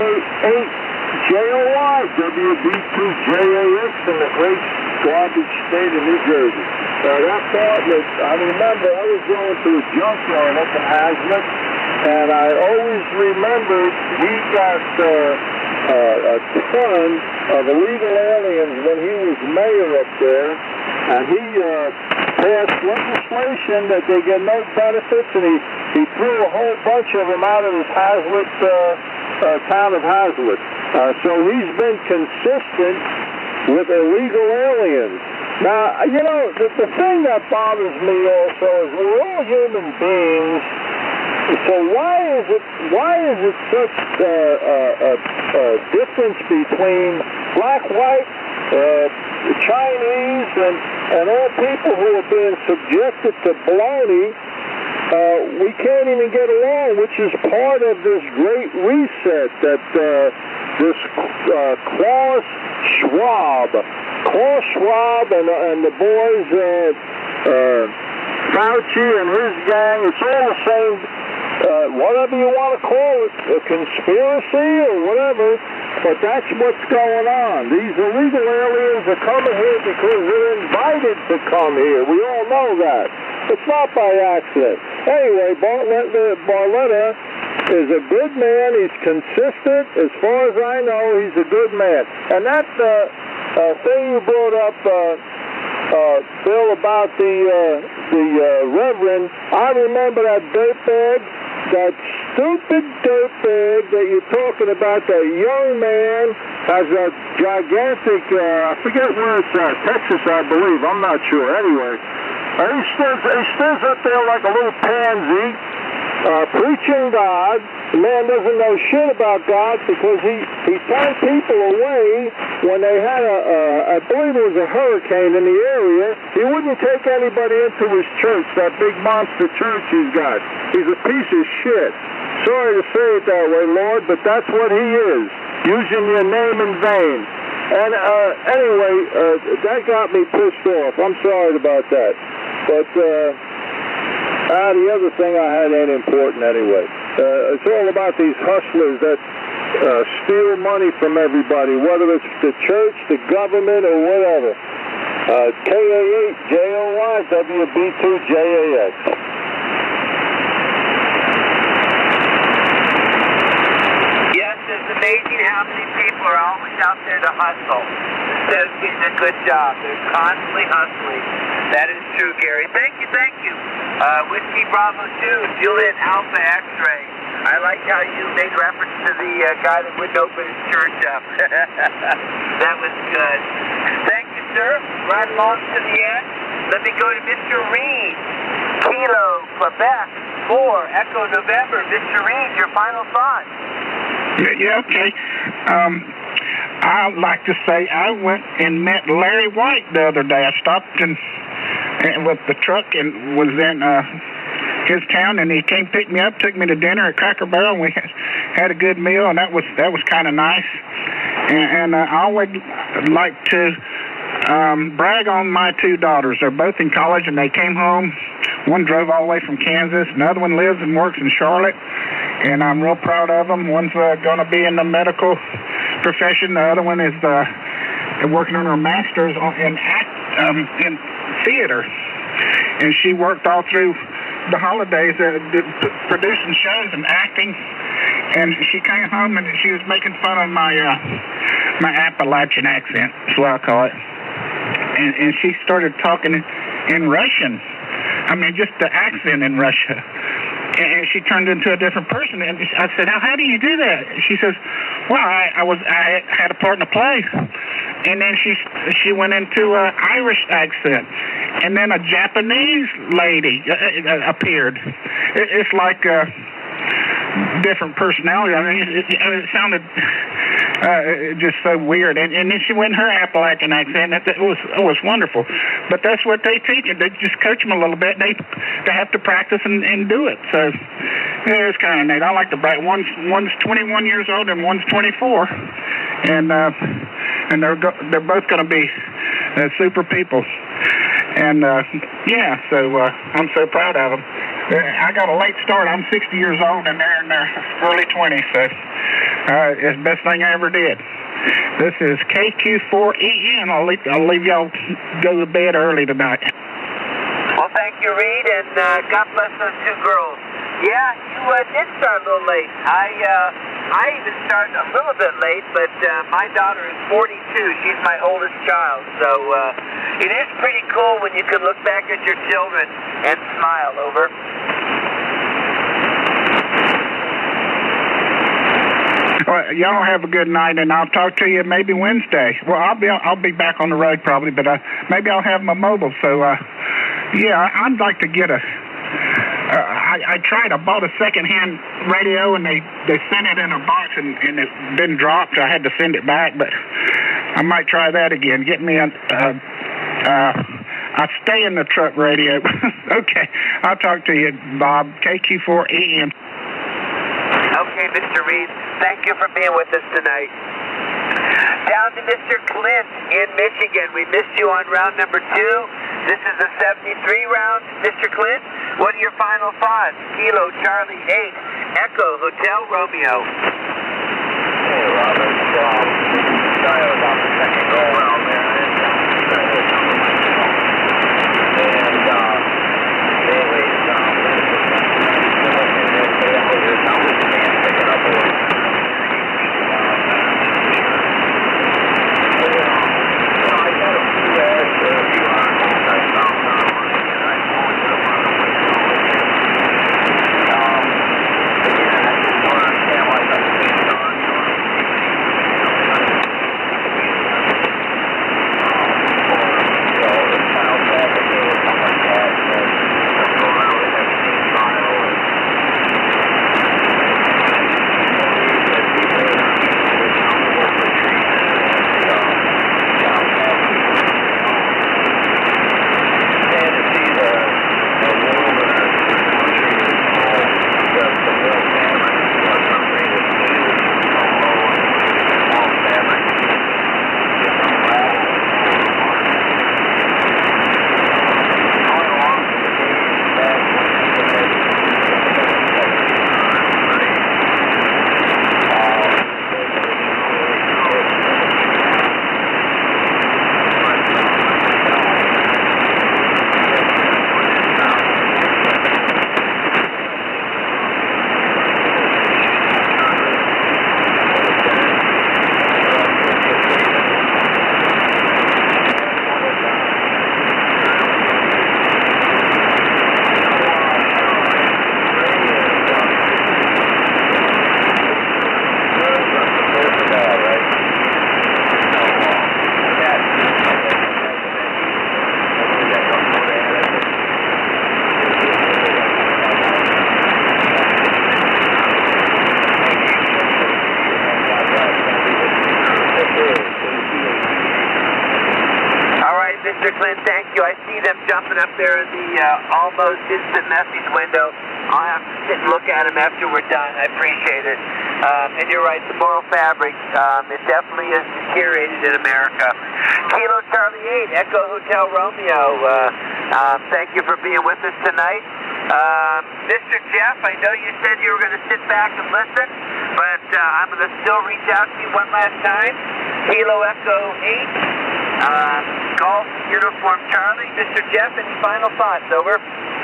KA8JOY, WB2JAX in the great garbage state of New Jersey. That part that I remember, I was going to a junkyard up in Hazlet, and I always remembered he got a ton of illegal aliens when he was mayor up there, and he passed legislation that they get no benefits, and he threw a whole bunch of them out of his Hazlet, town of Hazlet. So he's been consistent with illegal aliens. Now, you know, the thing that bothers me also is we're all human beings. So why is it such a difference between black, white, Chinese, and all people who are being subjected to baloney? We can't even get along, which is part of this great reset that this Klaus Schwab and the boys, Fauci and his gang, it's all the same, whatever you want to call it, a conspiracy or whatever, but that's what's going on. These illegal aliens are coming here because they're invited to come here. We all know that. It's not by accident. Anyway, Barletta is a good man. He's consistent. As far as I know, he's a good man. And that thing you brought up, Bill, about the Reverend, I remember that dirtbag, that stupid dirtbag that you're talking about, that young man has a gigantic, I forget where it's at, Texas, I believe. I'm not sure. Anyway. He stands up there like a little pansy, preaching God. The man doesn't know shit about God because he turned people away when they had I believe it was a hurricane in the area, He wouldn't take anybody into his church, that big monster church he's got. He's a piece of shit. Sorry to say it that way, Lord, but that's what he is, using your name in vain. And anyway, that got me pissed off. I'm sorry about that. But the other thing I had ain't important anyway. It's all about these hustlers that steal money from everybody, whether it's the church, the government, or whatever. KA8JOY WB2JAX. Yes, it's amazing how many people are always out there to hustle instead of getting a good job. They're constantly hustling. That is true, Gary. Thank you, thank you. Whiskey Bravo 2, Juliet Alpha X-Ray. I like how you made reference to the guy that wouldn't open his church up. That was good. Thank you, sir. Right along to the end. Let me go to Mr. Reed. Kilo, Quebec, 4, Echo November. Mr. Reed, your final thoughts. Yeah, okay. I'd like to say I went and met Larry White the other day. I stopped and with the truck and was in his town, and he came pick me up, took me to dinner at Cracker Barrel, and we had a good meal, and that was kind of nice. And I always like to brag on my two daughters. They're both in college, and they came home. One drove all the way from Kansas. Another one lives and works in Charlotte, and I'm real proud of them. One's going to be in the medical profession. The other one is working on her master's in theater, and she worked all through the holidays producing shows and acting. And she came home and she was making fun of my Appalachian accent, is what I call it. And she started talking in Russian. I mean, just the accent in Russia. And she turned into a different person. And I said, how do you do that? She says, well, I had a part in a play. And then she went into an Irish accent. And then a Japanese lady appeared. It's like different personality. I mean, it sounded just so weird. And then she went in her Appalachian accent. It was wonderful. But that's what they teach. They just coach them a little bit. They have to practice and do it. So yeah, it's kind of neat. I like the brag. One's 21 years old and one's 24, and they're both going to be super people. And yeah, so I'm so proud of them. I got a late start. I'm 60 years old, and they're in their early 20s. So it's the best thing I ever did. This is KQ4EN. I'll leave y'all go to bed early tonight. Well, thank you, Reed, and God bless those two girls. Yeah, you did start a little late. I even started a little bit late, but my daughter is 42. She's my oldest child, so it is pretty cool when you can look back at your children and smile. Over. Well, y'all have a good night, and I'll talk to you maybe Wednesday. Well, I'll be back on the road probably, but maybe I'll have my mobile. So yeah, I'd like to get I tried. I bought a second-hand radio, and they sent it in a box, and it didn't drop, so I had to send it back. But I might try that again. Get me I stay in the truck radio. Okay, I'll talk to you, Bob. KQ4EN. Okay, Mr. Reed. Thank you for being with us tonight. Down to Mr. Clint in Michigan. We missed you on round number 2. This is the 73 round, Mr. Clint. What are your final thoughts? Kilo Charlie 8, Echo Hotel Romeo. Hey, Robert. Sorry about the second go around there. Mr. Clint, thank you. I see them jumping up there in the almost instant message window. I'll have to sit and look at them after we're done. I appreciate it. And you're right, the moral fabric, it definitely is deteriorated in America. Kilo Charlie 8, Echo Hotel Romeo, thank you for being with us tonight. Mr. Jeff, I know you said you were going to sit back and listen, but I'm going to still reach out to you one last time. Kilo Echo 8, Golf Uniform Charlie. Mr. Jeff, any final thoughts? Over.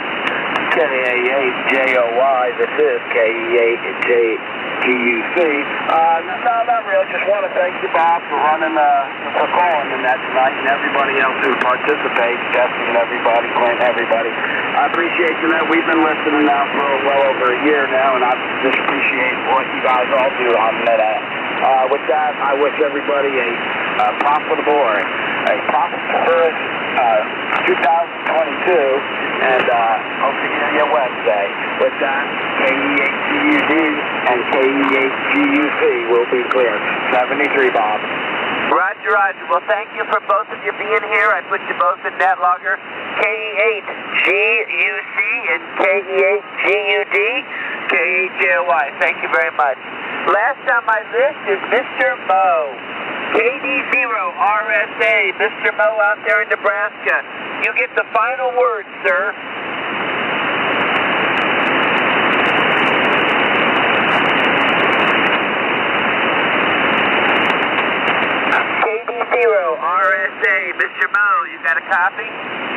KEA8JOY, this is KEA8JTUC. No, not really. Just want to thank you, Bob, for calling in that tonight, and everybody else who participates, Jesse and everybody, Clint, everybody. I appreciate you that we've been listening now for well over a year now, and I just appreciate what you guys all do on NetApp. With that, I wish everybody a profitable or a prosperous 2022, and hope to hear you Wednesday. With that, KE8GUD and KE8GUC will be clear. 73, Bob. Roger, Roger. Well, thank you for both of you being here. I put you both in NetLogger. KE8GUC and KE8GUD, KE8JOY. Thank you very much. Last on my list is Mr. Mo. KD0RSA, Mr. Mo out there in Nebraska. You get the final word, sir. KD0RSA, Mr. Mo, you got a copy?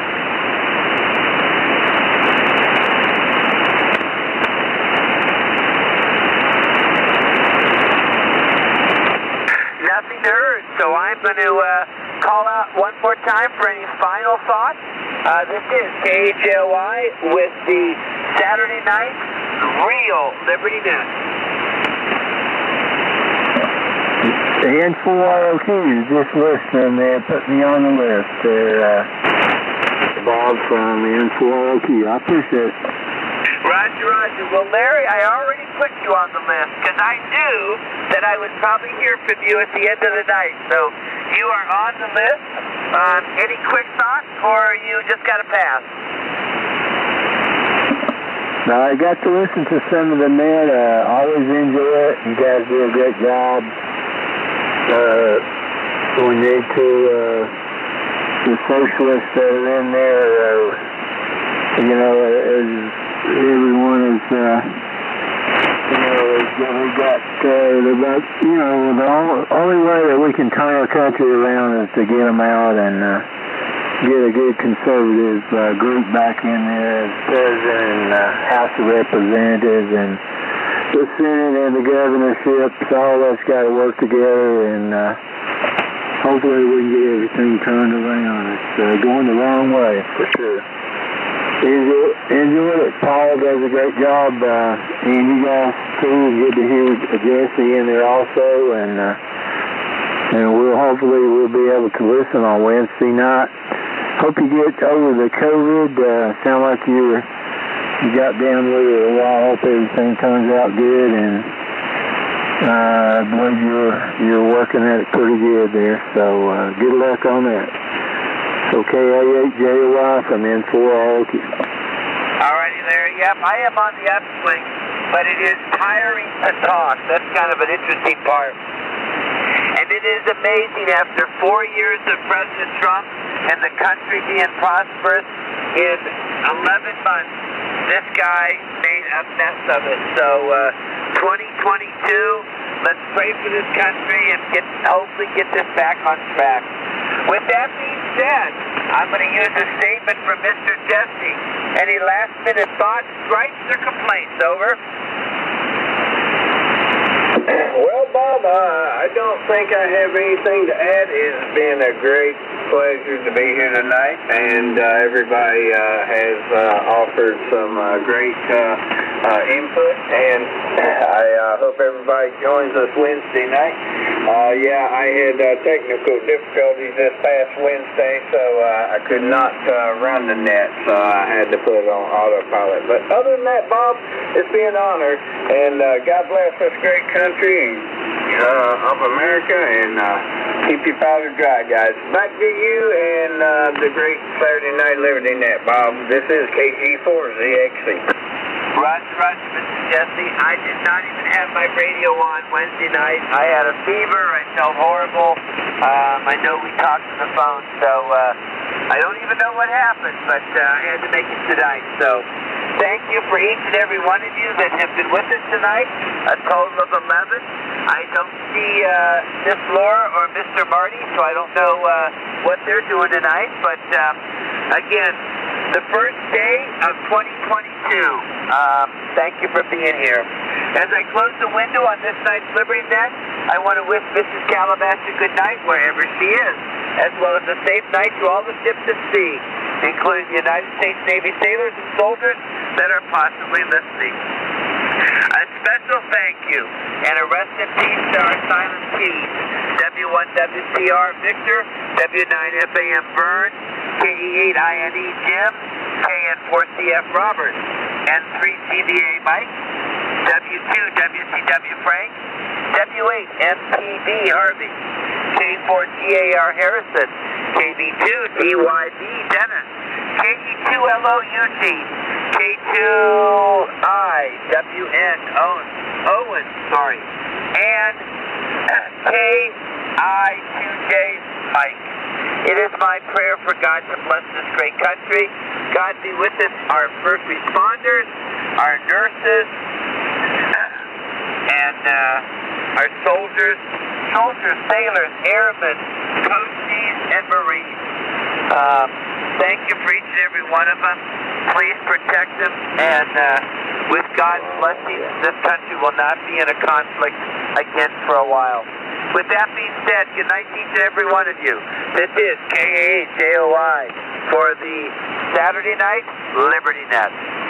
Nothing heard, so I'm going to call out one more time for any final thoughts. This is KHLY with the Saturday night Real Liberty Net. The N4ROQ is just listening there, put me on the list there, Bob from the N4ROQ. I appreciate it. Roger, Roger. Well, Larry, I already put you on the list because I knew that I would probably hear from you at the end of the night. So you are on the list. Any quick thoughts, or you just got to pass? No, I got to listen to some of the net. Always enjoy it. You guys do a great job. We need to, the socialists that are in there, you know, everyone is, we got, you know, the only way that we can turn our country around is to get them out and get a good conservative group back in there as President and House of Representatives and the Senate and the governorships. All that's got to work together, and hopefully we can get everything turned around. It's going the wrong way, for sure. Enjoy it. Paul does a great job, and you guys too. Good to hear Jesse in there also, and hopefully we'll be able to listen on Wednesday night. Hope you get over the COVID. Sound like you got down with it a while. Hope everything turns out good, and I believe you're working at it pretty good there. So good luck on that. Okay, KA8JOY from N4ROQ. All righty, Larry. Yep, I am on the upswing, but it is tiring to talk. That's kind of an interesting part. And it is amazing after 4 years of President Trump and the country being prosperous, in 11 months, this guy made a mess of it. So 2022, let's pray for this country and hopefully get this back on track. With that being said, I'm going to use a statement from Mr. Jesse. Any last-minute thoughts, gripes, or complaints? Over. Well, Bob, I don't think I have anything to add. It's been a great pleasure to be here tonight, and everybody has offered some great input, and I hope everybody joins us Wednesday night. Yeah, I had technical difficulties this past Wednesday, so I could not run the net, so I had to put it on autopilot. But other than that, Bob, it's been an honor, and God bless this great country of America, and Keep your powder dry, guys. Back to you and the great Saturday Night Liberty Net, Bob. This is KG4ZXC. Roger, Mr. Jesse. I did not even have my radio on Wednesday night. I had a fever. I felt horrible. I know we talked on the phone, so I don't even know what happened, but I had to make it tonight. So thank you for each and every one of you that have been with us tonight, a total of 11. I don't see Miss Laura or Mr. Marty, so I don't know what they're doing tonight, but again, the first day of 2022. Thank you for being here. As I close the window on this night's Liberty Net, I want to wish Mrs. Calabash a good night wherever she is, as well as a safe night to all the ships at sea, including the United States Navy sailors and soldiers that are possibly listening. A special thank you and a rest in peace to our silent keys, W1WCR Victor, W9FAM Vern, KE8INE Jim, KN4CF Robert, N3CBA Mike, W2WCW Frank, W8MPD Harvey, K4TAR Harrison, KB2DYB Dennis, KE2LO Eugene, K2IWN Owen, and KI2J Mike. It is my prayer for God to bless this great country. God be with us, our first responders, our nurses, and our soldiers, sailors, airmen, coasties, and Marines. Thank you for each and every one of them. Please protect them, and with God's blessings, this country will not be in a conflict again for a while. With that being said, good night to each and every one of you. This is KAJOI for the Saturday Night Liberty Net.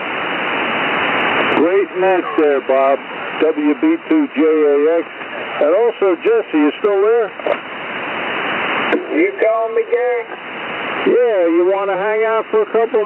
Great net there, Bob. WB2JAX. And also, Jesse, you still there? You calling me, Gary? Yeah, you want to hang out for a couple